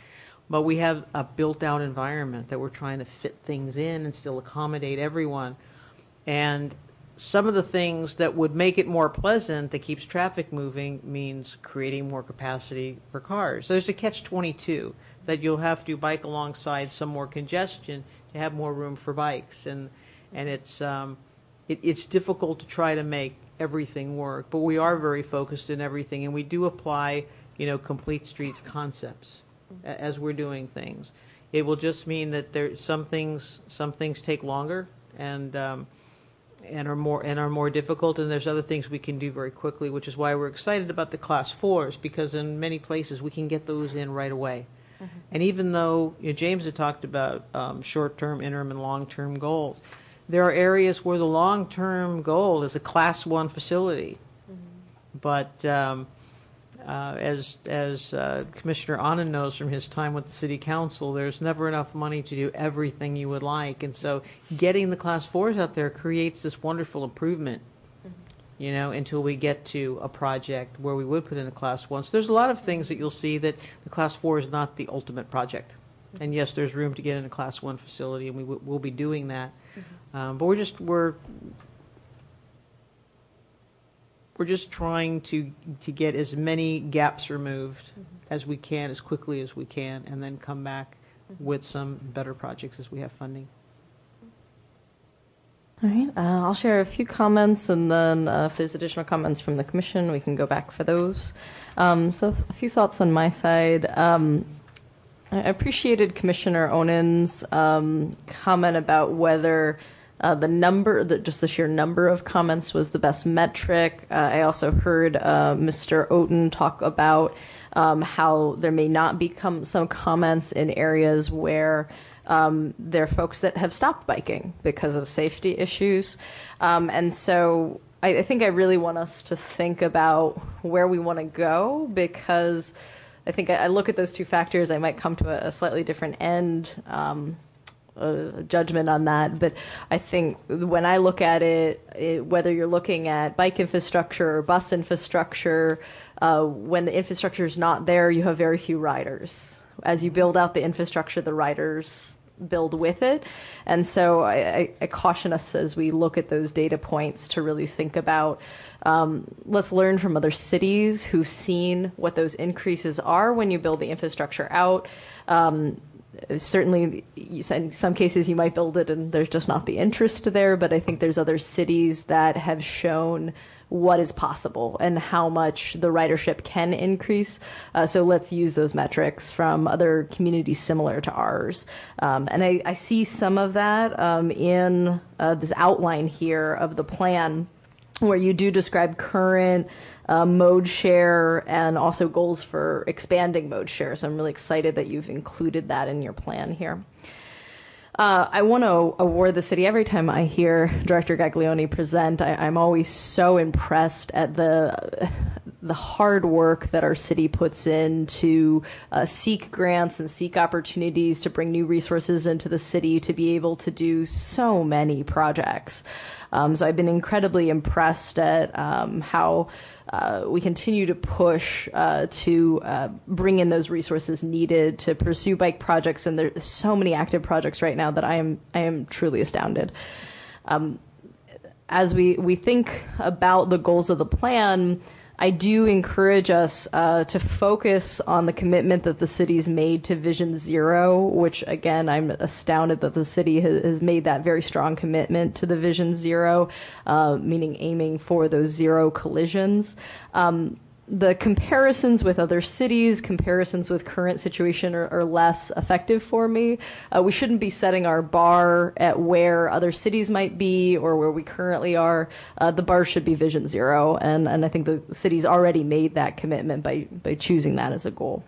but we have a built-out environment that we're trying to fit things in and still accommodate everyone. And some of the things that would make it more pleasant, that keeps traffic moving, means creating more capacity for cars. So there's a catch twenty-two, that you'll have to bike alongside some more congestion to have more room for bikes. And and it's um, it, it's difficult to try to make everything work, but we are very focused in everything, and we do apply, you know, complete streets concepts a- as we're doing things. It will just mean that there some things some things take longer and um, and are more and are more difficult, and there's other things we can do very quickly, which is why we're excited about the class fours, because in many places we can get those in right away. Mm-hmm. And even though, you know, James had talked about um, short-term, interim, and long-term goals, there are areas where the long-term goal is a class one facility. Mm-hmm. But um, uh, as as uh, Commissioner Anand knows from his time with the City Council, there's never enough money to do everything you would like. And so getting the class fours out there creates this wonderful improvement, mm-hmm. you know, until we get to a project where we would put in a class one. So there's a lot of things that you'll see that the class four is not the ultimate project. Mm-hmm. And yes, there's room to get in a class one facility, and we w- will be doing that. Mm-hmm. Um, but we're just, we're, We're just trying to to get as many gaps removed mm-hmm. as we can, as quickly as we can, and then come back mm-hmm. with some better projects as we have funding.
All right. Uh, I'll share a few comments, and then uh, if there's additional comments from the Commission, we can go back for those. Um, so a few thoughts on my side. Um, I appreciated Commissioner Onan's um, comment about whether Uh, the number, the, just the sheer number of comments was the best metric. Uh, I also heard uh, Mister Oten talk about um, how there may not be com- some comments in areas where um, there are folks that have stopped biking because of safety issues. Um, and so I, I think I really want us to think about where we want to go, because I think I, I look at those two factors, I might come to a, a slightly different end. Um, Uh, judgment on that, but I think when I look at it, it whether you're looking at bike infrastructure or bus infrastructure, uh, when the infrastructure is not there, you have very few riders. As you build out the infrastructure, the riders build with it. And so I, I, I caution us as we look at those data points to really think about, um, let's learn from other cities who've seen what those increases are when you build the infrastructure out. Um, Certainly, in some cases you might build it and there's just not the interest there, but I think there's other cities that have shown what is possible and how much the ridership can increase. Uh, so let's use those metrics from other communities similar to ours. Um, and I, I see some of that um, in uh, this outline here of the plan, where you do describe current uh, mode share and also goals for expanding mode share. So I'm really excited that you've included that in your plan here. Uh, I want to award the city. Every time I hear Director Gaglione present, I, I'm always so impressed at the the hard work that our city puts in to uh, seek grants and seek opportunities to bring new resources into the city to be able to do so many projects. Um, so I've been incredibly impressed at um, how uh, we continue to push uh, to uh, bring in those resources needed to pursue bike projects, and there's so many active projects right now that I am I am truly astounded. Um, as we we think about the goals of the plan, I do encourage us uh, to focus on the commitment that the city's made to Vision Zero, which, again, I'm astounded that the city has, has made that very strong commitment to the Vision Zero, uh, meaning aiming for those zero collisions. Um, the comparisons with other cities, comparisons with current situation are, are less effective for me. Uh, we shouldn't be setting our bar at where other cities might be or where we currently are. Uh, the bar should be Vision Zero, and, and I think the city's already made that commitment by, by choosing that as a goal.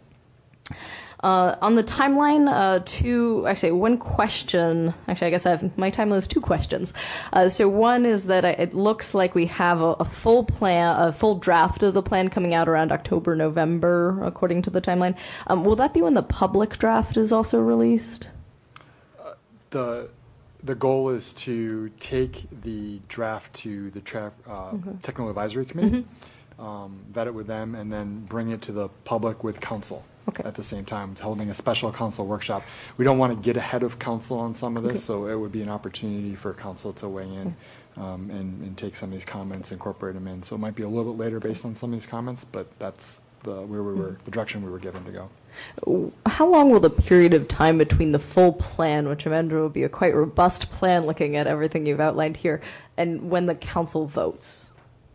Uh, on the timeline, uh, two, actually, one question, actually, I guess I have, my timeline is two questions. Uh, so one is that I, it looks like we have a, a full plan, a full draft of the plan coming out around October, November, according to the timeline. Um, will that be when the public draft is also released?
Uh, the the goal is to take the draft to the tra- uh,
Okay.
Technical Advisory Committee,
Mm-hmm.
um, vet it with them, and then bring it to the public with council.
Okay.
at the same time, holding a special council workshop. We don't want to get ahead of council on some of this,
Okay.
so it would be an opportunity for council to weigh in um, and, and take some of these comments, incorporate them in. So it might be a little bit later based on some of these comments, but that's the where we were, the direction we were given to go.
How long will the period of time between the full plan, which I imagine will be a quite robust plan looking at everything you've outlined here, and when the council votes?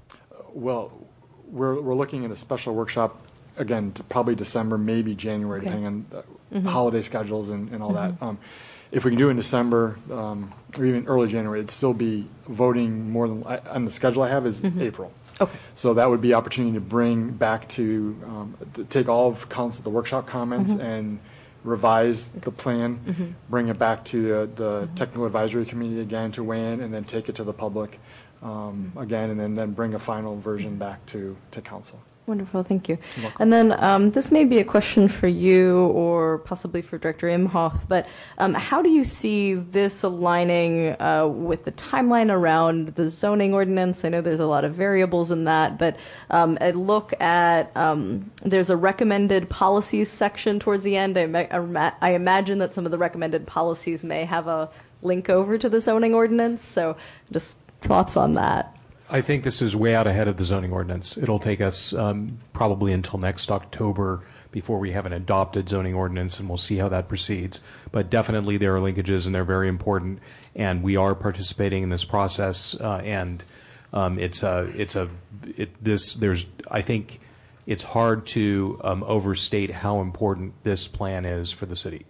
Well, we're, we're looking at a special workshop, again, t- probably December, maybe January,
Okay.
depending on uh,
Mhm.
holiday schedules and, and all
Mhm.
that. Um, if we can do it in December um, or even early January, it'd still be voting more than, I, on the schedule I have is
Mhm.
April.
Okay.
So that would be opportunity to bring back to, um, to take all of council, the workshop comments
Mhm.
and revise the plan,
Mhm.
bring it back to the, the technical advisory committee again to weigh in, and then take it to the public um, again, and then, then bring a final version back to, to council.
Wonderful, thank you.
You're welcome.
And then um, this may be a question for you or possibly for Director Imhoff, but um, how do you see this aligning uh, with the timeline around the zoning ordinance? I know there's a lot of variables in that, but um, a look at, um, there's a recommended policies section towards the end. I, ima- I imagine that some of the recommended policies may have a link over to the zoning ordinance, so just thoughts on that.
I think this is way out ahead of the zoning ordinance. It'll take us um, probably until next October before we have an adopted zoning ordinance, and we'll see how that proceeds. But definitely there are linkages, and they're very important, and we are participating in this process. Uh, and um, it's a, it's a, it, this. There's, I think, it's hard to um, overstate how important this plan is for the city.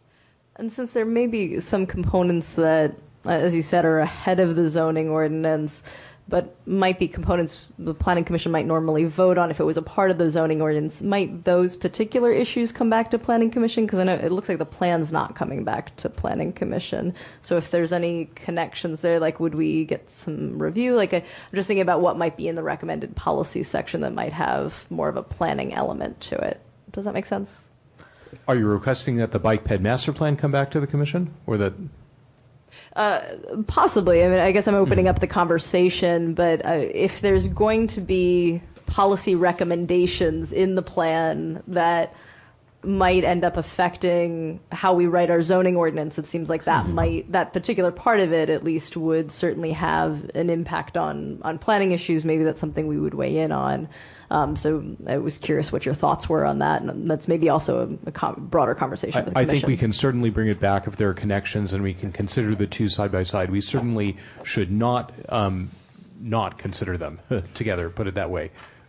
And since there may be some components that, uh, as you said, are ahead of the zoning ordinance, but might be components the Planning Commission might normally vote on if it was a part of the zoning ordinance, might those particular issues come back to Planning Commission? Because I know it looks like the plan's not coming back to Planning Commission. So if there's any connections there, like would we get some review? Like I, I'm just thinking about what might be in the recommended policy section that might have more of a planning element to it. Does that make sense?
Are you requesting that the bike ped master plan come back to the commission, or that?
Uh, possibly. I mean, I guess I'm opening up the conversation, but uh, if there's going to be policy recommendations in the plan that might end up affecting how we write our zoning ordinance, it seems like that might, that particular part of it at least would certainly have an impact on, on planning issues. Maybe that's something we would weigh in on. Um, so I was curious what your thoughts were on that, and that's maybe also a, a com- broader conversation
I,
with the
I
commission.
think we can certainly bring it back if there are connections, and we can consider the two side by side. We certainly should not um, not consider them together. Put it that way.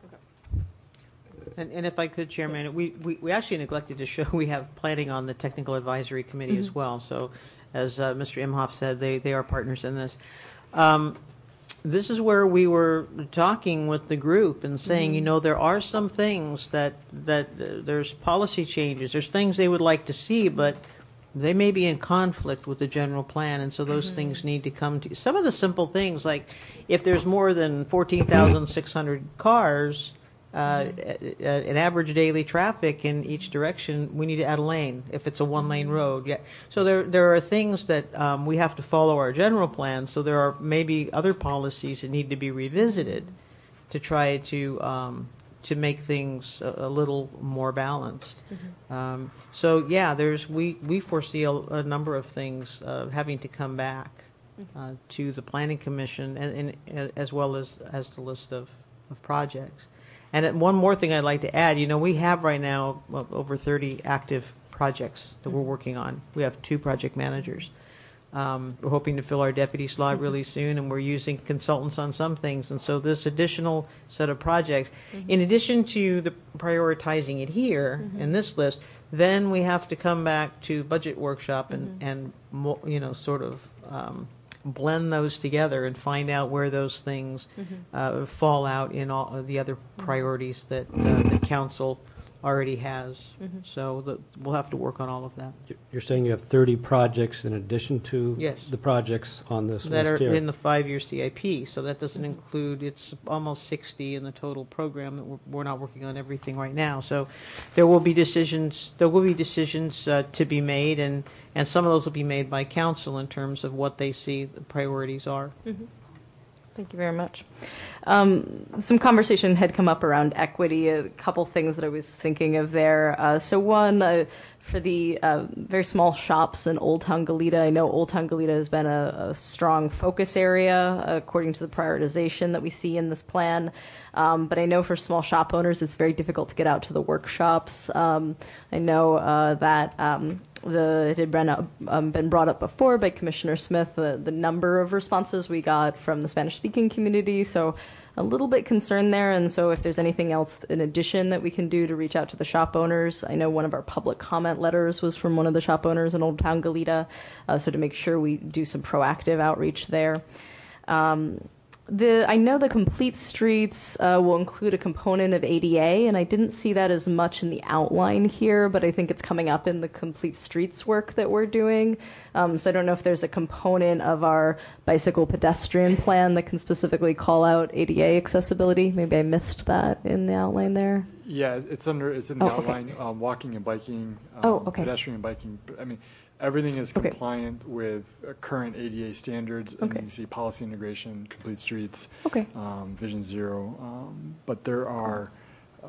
And, and if I could, Chairman, we, we, we actually neglected to show we have planning on the Technical Advisory Committee as
Mhm.
well. So, as uh, Mister Imhoff said, they, they are partners in this. Um, this is where we were talking with the group and saying,
Mhm.
you know, there are some things that, that uh, there's policy changes, there's things they would like to see, but they may be in conflict with the general plan, and so those
Mhm.
things need to come to some of the simple things, like if there's more than fourteen thousand six hundred cars, uh, a- a- an average daily traffic in each direction, we need to add a lane if it's a one-lane road. Yeah. So there there are things that um, we have to follow our general plan. So there are maybe other policies that need to be revisited to try to um, to make things a, a little more balanced. Um, so yeah, there's we we foresee a, a number of things uh, having to come back uh, to the Planning Commission, and, and as well as as the list of, of projects. And uh, one more thing I'd like to add, you know, we have right now well, over thirty active projects that we're working on. We have two project managers. Um, we're hoping to fill our deputy slot really soon, and we're using consultants on some things. And so this additional set of projects,
Mhm.
in addition to the prioritizing it here
Mhm.
in this list, then we have to come back to budget workshop and,
Mhm.
and mo- you know, sort of um, blend those together and find out where those things
Mhm.
uh, fall out in all of the other priorities that uh, the council already has.
Mhm.
So the, we'll have to work on all of that.
You're saying you have thirty projects in addition to
Yes.
the projects on this
That are
list here?
in the five-year C I P. So that doesn't include, it's almost sixty in the total program. That we're, we're not working on everything right now. So there will be decisions, there will be decisions uh, to be made, and, and some of those will be made by council in terms of what they see the priorities are.
Mhm. Thank you very much. Um, some conversation had come up around equity, a couple things that I was thinking of there. Uh, so one, uh, for the uh, very small shops in Old Town Goleta, I know Old Town Goleta has been a, a strong focus area according to the prioritization that we see in this plan. Um, but I know for small shop owners, it's very difficult to get out to the workshops. Um, I know uh, that um, the, it had been, up, um, been brought up before by Commissioner Smith, the, the number of responses we got from the Spanish-speaking community. So a little bit concerned there, and so if there's anything else in addition that we can do to reach out to the shop owners. I know one of our public comment letters was from one of the shop owners in Old Town Goleta, uh, so to make sure we do some proactive outreach there. Um, The, I know the Complete Streets uh, will include a component of A D A, and I didn't see that as much in the outline here, but I think it's coming up in the Complete Streets work that we're doing. Um, so I don't know if there's a component of our bicycle pedestrian plan that can specifically call out A D A accessibility. Maybe I missed that in the outline there.
Yeah, it's under, it's in the
Oh, okay.
outline, um, walking and biking, um,
Oh, okay.
pedestrian and biking. I mean, everything is
Okay.
compliant with uh, current A D A standards. And
Okay.
you see policy integration, Complete Streets,
Okay.
um, Vision Zero. Um, but there are uh,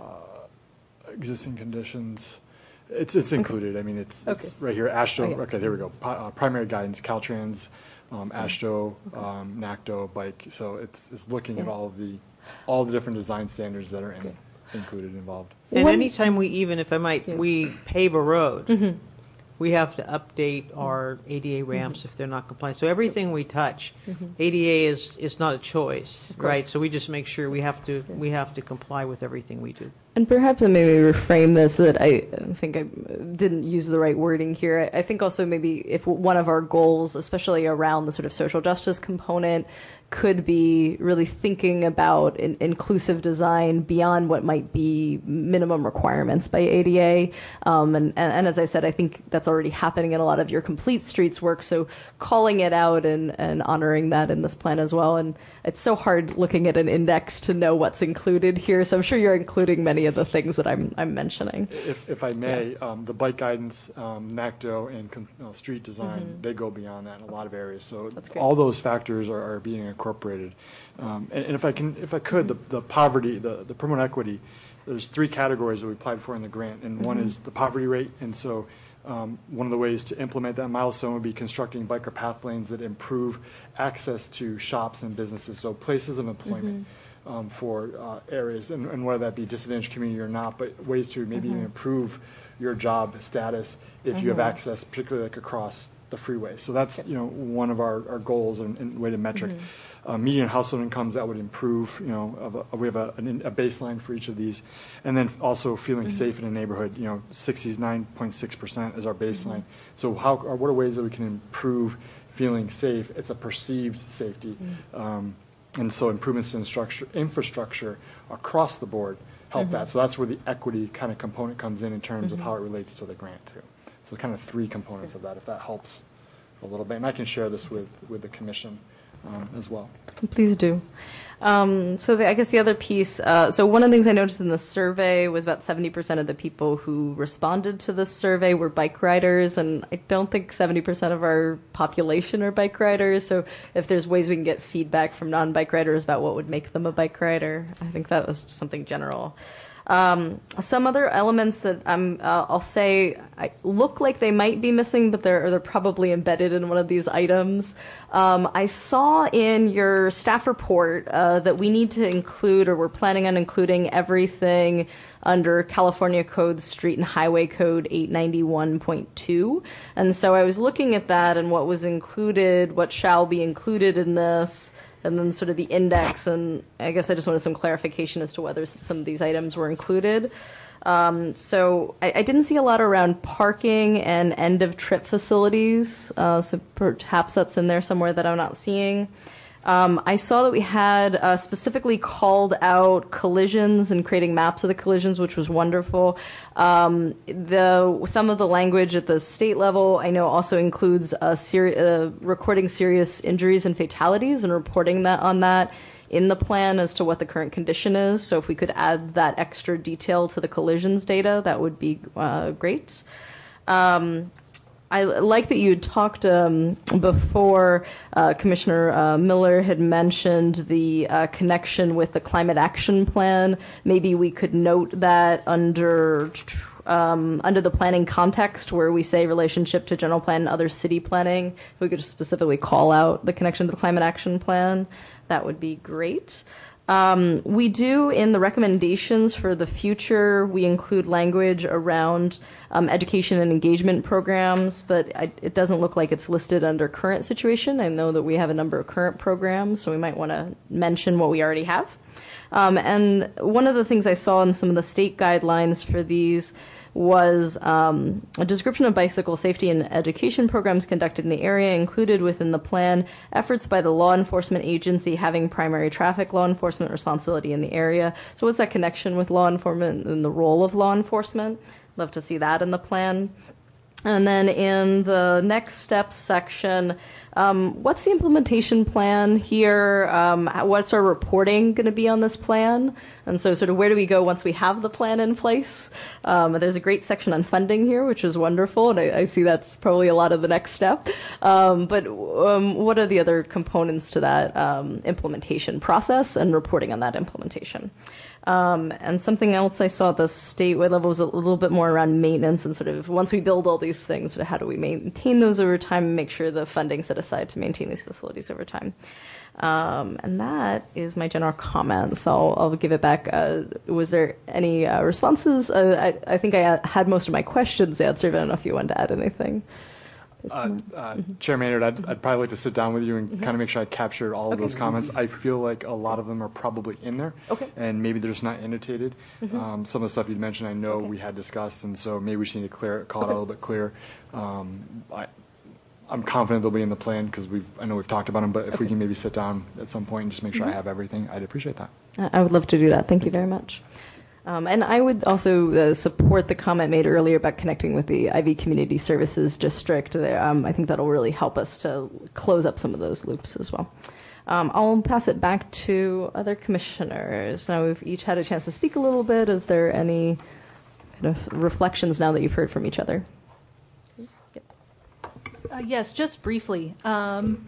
existing conditions. It's it's included. I mean, it's,
Okay.
it's right here. ASHTO.
Oh, yeah.
Okay, there we go. Pi- uh, primary guidance, Caltrans, um, ASHTO, um, NACTO, bike. So it's it's looking at
Yeah.
all of the all the different design standards that are in, included involved.
And
When-
anytime we, even if I might, we pave a road,
Mhm.
we have to update our A D A ramps if they're not compliant. So everything we touch, A D A is, is not a choice,
Of course.
right? So we just make sure we have to, we have to comply with everything we do.
And perhaps I maybe reframe this so that I think I didn't use the right wording here. I think also maybe if one of our goals, especially around the sort of social justice component, could be really thinking about in, inclusive design beyond what might be minimum requirements by A D A. Um, and, and, and as I said, I think that's already happening in a lot of your Complete Streets work. So calling it out and, and honoring that in this plan as well. And it's so hard looking at an index to know what's included here. So I'm sure you're including many of the things that I'm, I'm mentioning.
If, if I may, um, the bike guidance, um, NACTO, and con- uh, street design,
Mhm.
they go beyond that in a lot of areas. So
That's great.
all those factors are, are being incorporated. Um, and, and if I can, if I could, the, the poverty, the, the promote equity, there's three categories that we applied for in the grant, and one
Mhm.
is the poverty rate. And so um, one of the ways to implement that milestone would be constructing biker path lanes that improve access to shops and businesses, so places of employment. Um, for uh, areas, and, and whether that be disadvantaged community or not, but ways to maybe even
Mhm.
improve your job status if you have
Mhm.
access, particularly like across the freeway. So that's you know one of our, our goals and, and way to metric.
Mhm.
Uh, median household incomes that would improve. You know, of a, we have a, an, a baseline for each of these, and then also feeling
Mhm.
safe in a neighborhood. You know, sixty-nine point six percent is our baseline. So how or what are ways that we can improve feeling safe? It's a perceived safety. Um, And so improvements in structure, infrastructure across the board help
Mhm.
that. So that's where the equity kind of component comes in in terms of
Mhm.
how it relates to the grant too. So kind of three components of that, if that helps a little bit. And I can share this with, with the commission um, as well.
Please do. Um, so the, I guess the other piece, uh, so one of the things I noticed in the survey was about seventy percent of the people who responded to this survey were bike riders, and I don't think seventy percent of our population are bike riders. So if there's ways we can get feedback from non-bike riders about what would make them a bike rider, I think that was something general. Um, some other elements that I'm, uh, I'll say I look like they might be missing, but they're, they're probably embedded in one of these items. Um, I saw in your staff report uh, that we need to include, or we're planning on including, everything under California Code Street and Highway Code eight ninety-one point two. And so I was looking at that and what was included, what shall be included in this, and then sort of the index, and I guess I just wanted some clarification as to whether some of these items were included. Um, so I, I didn't see a lot around parking and end-of-trip facilities, uh, so perhaps that's in there somewhere that I'm not seeing. Um, I saw that we had uh, specifically called out collisions and creating maps of the collisions, which was wonderful. Um, the some of the language at the state level, I know, also includes uh, seri- uh, recording serious injuries and fatalities and reporting that on that in the plan as to what the current condition is. So if we could add that extra detail to the collisions data, that would be uh, great. Um, I like that you had talked um, before. Uh, Commissioner uh, Miller had mentioned the uh, connection with the climate action plan. Maybe we could note that under um, under the planning context, where we say relationship to general plan and other city planning. If we could just specifically call out the connection to the climate action plan, that would be great. Um, we do, in the recommendations for the future, we include language around um, education and engagement programs, but I, it doesn't look like it's listed under current situation. I know that we have a number of current programs, so we might want to mention what we already have. Um, and one of the things I saw in some of the state guidelines for these was um, a description of bicycle safety and education programs conducted in the area, included within the plan efforts by the law enforcement agency having primary traffic law enforcement responsibility in the area. So what's that connection with law enforcement and the role of law enforcement? Love to see that in the plan. And then in the next steps section, um, what's the implementation plan here? Um, what's our reporting going to be on this plan? And so sort of where do we go once we have the plan in place? Um, there's a great section on funding here, which is wonderful, and I, I see that's probably a lot of the next step. Um, but um, what are the other components to that um, implementation process and reporting on that implementation? Um, and something else I saw at the statewide level was a little bit more around maintenance and sort of once we build all these things, sort of how do we maintain those over time and make sure the funding's set aside to maintain these facilities over time. Um, and that is my general comments. So I'll, I'll give it back. Uh, was there any uh, responses? Uh, I, I think I had most of my questions answered. I don't know if you wanted to add anything.
Uh, uh, Chair Maynard, I'd, I'd probably like to sit down with you and mm-hmm. kind of make sure I captured all of
Okay.
those comments. I feel like a lot of them are probably in there,
okay.
and maybe they're just not annotated.
Mm-hmm.
Um, some of the stuff you'd mentioned, I know
okay.
we had discussed, and so maybe we just need to clear, call
okay.
it a little bit clearer. Um, I, I'm confident they'll be in the plan because we've, I know we've talked about them, but if
okay.
we can maybe sit down at some point and just make sure
mm-hmm.
I have everything, I'd appreciate that.
I would love to do that. Thank, Thank you very much. Um, and I would also uh, support the comment made earlier about connecting with the Ivy Community Services District. There, um, I think that'll really help us to close up some of those loops as well. Um, I'll pass it back to other commissioners. Now we've each had a chance to speak a little bit. Is there any kind of reflections now that you've heard from each other? Yep.
Uh, yes, just briefly. Um,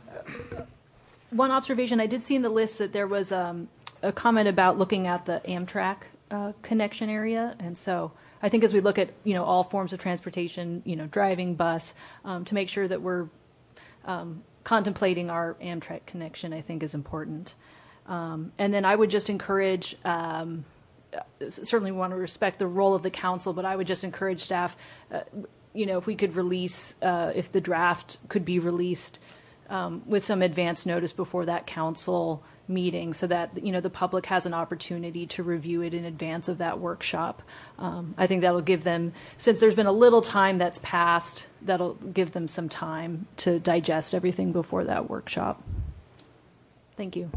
one observation, I did see in the list that there was um, a comment about looking at the Amtrak uh, connection area, and so I think as we look at you know all forms of transportation, you know driving, bus, um, to make sure that we're um, contemplating our Amtrak connection, I think is important. Um, and then I would just encourage, um, certainly want to respect the role of the council, but I would just encourage staff, uh, you know, if we could release, uh, if the draft could be released um, with some advance notice before that council meeting so that, you know, the public has an opportunity to review it in advance of that workshop. Um, I think that'll give them, since there's been a little time that's passed, that'll give them some time to digest everything before that workshop. Thank you.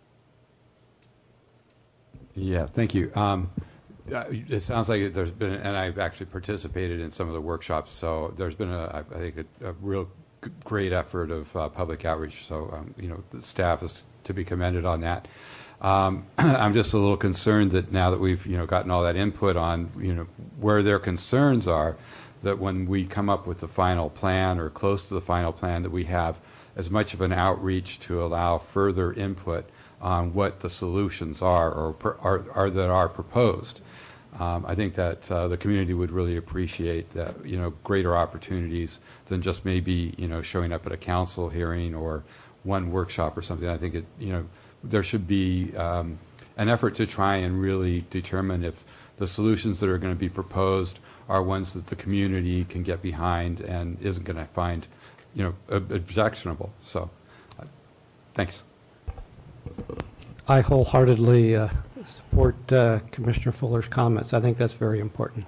Yeah, thank you. Um, uh, it sounds like there's been, and I've actually participated in some of the workshops, so there's been, a, I think, a, a real g- great effort of uh, public outreach. So, um, you know, the staff is to be commended on that. Um, I'm just a little concerned that now that we've, you know, gotten all that input on, you know, where their concerns are, that when we come up with the final plan or close to the final plan, that we have as much of an outreach to allow further input on what the solutions are or per, are, are that are proposed. Um, I think that uh, the community would really appreciate that, you know, greater opportunities than just maybe, you know, showing up at a council hearing or one workshop or something. I think it, you know, there should be um, an effort to try and really determine if the solutions that are going to be proposed are ones that the community can get behind and isn't going to find, you know, objectionable. So, uh, thanks.
I wholeheartedly uh, support uh, Commissioner Fuller's comments. I think that's very important.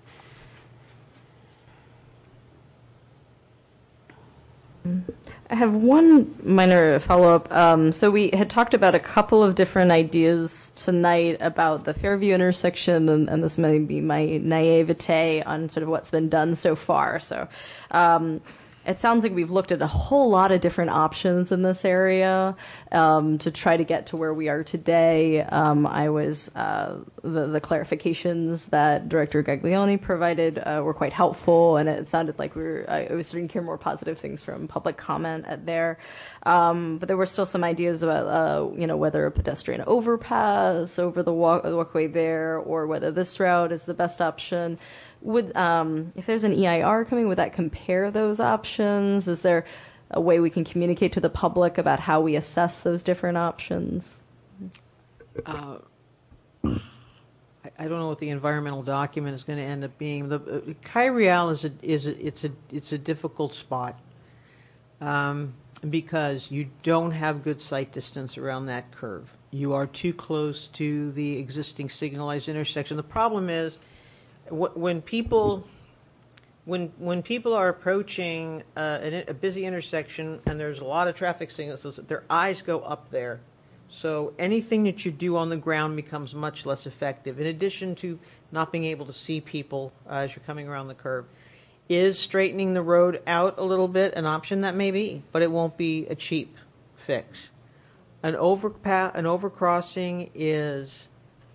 I have one minor follow-up. Um, so we had talked about a couple of different ideas tonight about the Fairview intersection, and, and this may be my naivete on sort of what's been done so far. So um, it sounds like we've looked at a whole lot of different options in this area um, to try to get to where we are today. Um, I was uh, the, the clarifications that Director Gaglione provided uh, were quite helpful, and it sounded like we were. I was starting to hear more positive things from public comment at there. Um, but there were still some ideas about, uh, you know, whether a pedestrian overpass over the walk, the walkway there, or whether this route is the best option. Would, um, if there's an E I R coming, would that compare those options? Is there a way we can communicate to the public about how we assess those different options?
Uh, I, I don't know what the environmental document is going to end up being. The uh, Kyriel is a is a, it's a it's a difficult spot um, because you don't have good sight distance around that curve. You are too close to the existing signalized intersection. The problem is, when people, when when people are approaching uh, a, a busy intersection and there's a lot of traffic signals, their eyes go up there. So anything that you do on the ground becomes much less effective. In addition to not being able to see people uh, as you're coming around the curve, is straightening the road out a little bit an option? That may be, but it won't be a cheap fix. An overpass, an overcrossing is,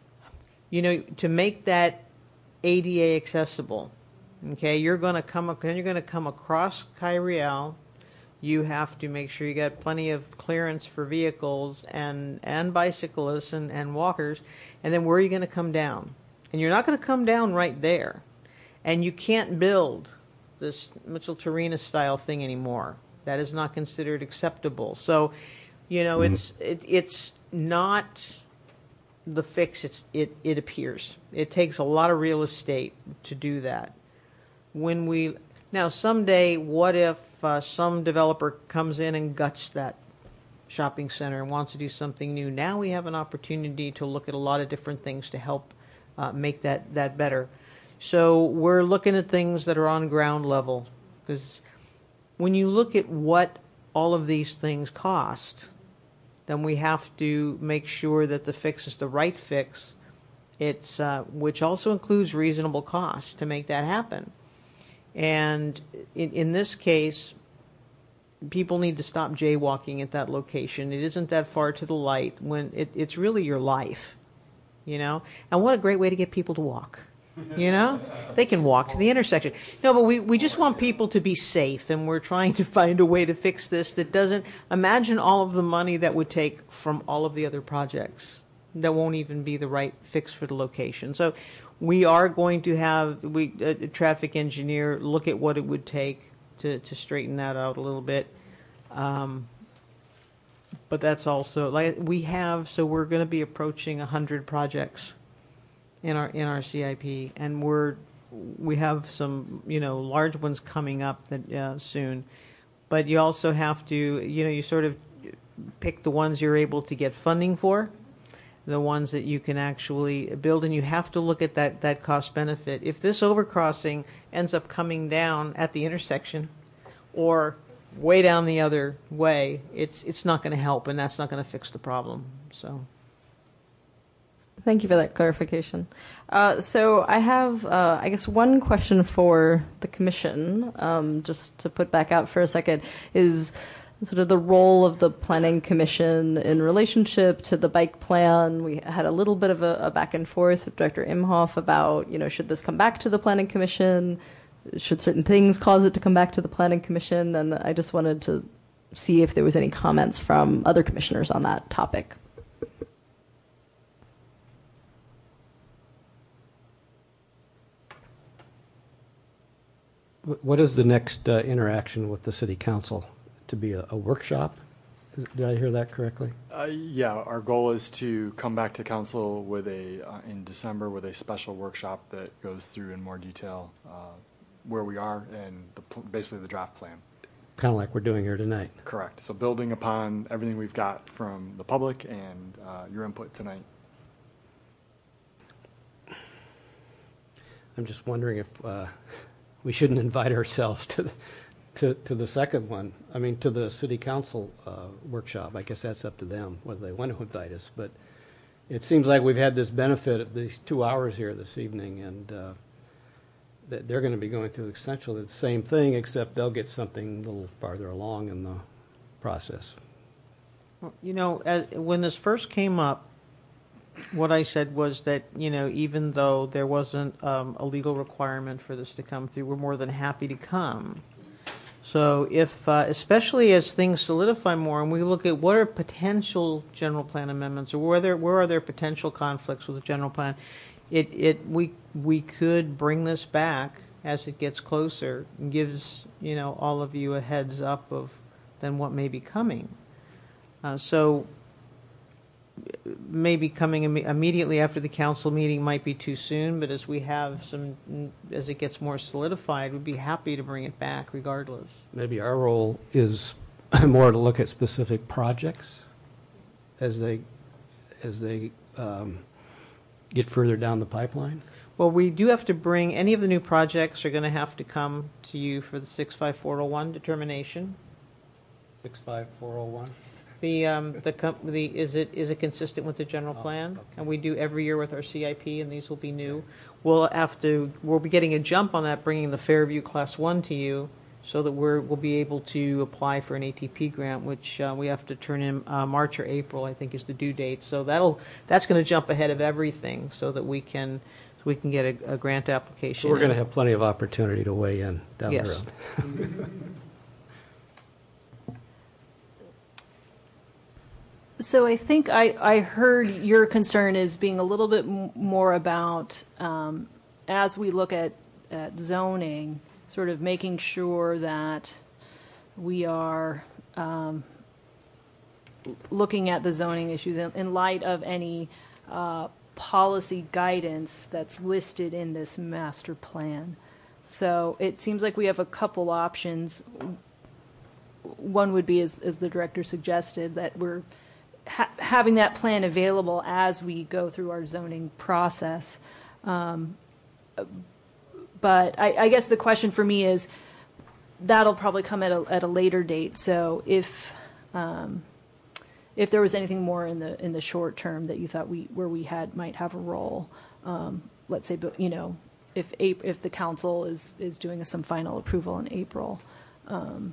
you know, to make that A D A accessible. Okay, you're going to come then you're going to come across Kyriel. You have to make sure you got plenty of clearance for vehicles and and bicyclists and, and walkers. And then where are you going to come down? And you're not going to come down right there. And you can't build this Mitchell-Torina style thing anymore. That is not considered acceptable. So, you know, mm-hmm. it's it, it's not the fix. It's it it appears it takes a lot of real estate to do that. When we now someday, what if uh, some developer comes in and guts that shopping center and wants to do something new? Now we have an opportunity to look at a lot of different things to help uh, make that that better. So we're looking at things that are on ground level, because when you look at what all of these things cost, then we have to make sure that the fix is the right fix. It's uh, which also includes reasonable cost to make that happen. And in, in this case, people need to stop jaywalking at that location. It isn't that far to the light. When it, it's really your life, you know. And what a great way to get people to walk. You know, they can walk to the intersection. No, but we, we just want people to be safe, and we're trying to find a way to fix this that doesn't imagine all of the money that would take from all of the other projects that won't even be the right fix for the location. So we are going to have we a, a traffic engineer look at what it would take to, to straighten that out a little bit. Um, but that's also like we have, so we're going to be approaching one hundred projects in our in our C I P, and we're we have some you know large ones coming up that uh, soon, but you also have to you know you sort of pick the ones you're able to get funding for, the ones that you can actually build, and you have to look at that that cost benefit. If this overcrossing ends up coming down at the intersection, or way down the other way, it's it's not going to help, and that's not going to fix the problem. So.
Thank you for that clarification. Uh, so I have, uh, I guess, one question for the commission, um, just to put back out for a second, is sort of the role of the Planning Commission in relationship to the bike plan. We had a little bit of a, a back and forth with Director Imhoff about, you know, should this come back to the Planning Commission? Should certain things cause it to come back to the Planning Commission? And I just wanted to see if there was any comments from other commissioners on that topic.
What is the next uh, interaction with the city council? To be a, a workshop? Is, did I hear that correctly?
Uh, yeah, our goal is to come back to council with a uh, in December with a special workshop that goes through in more detail uh, where we are and the, basically the draft plan.
Kind of like we're doing here tonight.
Correct. So building upon everything we've got from the public and uh, your input tonight.
I'm just wondering if uh, we shouldn't invite ourselves to the, to, to the second one. I mean, to the city council uh, workshop. I guess that's up to them whether they want to invite us. But it seems like we've had this benefit of these two hours here this evening, and uh, that they're going to be going through essentially the same thing, except they'll get something a little farther along in the process.
Well, you know, as, when this first came up, what I said was that, you know, even though there wasn't um, a legal requirement for this to come through, we're more than happy to come. So if, uh, especially as things solidify more and we look at what are potential general plan amendments or where, there, where are there potential conflicts with the general plan, it, it we we could bring this back as it gets closer and gives, you know, all of you a heads up of then what may be coming. Uh, so maybe coming Im- immediately after the council meeting might be too soon, but as we have some, as it gets more solidified, we'd be happy to bring it back regardless.
Maybe our role is more to look at specific projects as they as they um, get further down the pipeline.
Well, we do have to bring, any of the new projects are going to have to come to you for the six five four oh one determination.
six five four oh one?
The, um, the, com- the, is it, is it consistent with the general plan?
Oh, okay.
And we do every year with our C I P, and these will be new. We'll have to, we'll be getting a jump on that, bringing the Fairview Class one to you, so that we're, we'll be able to apply for an A T P grant, which uh, we have to turn in uh, March or April, I think is the due date. So that'll, that's going to jump ahead of everything, so that we can, so we can get a, a grant application.
So we're going to have plenty of opportunity to weigh in down
Yes.
the road.
So I think I, I heard your concern is being a little bit m- more about, um, as we look at, at zoning, sort of making sure that we are um, looking at the zoning issues in, in light of any uh, policy guidance that's listed in this master plan. So it seems like we have a couple options. One would be, as, as the director suggested, that we're Ha- having that plan available as we go through our zoning process. Um, but I, I guess the question for me is, that'll probably come at a, at a later date. So if um, if there was anything more in the in the short term that you thought we where we had might have a role, um, let's say, but you know, if if the council is is doing some final approval in April, um,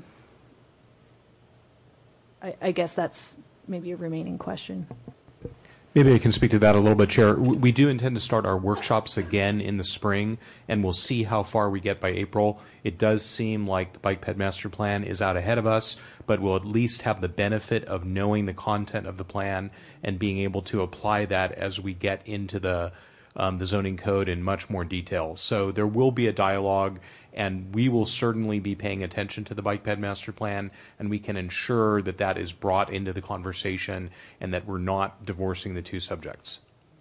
I, I guess that's maybe a remaining question.
Maybe I can speak to that a little bit, Chair. We do intend to start our workshops again in the spring, and we'll see how far we get by April. It does seem like the Bike Ped Master Plan is out ahead of us, but we'll at least have the benefit of knowing the content of the plan and being able to apply that as we get into the um, the zoning code in much more detail. So there will be a dialogue, and we will certainly be paying attention to the Bike Ped Master Plan, and we can ensure that that is brought into the conversation and that we're not divorcing the two subjects.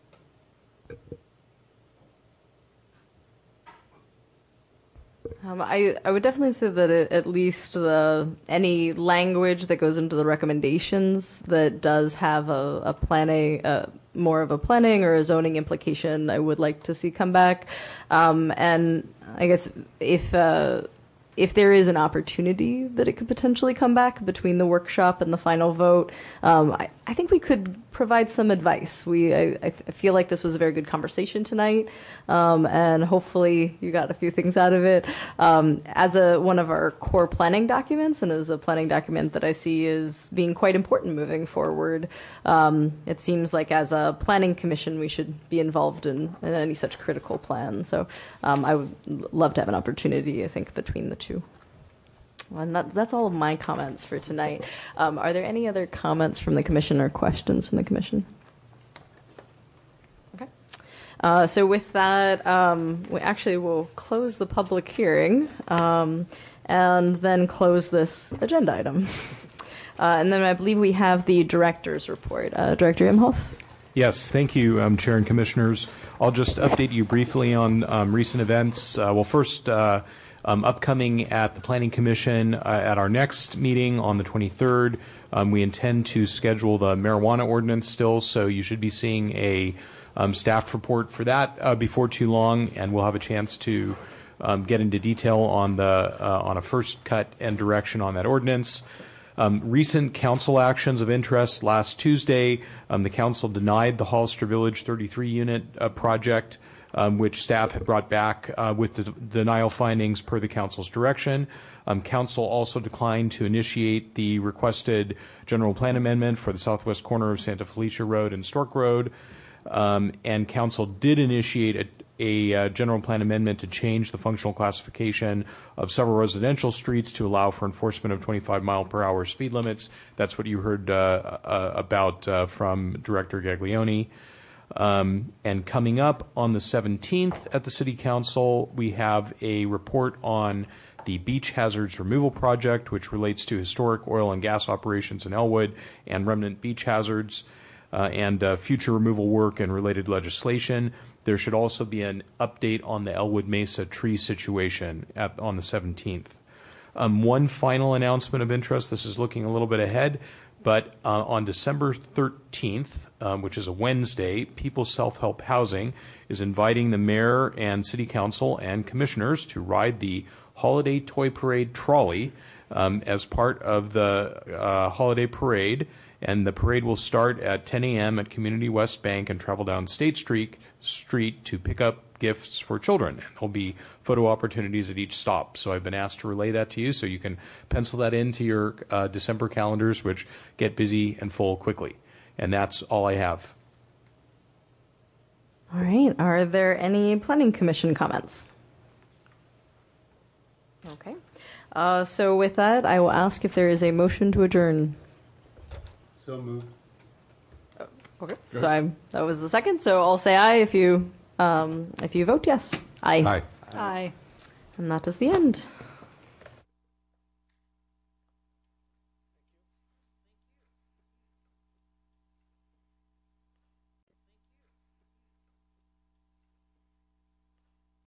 Um, I, I would definitely say that it, at least the any language that goes into the recommendations that does have a, a planning, uh, more of a planning or a zoning implication, I would like to see come back. Um, and I guess if uh, if there is an opportunity that it could potentially come back between the workshop and the final vote, um, I, I think we could provide some advice. We I, I feel like this was a very good conversation tonight, um, and hopefully you got a few things out of it. Um, as a one of our core planning documents, and as a planning document that I see as being quite important moving forward, um, it seems like as a planning commission we should be involved in, in any such critical plan. So um, I would love to have an opportunity, I think, between the two. And that, that's all of my comments for tonight. Um, are there any other comments from the commission or questions from the commission? Okay. Uh, so with that, um, we actually will close the public hearing um, and then close this agenda item. Uh, and then I believe we have the director's report. Uh, Director Imhoff?
Yes, thank you, um, Chair and Commissioners. I'll just update you briefly on um, recent events. Uh, well, first, uh, Um, upcoming at the Planning Commission uh, at our next meeting on the twenty-third, um, we intend to schedule the marijuana ordinance still, so you should be seeing a um, staff report for that uh, before too long, and we'll have a chance to um, get into detail on the uh, on a first cut and direction on that ordinance. Um, recent council actions of interest. Last Tuesday, um, the council denied the Hollister Village thirty-three unit uh, project um, which staff had brought back uh, with the denial findings per the council's direction. Um, council also declined to initiate the requested general plan amendment for the southwest corner of Santa Felicia Road and Stork Road. Um, and council did initiate a, a uh, general plan amendment to change the functional classification of several residential streets to allow for enforcement of twenty-five mile per hour speed limits. That's what you heard uh, uh, about uh, from Director Gaglione. Um, and coming up on the seventeenth at the City Council, we have a report on the Beach Hazards Removal Project, which relates to historic oil and gas operations in Elwood and remnant beach hazards uh, and uh, future removal work and related legislation. There should also be an update on the Elwood Mesa tree situation at, on the seventeenth. Um, one final announcement of interest, this is looking a little bit ahead, but uh, on December thirteenth, um, which is a Wednesday, People's Self-Help Housing is inviting the mayor and city council and commissioners to ride the Holiday Toy Parade trolley um, as part of the uh, holiday parade, and the parade will start at ten a.m. at Community West Bank and travel down State Street, Street to pick up gifts for children. And there'll be photo opportunities at each stop. So I've been asked to relay that to you so you can pencil that into your uh, December calendars, which get busy and full quickly. And that's all I have.
All right. Are there any Planning Commission comments? Okay. Uh, so with that, I will ask if there is a motion to adjourn.
So moved.
Oh, okay. So I'm, that was the second. So I'll say aye if you um, if you vote yes. Aye.
Aye.
Aye.
And that is the end.